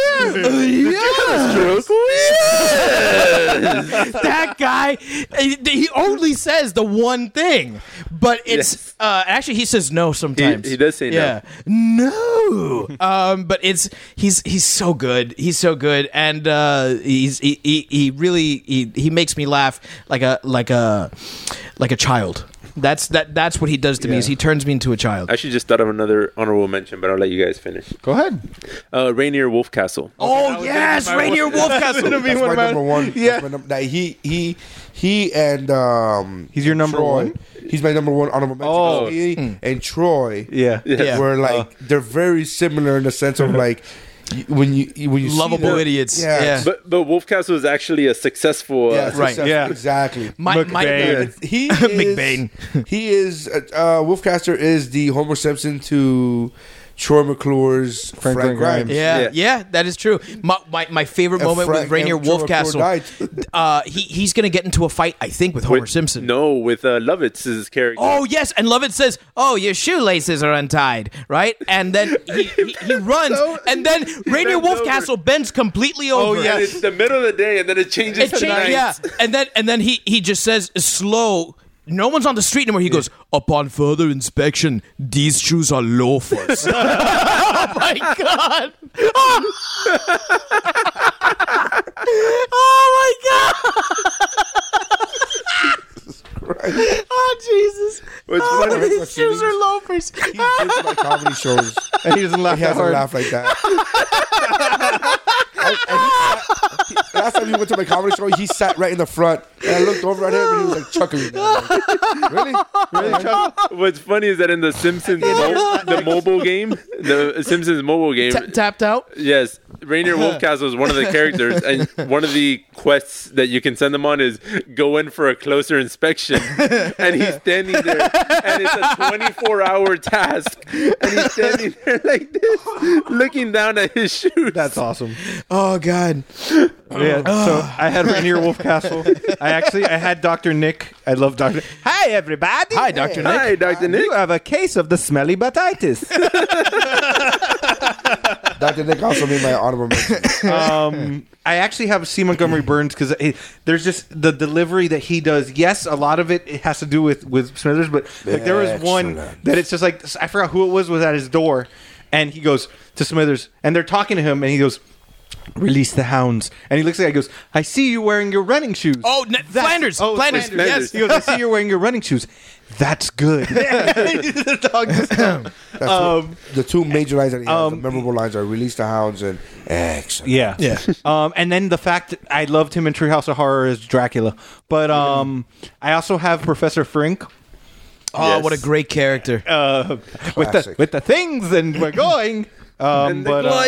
Yes. That guy, he he only says the one thing, but it's Yes. uh, actually he says no sometimes. He- he does say no. yeah. no. um, but it's he's he's so good. He's so good, and uh, he's he, he he really he, he makes me laugh like a like a like a child. That's that that's what he does to me. Is he turns me into a child. I should just thought of another honorable mention, but I'll let you guys finish. Go ahead. Uh, Rainier Wolfcastle. Oh yes, Rainier Wolfcastle. That's my number one. Yeah. That's my num- that he he he and um He's your number Troy, one? He's my number one honorable mention. Oh. He and Troy Yeah. Yeah. were like they're very similar in the sense of like y- when you when you see Lovable them- idiots. Yeah. Yeah. But but Wolfcastle is actually a successful. Uh, Yeah, Right. successful, Yeah. exactly. My, my, McBain. He is, McBain. he is uh, uh, Wolfcaster is the Homer Simpson to Troy McClure's Frank, Frank Grimes. Grimes. Yeah, yeah, Yeah. that is true. My my, my favorite And moment Frank- with Rainier and Troy McClure Wolfcastle. died. Uh, he he's gonna get into a fight, I think, with Homer With- Simpson. No, with uh, Lovitz's character. Oh yes, and Lovett says, "Oh, your shoelaces are untied," right? And then he, he, he runs, and then Rainier bends over. Wolfcastle bends completely over. And it's the middle of the day, and then it changes It to changed, night. yeah. And then and then he he just says slow. No one's on the street anymore. He goes, upon further inspection, these shoes are loafers. Oh my god! Oh my god! Oh Jesus! What's Oh, funny- these shoes are loafers. He did my comedy shows. And he doesn't laugh He that hasn't hard. laughed like that. And- and he sat- he- last time he went to my comedy show, he sat right in the front, and I looked over at him, and he was like chuckling. I'm like, really, really, Chuck? What's funny is that in the Simpsons, mo- the mobile game, the Simpsons mobile game, Ta- tapped out. yes, Rainier Wolfcastle is one of the characters, and one of the quests that you can send them on is go in for a closer inspection, and he's standing there, and it's a twenty-four hour task, and he's standing there like this, looking down at his shoes. That's awesome. Oh god. Yeah, so I had Rainier Wolfcastle. I actually I had Doctor Nick. I love Doctor Hi everybody. Hi, Doctor Nick. Hi, Doctor Nick. You have a case of the smelly batitis. Doctor Nick also made my honorable mention. um, I actually have C. Montgomery Burns because there's just the delivery that he does. Yes, a lot of it, it has to do with with Smithers, but like there was one Excellent. that it's just like I forgot who it was was at his door, and he goes to Smithers, and they're talking to him, and he goes, "Release the hounds," and he looks at it and goes, "I see you wearing your running shoes." Oh, ne- That's- Flanders. oh, Flanders. Flanders. Yes. He goes, "I see you're wearing your running shoes. That's good." The dog just- That's Um, what, the two major lines that he has, um, the memorable lines are "Release the Hounds" and "Excellent." Yeah, Yeah. Um, and then the fact that I loved him in Treehouse of Horror as Dracula, but um, I also have Professor Frink Oh, Yes. what a great character. uh, with the Classic. with the things, and we're going. Um, but uh,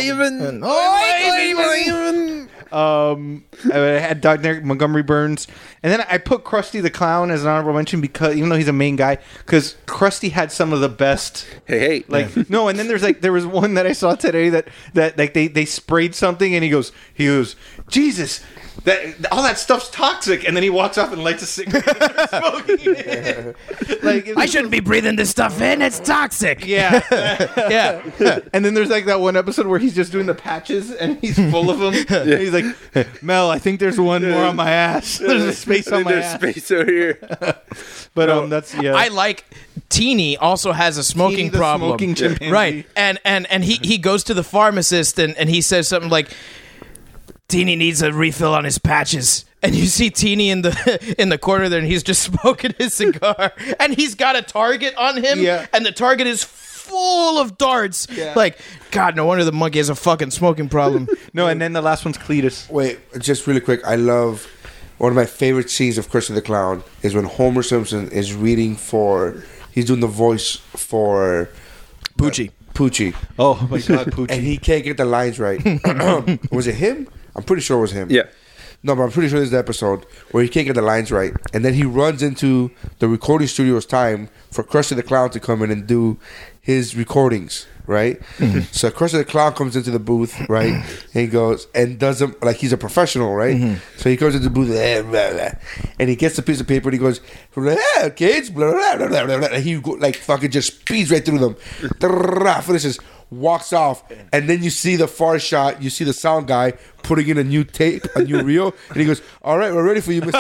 um, I had Doctor Montgomery Burns, and then I put Krusty the Clown as an honorable mention because even though he's a main guy, because Krusty had some of the best. Hey, hey, Like no, and then there's like there was one that I saw today that that like they they sprayed something and he goes he goes Jesus that all that stuff's toxic, and then he walks off and lights a cigarette and starts smoking it. Like it I was- shouldn't be breathing this stuff in. It's toxic. yeah. Yeah. And then there's like that one episode where he's just doing the patches and he's full of them. And he's like, Mel, I think there's one more on my ass. There's a space on my there's ass. space over here. But um, that's yeah. I like Teeny also has a smoking Teeny the problem. smoking chimpanzee. Right. And and and he, he goes to the pharmacist and, and he says something like Teeny needs a refill on his patches. And you see Teeny in the in the corner there and he's just smoking his cigar. And he's got a target on him. Yeah. And the target is full of darts. Yeah. Like, God, no wonder the monkey has a fucking smoking problem. No, and then the last one's Cletus. Wait, just really quick. I love one of my favorite scenes of Krusty the Clown is when Homer Simpson is reading for. He's doing the voice for Poochie. Poochie, Oh my God, Poochie. and he can't get the lines right. Was it him? I'm pretty sure it was him. Yeah. No, but I'm pretty sure this is the episode where he can't get the lines right, and then he runs into the recording studio's time for Krusty the Clown to come in and do his recordings, right? So Krusty the Clown comes into the booth, right, and he goes and does them like he's a professional, right? So he comes into the booth, eh, blah, blah, and he gets the piece of paper and he goes, "Yeah, kids," blah, blah, blah, blah, blah, and he go, like fucking just speeds right through them, finishes. Walks off, and then you see the far shot. You see the sound guy putting in a new tape, a new reel, and he goes, "All right, we're ready for you, Mister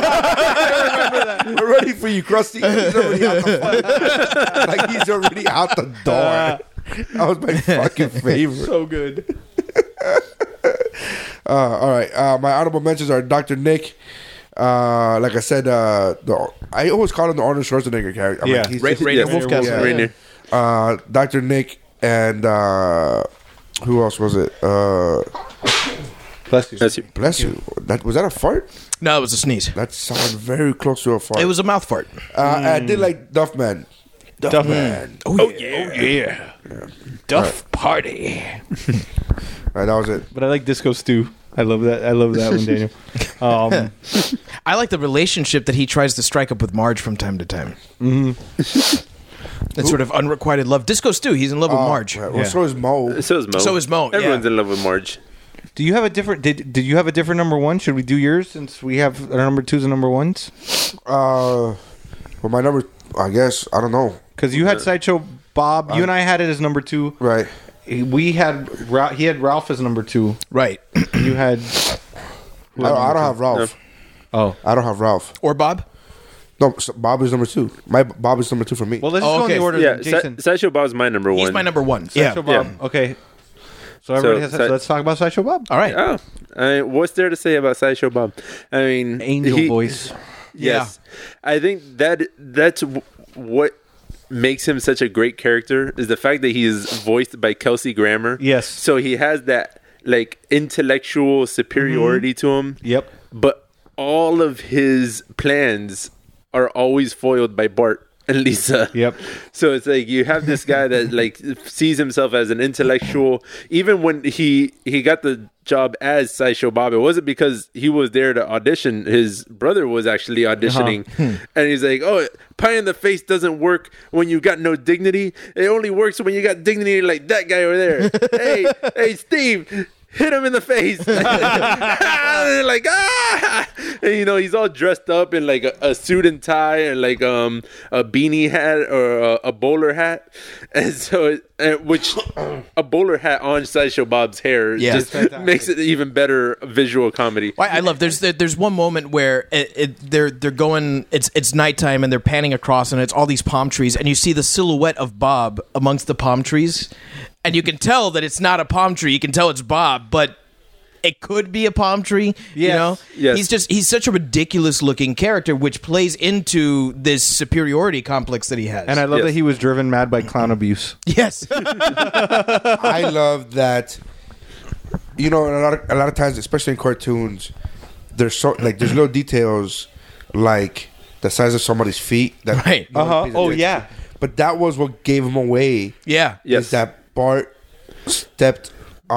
We're ready for you, Krusty." He's already out the like he's already out the door. That was my fucking favorite. so good. Uh, all right, uh, my honorable mentions are Doctor Nick. Uh, like I said, uh, the, I always call him the Arnold Schwarzenegger character. I mean, Yeah. he's Ra- just- Rainier Yeah. Wolfcastle. Yeah. Rainier. uh, Doctor Nick and uh, who else was it? Uh, Bless you. That's you. bless you. That was that a fart? No, it was a sneeze. That sounded very close to a fart. It was a mouth fart. Uh, I did like Duffman. Duffman. Oh yeah. Oh yeah. Duff party. Right, that was it. But I like Disco Stew. I love that. I love that one, Daniel. Um, I like the relationship that he tries to strike up with Marge from time to time. That sort of unrequited love. Disco Stew, he's in love with Marge. Right. Well, so is Mo. So is Mo. So is Mo, Everyone's yeah. in love with Marge. Do you have a different? Did Did you have a different number one? Should we do yours since we have our number twos and number ones? Uh, well, my number, I guess, I don't know. Because you had Sideshow Bob. You and I had it as number two. Right. We had Ra- he had Ralph as number two. Right. You had. I, I don't have Ralph. Oh, I don't have Ralph. Or Bob? No, so Bob is number two. My Bob is number two for me. well, let's Oh, just go okay. in the order. Yeah, then. Jason, Si- Sideshow Bob's my number one. He's my number one. Sideshow Yeah. Bob. Okay. So everybody has. So, So Si- let's talk about Sideshow Bob. All right. Oh, I mean, what's there to say about Sideshow Bob? I mean, Angel he- voice. Yes, I think that that's w- what makes him such a great character is the fact that he is voiced by Kelsey Grammer. Yes. So he has that like intellectual superiority to him. Yep. But all of his plans are always foiled by Bart and Lisa. Yep. So it's like you have this guy that like sees himself as an intellectual. Even when he he got the job as Sideshow Bob, it wasn't because he was there to audition. His brother was actually auditioning, and he's like, "Oh, pie in the face doesn't work when you got no dignity. It only works when you got dignity, like that guy over there. hey, hey, Steve." Hit him in the face. And they're like, ah! And, you know, he's all dressed up in like a, a suit and tie and like um a beanie hat or a, a bowler hat. And so, it, and which a bowler hat on Sideshow Bob's hair Yeah. just Fantastic. makes it even better visual comedy. Well, I love. There's there, there's one moment where it, it, they're they're going. It's it's nighttime and they're panning across and it's all these palm trees and you see the silhouette of Bob amongst the palm trees, and you can tell that it's not a palm tree. You can tell it's Bob, but it could be a palm tree. You Yes. know, Yes. he's just he's such a ridiculous looking character, which plays into this superiority complex that he has. And I love Yes. that he was driven mad by clown abuse. yes, I love that. You know, a lot of a lot of times, especially in cartoons, there's so like there's little details like the size of somebody's feet. That Right. no one Uh-huh. pays Oh, attention. yeah. But that was what gave him away. yeah, Yes. Is that Bart stepped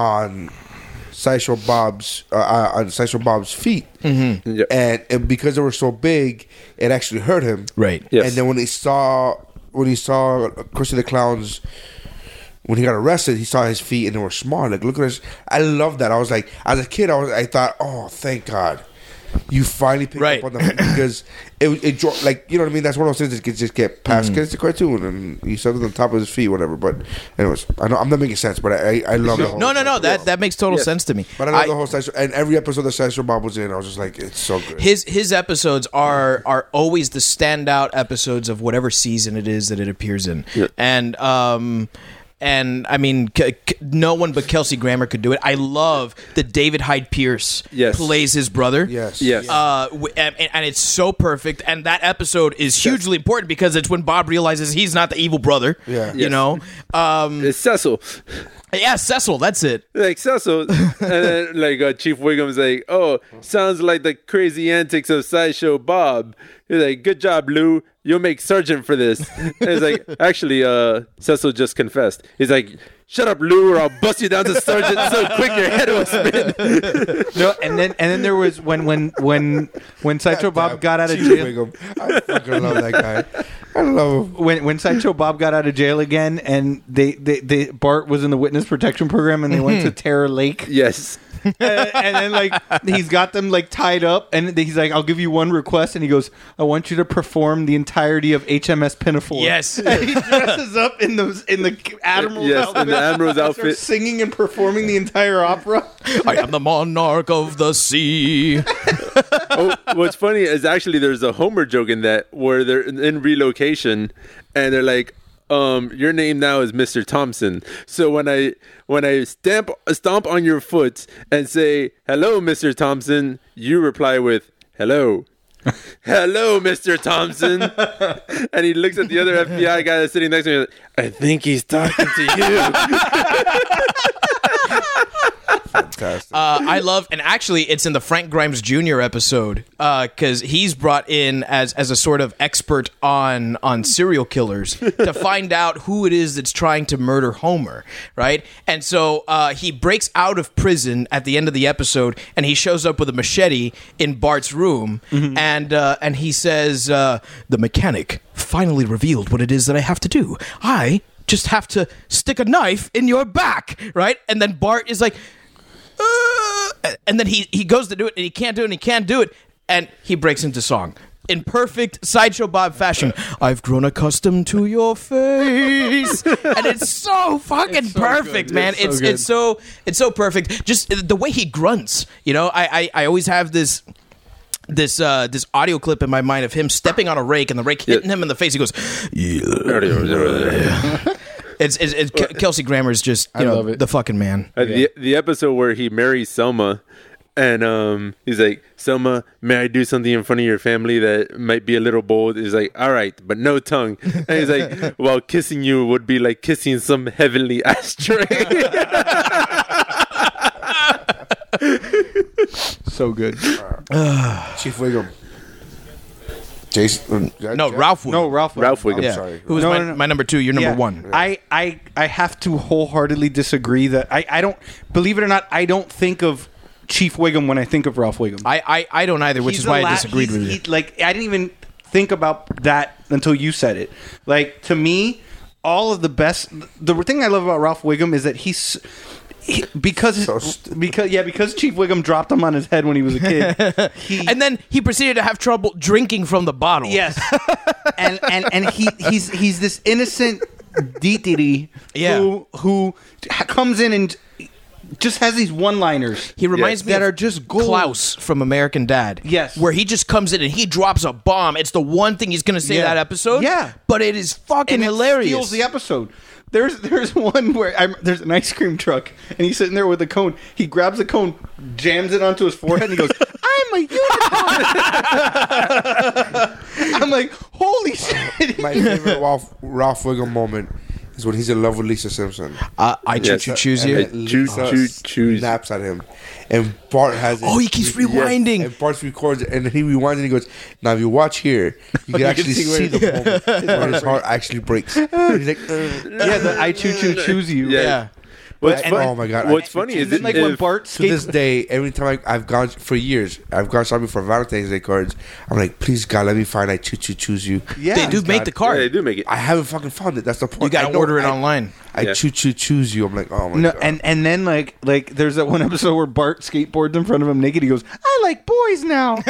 on Sideshow Bob's uh, uh, on Sideshow Bob's feet, Mm-hmm. Yep. and, and because they were so big, it actually hurt him. right. Yes. And then when he saw when he saw Krusty the Clown's when he got arrested, he saw his feet and they were small. Like, look at this. I love that. I was like, as a kid, I was I thought, oh, thank God, you finally picked Right. up on the because it it dro- like you know what I mean. That's one of those things that can just get passed because it's a cartoon and he said it on the top of his feet, whatever. But anyways, I know I'm not making sense, but I I, I love the whole No, no, no. That that makes total Yes. sense to me. But I love I- the whole Sideshow and every episode that Sideshow Bob was in, I was just like, it's so good. his his episodes are are always the standout episodes of whatever season it is that it appears in, and um. And I mean, c- c- no one but Kelsey Grammer could do it. I love that David Hyde Pierce Yes. plays his brother. Yes. Yes. Uh, w- and, and it's so perfect. And that episode is hugely important because it's when Bob realizes he's not the evil brother. Yeah. You Yes. know? Um, It's Cecil. yeah, Cecil, that's it. Like Cecil, and then like uh, Chief Wiggum's like, "Oh, sounds like the crazy antics of Sideshow Bob." He's like, "Good job, Lou. You'll make sergeant for this." And it's like, actually, uh, Cecil just confessed. He's like, "Shut up, Lou, or I'll bust you down to sergeant so quick your head will spin." No, and then and then there was when when when when Sideshow Bob got out of Chief jail. Wiggum. I fucking love that guy. I love him. When when Sideshow Bob got out of jail again, and they, they, they Bart was in the witness protection program, and they went to Terror Lake, Yes. and, and then like he's got them like tied up, and he's like, "I'll give you one request," and he goes, "I want you to perform the entirety of H M S Pinafore." Yes. And he dresses up in the in the admiral's Yes, outfit, in the admiral's starts outfit. singing and performing the entire opera. I am the monarch of the sea. Oh, what's funny is actually there's a Homer joke in that where they're in, in relocation, and they're like, um, "Your name now is Mister Thompson." So when I when I stamp stomp on your foot and say, "Hello, Mister Thompson," you reply with, "Hello." "Hello, Mister Thompson." And he looks at the other F B I guy that's sitting next to me. Like, I think he's talking to you. Fantastic. Uh, I love, and actually, it's in the Frank Grimes Junior episode because he's brought in as as a sort of expert on on serial killers to find out who it is that's trying to murder Homer, right? And so uh, he breaks out of prison at the end of the episode, and he shows up with a machete in Bart's room, and uh, and he says, uh, "The mechanic finally revealed what it is that I have to do. I just have to stick a knife in your back, right? And then Bart is like, uh, and then he, he goes to do it, and he can't do it, and he can't do it, and he breaks into song. In perfect Sideshow Bob fashion, I've grown accustomed to your face, and it's so fucking It's so perfect, good. man. It's so It's good. it's so it's so perfect. Just the way he grunts, you know. I I, I always have this this uh, this audio clip in my mind of him stepping on a rake and the rake hitting him in the face. He goes, yeah. It's, it's, it's Kelsey Grammer's just you I know love it. the fucking man. Uh, the the episode where he marries Selma, and um, he's like, Selma, may I do something in front of your family that might be a little bold? He's like, all right, but no tongue. And he's like, well, kissing you would be like kissing some heavenly ashtray. So good. Chief Wiggum. Jason. uh, No, Jeff? Ralph. Wiggum. No, Ralph. Ralph Wiggum. I'm Yeah. sorry. Who was No, my, no, no. my number two? You're number Yeah. one. I, I I have to wholeheartedly disagree that I, I don't believe it or not, I don't think of Chief Wiggum when I think of Ralph Wiggum. I, I, I don't either, which He's is the why la- I disagreed he's- with you. he- like I didn't even think about that until you said it. Like to me, all of the best. The thing I love about Ralph Wiggum is that he's. He, because So stupid. because yeah because Chief Wiggum dropped him on his head when he was a kid. He, And then he proceeded to have trouble drinking from the bottle. yes, and and and he he's he's this innocent deity Yeah. who who comes in and just has these one-liners. He reminds Yes. me That of are just gold. Klaus from American Dad. Yes. Where he just comes in and he drops a bomb. It's the one thing he's going to say Yeah. that episode. Yeah. But it is fucking and it hilarious. steals the episode. There's there's one where I'm, there's an ice cream truck and he's sitting there with a cone. He grabs the cone, jams it onto his forehead, and he goes, "I'm a unicorn." I'm like, holy shit! My favorite Ralph, Ralph Wiggum moment is when he's in love with Lisa Simpson. Uh, I choo Yes. choo choose And you. then Choo- Lisa choo- choose. snaps at him, and Bart has. Oh, it- he keeps rewinding. And Bart records it, and then he rewinds and he goes, "Now, if you watch here, you can actually see see, where- the moment when his heart actually breaks." And he's like, uh, Yeah, the I choo choo choose you. Yeah. Yeah. What's And- fun- oh my God, What's I- funny And is then it, like when if- Bart to this skate- day, every time I, I've gone for years, I've gone shopping for Valentine's Day cards. I'm like, please God, let me find I choo choo choose you. Yeah. They do make God. the yeah, card. they do make it. I haven't fucking found it. That's the point. You got I to know- order it I- online. I Yeah. choo choo choose you. I'm like, oh my No, God. and and then like like there's that one episode where Bart skateboards in front of him naked. He goes, "I like boys now."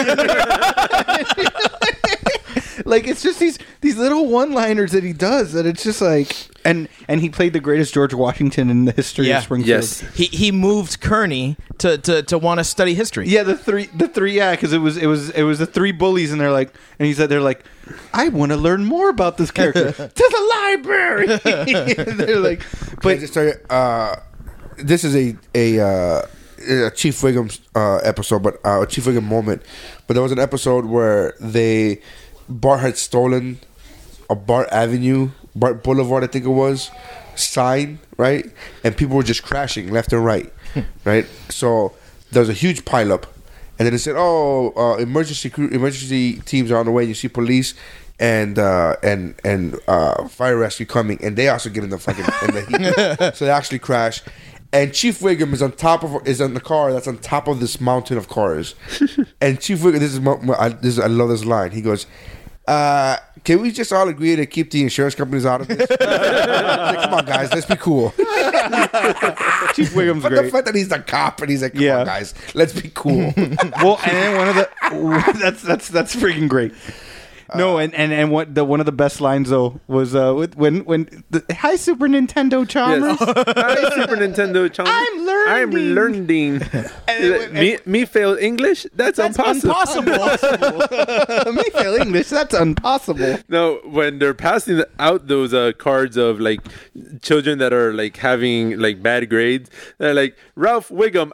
Like it's just these these little one-liners that he does that it's just like and and he played the greatest George Washington in the history Yeah. of Springfield. Yes. He he moved Kearney to, to, to want to study history. Yeah, the three, the three, yeah, because it was, it was, it was the three bullies, and they're like, and he said, they're like, I want to learn more about this character to the library. And they're like, But but just tell you, uh, this is a a, uh, a Chief Wiggum uh, episode, but uh, a Chief Wiggum moment. But there was an episode where they Bart had stolen a Bart Avenue, Bart Boulevard, I think it was, sign, right? And people were just crashing left and right, right? So there was a huge pileup, and then they said, "Oh, uh, emergency crew, emergency teams are on the way." You see police and uh, and and uh, fire rescue coming, and they also get in the fucking in the heat. So they actually crash. And Chief Wiggum is on top of is on the car that's on top of this mountain of cars. And Chief Wiggum, this is my, my- I, this is, I love this line. He goes, uh, "Can we just all agree to keep the insurance companies out of this? Like, come on, guys, let's be cool." Chief Wiggum's But the great. fact that he's the cop and he's like, "Come Yeah. on, guys, let's be cool." Well, and then one of the that's that's that's freaking great. No, and, and, and what the one of the best lines though was uh with, when when the, hi Super Nintendo Chalmers. Yes. Hi, Super Nintendo Chalmers. I'm learning. I'm learning. And- me, me fail English? That's, That's impossible. impossible. Me fail English. That's impossible. No, when they're passing out those uh, cards of like children that are like having like bad grades, they're like, Ralph Wiggum,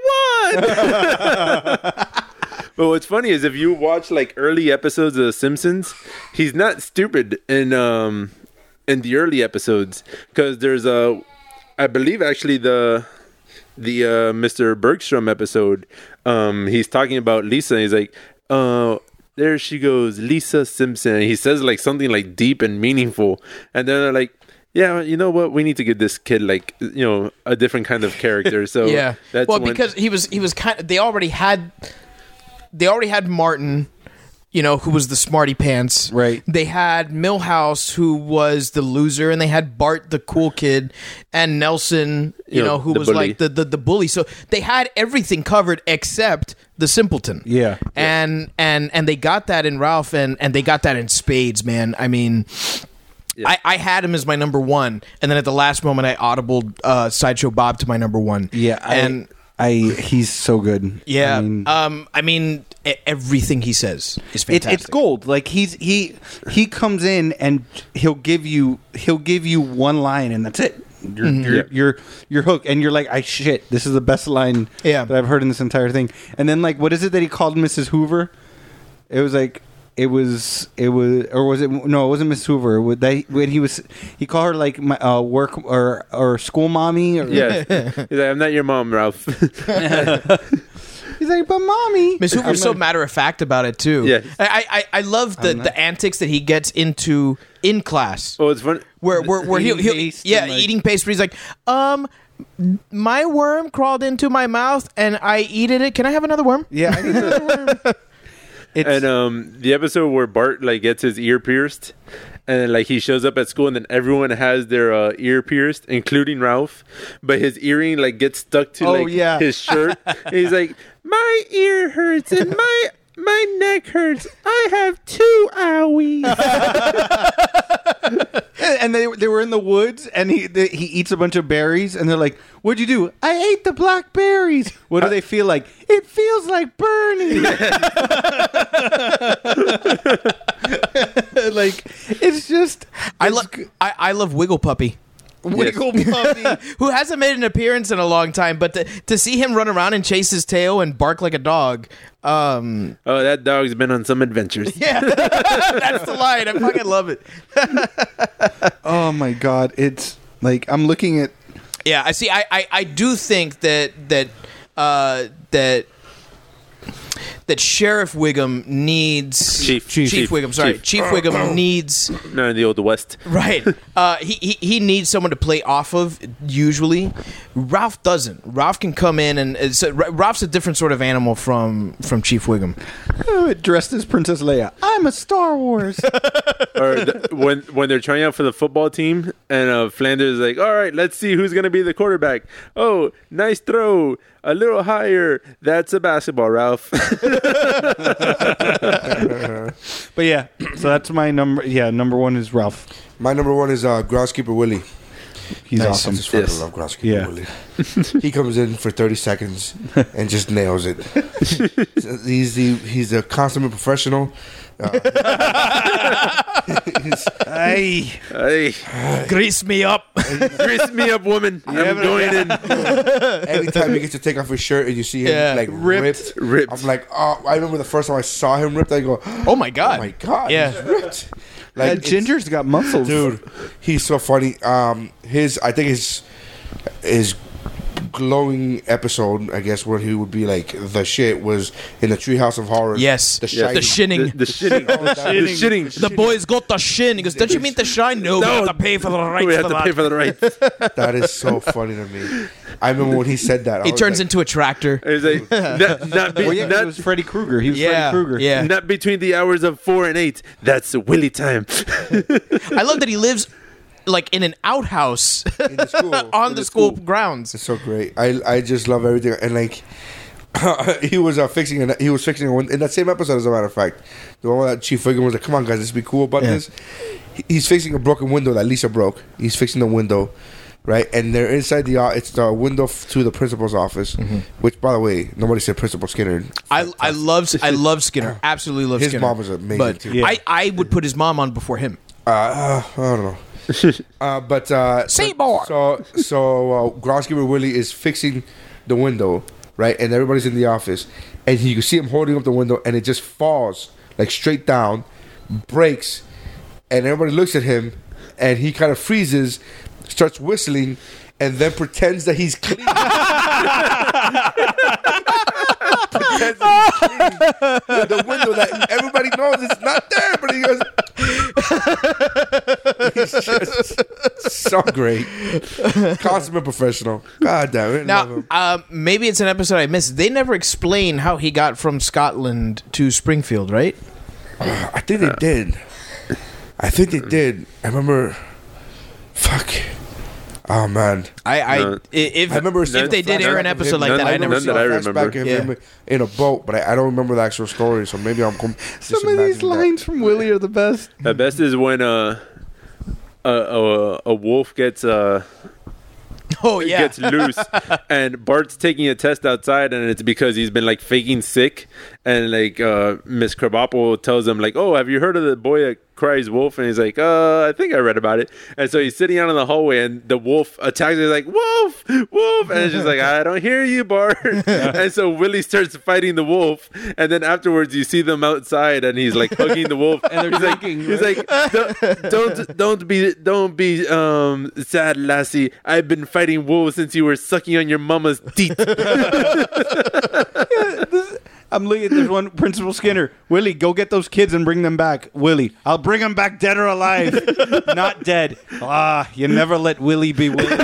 I won. But what's funny is if you watch like early episodes of The Simpsons, he's not stupid in um in the early episodes because there's a, I believe actually the the uh, Mister Bergstrom episode, um he's talking about Lisa. And he's like, uh. There she goes, Lisa Simpson. And he says like something like deep and meaningful, and then they're like, "Yeah, you know what? We need to give this kid like you know a different kind of character." So Yeah. that's well, when- because he was he was kind of they already had they already had Martin, you know, who was the smarty pants. Right. They had Milhouse, who was the loser, and they had Bart, the cool kid, and Nelson, you You know, know, who the was bully. like the, the the bully. So they had everything covered except the simpleton. Yeah. And and and they got that in Ralph, and and they got that in spades, man. I mean. Yeah. I, I had him as my number one, and then at the last moment, I audibled uh, Sideshow Bob to my number one. Yeah, I, and I he's so good. yeah, I mean, um, I mean, e- everything he says is it, fantastic. it's gold. Like he's he he comes in and he'll give you he'll give you one line and that's it. You're Mm-hmm. you're, Yeah. you're you're hooked and you're like, I shit, this is the best line Yeah. that I've heard in this entire thing. And then like, what is it that he called Missus Hoover? It was like. It was, it was, or was it? No, it wasn't Miss Hoover. Would they, when he was, he called her like my uh, work or or school mommy. Or, Yeah, he's like, I'm not your mom, Ralph. He's like, but mommy. Miss Hoover's so matter of fact about it too. Yeah. I, I I love the, the antics that he gets into in class. Oh, it's fun. Where where, where he'll, Eating he'll paste yeah and, like- eating pastry. He's like, um, my worm crawled into my mouth and I eat it. Can I have another worm? Yeah, I need another worm. It's, And um, the episode where Bart like gets his ear pierced, and then, like he shows up at school, and then everyone has their uh, ear pierced, including Ralph. But his earring like gets stuck to Oh, like yeah. his shirt. And he's like, my ear hurts and my my neck hurts. I have two owies. and they they were in the woods, and he they, he eats a bunch of berries, and they're like, "What'd you do?" I ate the black berries. What do they feel like? It feels like burning. Like it's just I it's love g- I, I love Wiggle Puppy. Wiggle Puppy. Who hasn't made an appearance in a long time, but to, to see him run around and chase his tail and bark like a dog, um, Oh, that dog's been on some adventures. yeah, that's the line. I fucking love it. Oh my god! It's like I'm looking at. Yeah, I see. I, I, I do think that that uh, that that Sheriff Wiggum needs Chief. Chief, Chief. Wiggum. Sorry, Chief. Chief Wiggum needs. No, in the old West. Right. Uh, he, he he needs someone to play off of. Usually, Ralph doesn't. Ralph can come in and it's a, Ralph's a different sort of animal from from Chief Wiggum. Oh, dressed as Princess Leia. I'm a Star Wars. Or the, when when they're trying out for the football team, and uh, Flanders is like, "All right, let's see who's gonna be the quarterback." Oh, nice throw, a little higher. That's a basketball, Ralph. But yeah, so that's my number. Yeah, number one is Ralph. My number one is uh, Groundskeeper Willie. He's Nice. awesome. I just fucking Yes. love Groundskeeper Yeah. Willie. He comes in for thirty seconds and just nails it. he's the he's a consummate professional. Uh, he's- Hey, Hey, Grease me up. grease me up, woman. I'm going in. anytime he gets to take off his shirt and you see him Yeah. like Ripped. ripped, Ripped. I'm like, oh! I remember the first time I saw him ripped. I go, Oh my god. oh my god, Yeah. he's ripped. that it's- Ginger's got muscles, dude, he's so funny. Um, his I think his his glowing episode, I guess, where he would be like the shit was in the Treehouse of Horror. Yes. the, The Shining. shinning. The, the shitting. Oh, that- The shitting. The boys got the shin. He goes, "Don't you mean the shine? No, we No. have to pay for the rights We have for to that." pay for the rights. That is so funny to me. I remember when he said that. I He was turns like, into a tractor. It's like not, not, be, Well, yeah, not, it was Freddy Krueger. He was Yeah, Freddy Krueger. yeah. not between the hours of four and eight. That's Willie time. I love that he lives like in an outhouse in the school on in the school grounds. It's so great. I I just love everything and like. he was uh, fixing an, he was fixing a win- in that same episode, as a matter of fact, the one that Chief Wiggum was like, "Come on, guys, let's be cool about Yeah. this." He- He's fixing a broken window that Lisa broke. He's fixing the window, right? And they're inside the uh, it's the window f- to the principal's office. Which, by the way, nobody said Principal Skinner. I I love I love Skinner. Absolutely love His Skinner. mom was amazing, But too. I I would put his mom on before him. Uh, uh, I don't know. uh, but uh, Seymour. So so uh, Groundskeeper Willie is fixing the window, right? And everybody's in the office, and you can see him holding up the window, and it just falls like straight down, breaks, and everybody looks at him, and he kind of freezes, starts whistling, and then pretends that he's clean. Pretends that he's clean with the window that everybody knows it's not there, but he goes. He's just so great, consummate professional. God damn it! love Now, him. um, maybe it's an episode I missed. They never explain how he got from Scotland to Springfield, right? I think they did. I think they did. I remember. Fuck. Oh man. I, I No. if I remember if seeing they a did air an flashback of episode him. like None- that, I none never that saw. I a remember. flashback of Yeah. him in a boat, but I, I don't remember the actual story. So maybe I'm. Com- Some of these just imagining that. lines from Willie are the best. The best is when uh, a a, a wolf gets uh Oh yeah. gets loose, and Bart's taking a test outside, and it's because he's been like faking sick, and like uh, Miss Krabappel tells him like, "Oh, have you heard of the boy that cries wolf?" And he's like, "Uh, I think I read about it." And so he's sitting out in the hallway, and the wolf attacks him. He's like, "Wolf, wolf!" And it's just like, "I don't hear you, Bart." And so Willie starts fighting the wolf, and then afterwards you see them outside, and he's like hugging the wolf, and they're he's drinking, like, he's like, "Don't, don't, don't be, don't be um sad, lassie. I've been fighting wolves since you were sucking on your mama's teeth." I'm looking. There's one Principal Skinner. Willie, go get those kids and bring them back. Willie, I'll bring them back dead or alive. Not dead. Ah, you never let Willie be Willie.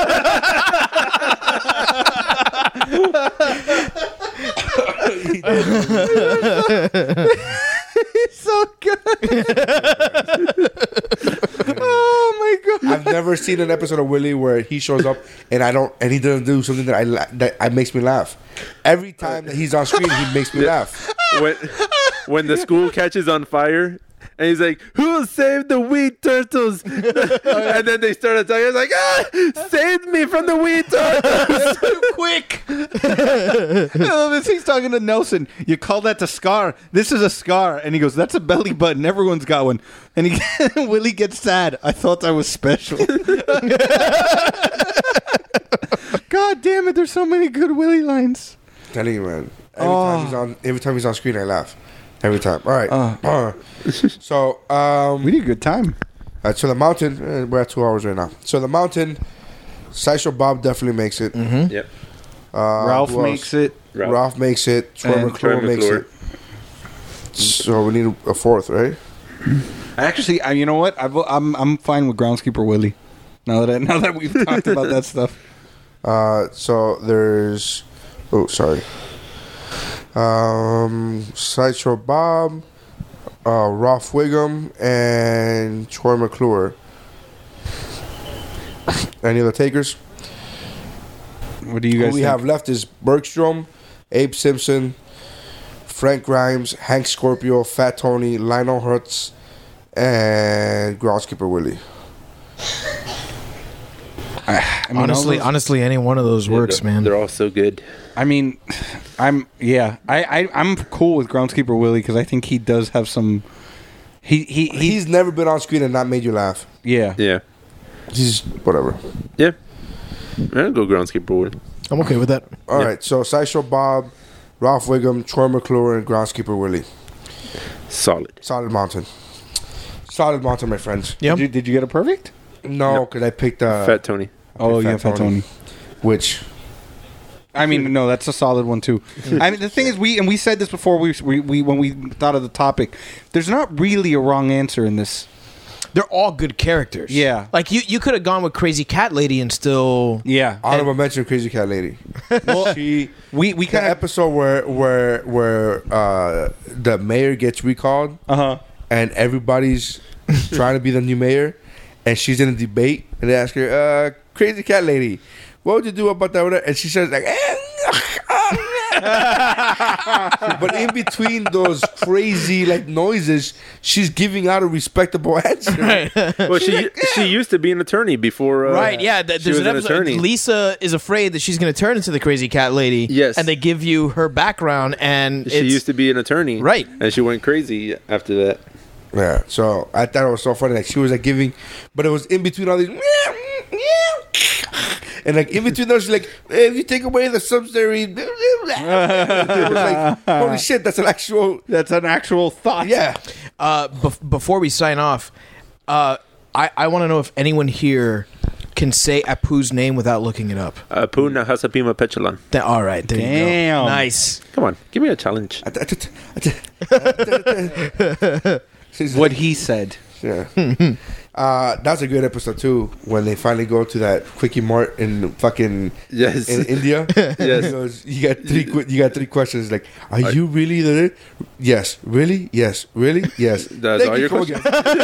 He's so good. Oh my god. I've never seen an episode of Willie where he shows up and I don't, and he doesn't do something that I la- that I makes me laugh. Every time that he's on screen, he makes me laugh. when when the school catches on fire, and he's like, "Who saved the wheat turtles?" And then they start attacking. It's like, "Ah, saved me from the wheat turtles!" Quick. Oh, this he's talking to Nelson. You call that a scar? This is a scar. And he goes, "That's a belly button. Everyone's got one." And he Willie gets sad. I thought I was special. God damn it! There's so many good Willie lines. Telling you, man. Every Oh. time he's on, every time he's on screen, I laugh. Every time. All right. Uh. So, um, We need a good time. uh, so the mountain. Uh, we're at two hours right now. So the mountain. Sideshow Bob definitely makes it. Yep. Uh, Ralph who else? makes it. Ralph, Ralph. makes it. Troy And McClure Troy makes McClure. it. So we need a fourth, right? Actually, I, you know what? I've, I'm I'm fine with Groundskeeper Willie. Now that I, now that we've talked about that stuff. Uh, so there's. Oh, sorry. Um, Sideshow Bob, uh, Ralph Wiggum, and Troy McClure. Any other takers? What do you What guys we think? have left is Bergstrom, Abe Simpson, Frank Grimes, Hank Scorpio, Fat Tony, Lionel Hurts, and Groundskeeper Willie. I mean, honestly, all those- honestly, any one of those works, they're, man. They're all so good. I mean, I'm yeah. I, I I'm cool with Groundskeeper Willie because I think he does have some. He he he. He's never been on screen and not made you laugh. Yeah. Yeah. He's whatever. Yeah. I'll go groundskeeper Willie. I'm okay with that. All Yeah. right, so Sideshow Bob, Ralph Wiggum, Troy McClure, and Groundskeeper Willie. Solid. Solid mountain. Solid mountain, my friends. Yeah. Did you, did you get a perfect? No, because I picked uh, Fat Tony. Oh Fat yeah, Fat Tony. Tony. which I mean, no, that's a solid one too. I mean, the thing is, we and we said this before. We, we we when we thought of the topic, there's not really a wrong answer in this. They're all good characters. Yeah. Like you, you could have gone with Crazy Cat Lady and still. Yeah, honorable mention Crazy Cat Lady. well, she we we The kind of episode where where where uh, the mayor gets recalled uh huh. and everybody's trying to be the new mayor, and she's in a debate, and they ask her, uh, "Crazy Cat Lady, what would you do about that?" And she says like, eh, but in between those crazy like noises, she's giving out a respectable answer. Well, she she used to be an attorney before. Uh, Right, yeah. Th- she there's was an episode. attorney. Lisa is afraid that she's going to turn into the Crazy Cat Lady. Yes. and they give you her background, and She it's, used to be an attorney, Right. And she went crazy after that. Yeah, so I thought it was so funny. Like she was like giving, but it was in between all these, and like in between those, she's like, hey, if you take away the subsidiary, it was like, holy shit, that's an actual, That's an actual thought. yeah. Uh, bef- before we sign off, uh, I I want to know if anyone here can say Apu's name without looking it up. Uh, Puna Hasapima Pechalan. Th- all right, there you Damn. go. Nice. Come on, give me a challenge. She's What like- he said. yeah. Uh, that's a good episode too. When they finally go to that Quickie Mart in fucking Yes. in India. Yes. He goes, you got three. que- You got three questions. Like, are you really the? Yes. Really? Yes. Really? Yes. That's Thank all you, your come questions?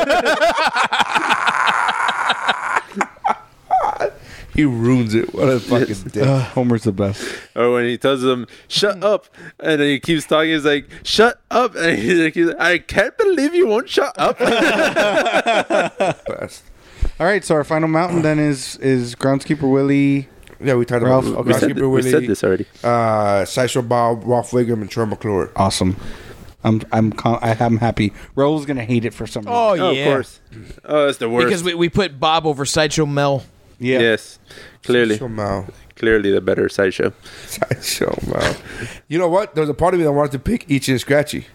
again. He ruins it. What a fucking dick. Uh, Homer's the best. Or when he tells them, shut up, and then he keeps talking, he's like, shut up. And he's like, he's like, I can't believe you won't shut up. Best. All right, so our final mountain then is is Groundskeeper Willie. Yeah, we talked Ralph, about okay. we, said, Groundskeeper we said Willie, this already. uh, Sideshow Bob, Ralph Wiggum, and Troy McClure. Awesome. I'm I'm con- I'm happy. Roll's gonna hate it for some reason. Oh, Oh, yeah. of course. Oh, that's the worst. Because we, we put Bob over Sideshow Mel. yeah. Yes. Clearly. Sideshow Mal. Clearly the better sideshow. Sideshow Mal. You know what? There was a part of me that wanted to pick Itchy and Scratchy.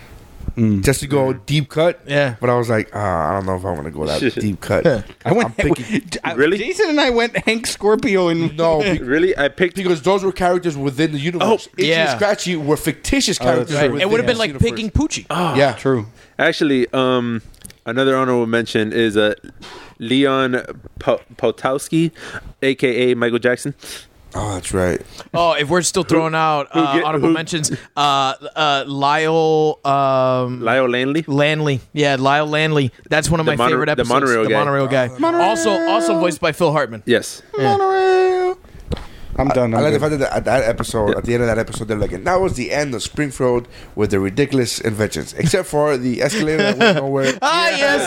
Just to go deep cut. Yeah. But I was like, ah, I don't know if I want to go that deep cut. I went. I'm picking- I- Really? Jason and I went Hank Scorpio and No, be- Really? I picked. because those were characters within the universe. Oh, Itchy yeah. and Scratchy were fictitious Oh, that's characters. true. within It would have been this like universe. picking Poochie. Yeah. True. Actually, um, another honorable mention is uh, Leon po- Potowski, a k a. Michael Jackson. Oh, that's right. Oh, if we're still throwing out who uh, get- honorable who- mentions, uh, uh, Lyle um, Lyle Lanley. Lanley. Yeah, Lyle Lanley. That's one of The my mono- favorite the episodes. monorail the guy. monorail guy. Also, also voiced by Phil Hartman. Yes. Monorail. I'm done. I I'm like the good. fact that at that episode, at the end of that episode, they're like, and that was the end of Springfield with the ridiculous inventions, except for the escalator that went nowhere. Ah,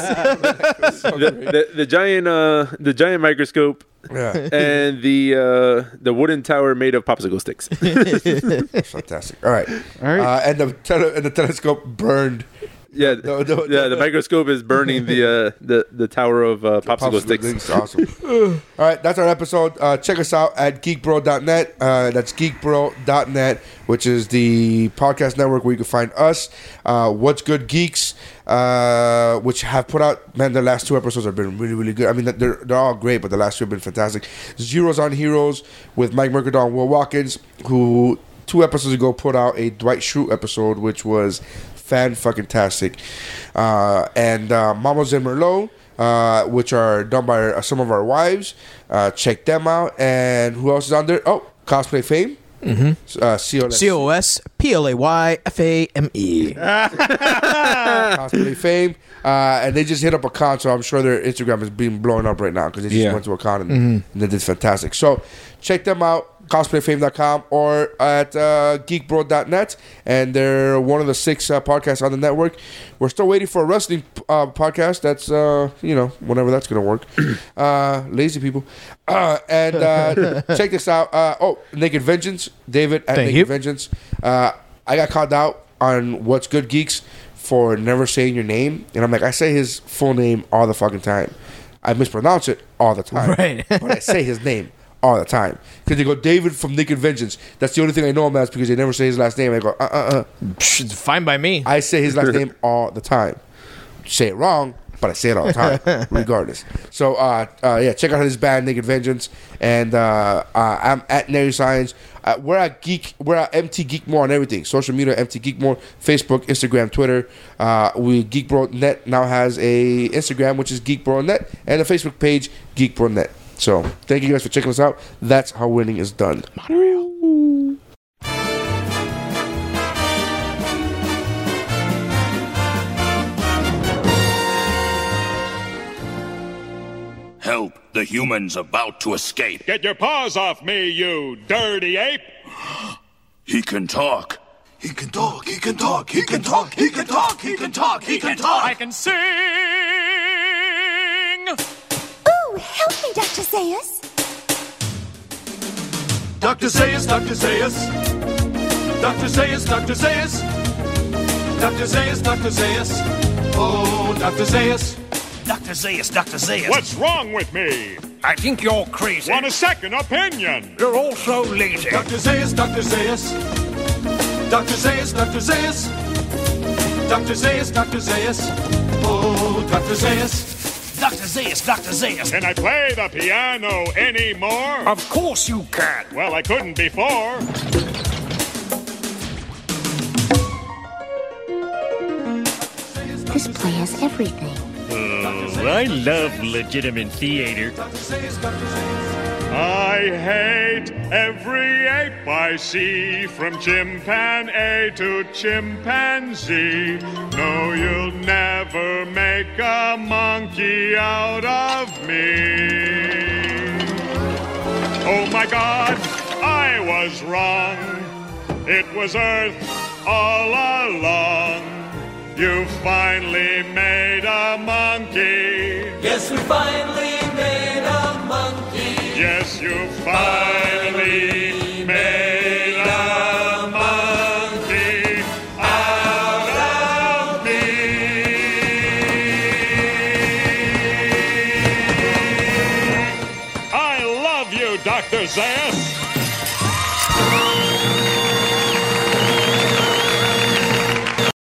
yes. the, the, the giant, uh, the giant microscope, Yeah, and the uh, the wooden tower made of popsicle sticks. fantastic. All right, All right. uh, and the tele- and the telescope burned. yeah, No, no, yeah. no. The microscope is burning the uh, the the tower of uh, popsicle sticks. Things. Awesome. All right, that's our episode. Uh, check us out at geek bro dot net. Uh, that's geek bro dot net, which is the podcast network where you can find us. Uh, What's Good Geeks, uh, which have put out, man, the last two episodes have been really, really good. I mean, they're, they're all great, but the last two have been fantastic. Zeros on Heroes with Mike Mercadal and Will Watkins, who two episodes ago put out a Dwight Schrute episode, which was fan-fucking-tastic. Uh, and uh, Mamas and Merlot, uh, which are done by uh, some of our wives. Uh, check them out. And who else is on there? Oh, Cosplay Fame. Mm-hmm. Uh, C O S. C O S P L A Y F A M E. Cosplay Fame. Uh, and they just hit up a con, so I'm sure their Instagram is being blown up right now because they just Yeah. went to a con and, and they did fantastic. So check them out. cosplay fame dot com or at uh, geek bro dot net, and they're one of the six uh, podcasts on the network. We're still waiting for a wrestling uh, podcast. That's uh, you know, whenever that's gonna work. Uh, lazy people. Uh, and uh, check this out. Uh, oh, Naked Vengeance, David at Thank Naked you. Vengeance. Uh, I got called out on What's Good Geeks for never saying your name, and I'm like, I say his full name all the fucking time. I mispronounce it all the time, Right. but I say his name all the time because they go David from Naked Vengeance. That's the only thing I know him as because they never say his last name. I go, uh, uh, uh. Psh, it's fine by me. I say his last name all the time. Say it wrong, but I say it all the time, regardless. So, uh, uh, yeah, check out his band, Naked Vengeance, and uh, uh, I'm at Nary Science. Uh, we're at Geek. We're at M T Geekmore on everything. Social media, M T Geekmore, Facebook, Instagram, Twitter. Uh, we Geek Bro Net now has a Instagram, which is Geek Bro Net, and a Facebook page, Geek Bro Net. So, thank you guys for checking us out. That's how winning is done. Help the humans about to escape. Get your paws off me, you dirty ape! He can talk. He can talk. He can talk. He can talk. He can talk. He can talk. He can talk. I can sing! Ooh, help me, Doctor Zaius. Doctor Zaius, Doctor Zaius. Doctor Zaius, Doctor Zaius. Doctor Zaius, Doctor Zaius. Oh, Doctor Zaius. Doctor Zaius, Doctor Zaius. What's wrong with me? I think you're crazy. Want a second opinion? You're also lazy. Doctor Zaius, Doctor Zaius. Doctor Zaius, Doctor Zaius. Doctor Zaius, Doctor Zaius. Oh, Doctor Zaius. Doctor Zaius, Doctor Zaius. Can I play the piano anymore? Of course you can. Well, I couldn't before. This play has everything. Uh, I love legitimate theater. I hate every ape I see, from chimpanzee to chimpanzee. No, you'll never make a monkey out of me. Oh my God, I was wrong. It was Earth all along. You finally made a monkey. Yes, we finally made a monkey. Yes, you finally made a monkey out of me. I love you, Doctor Zayas.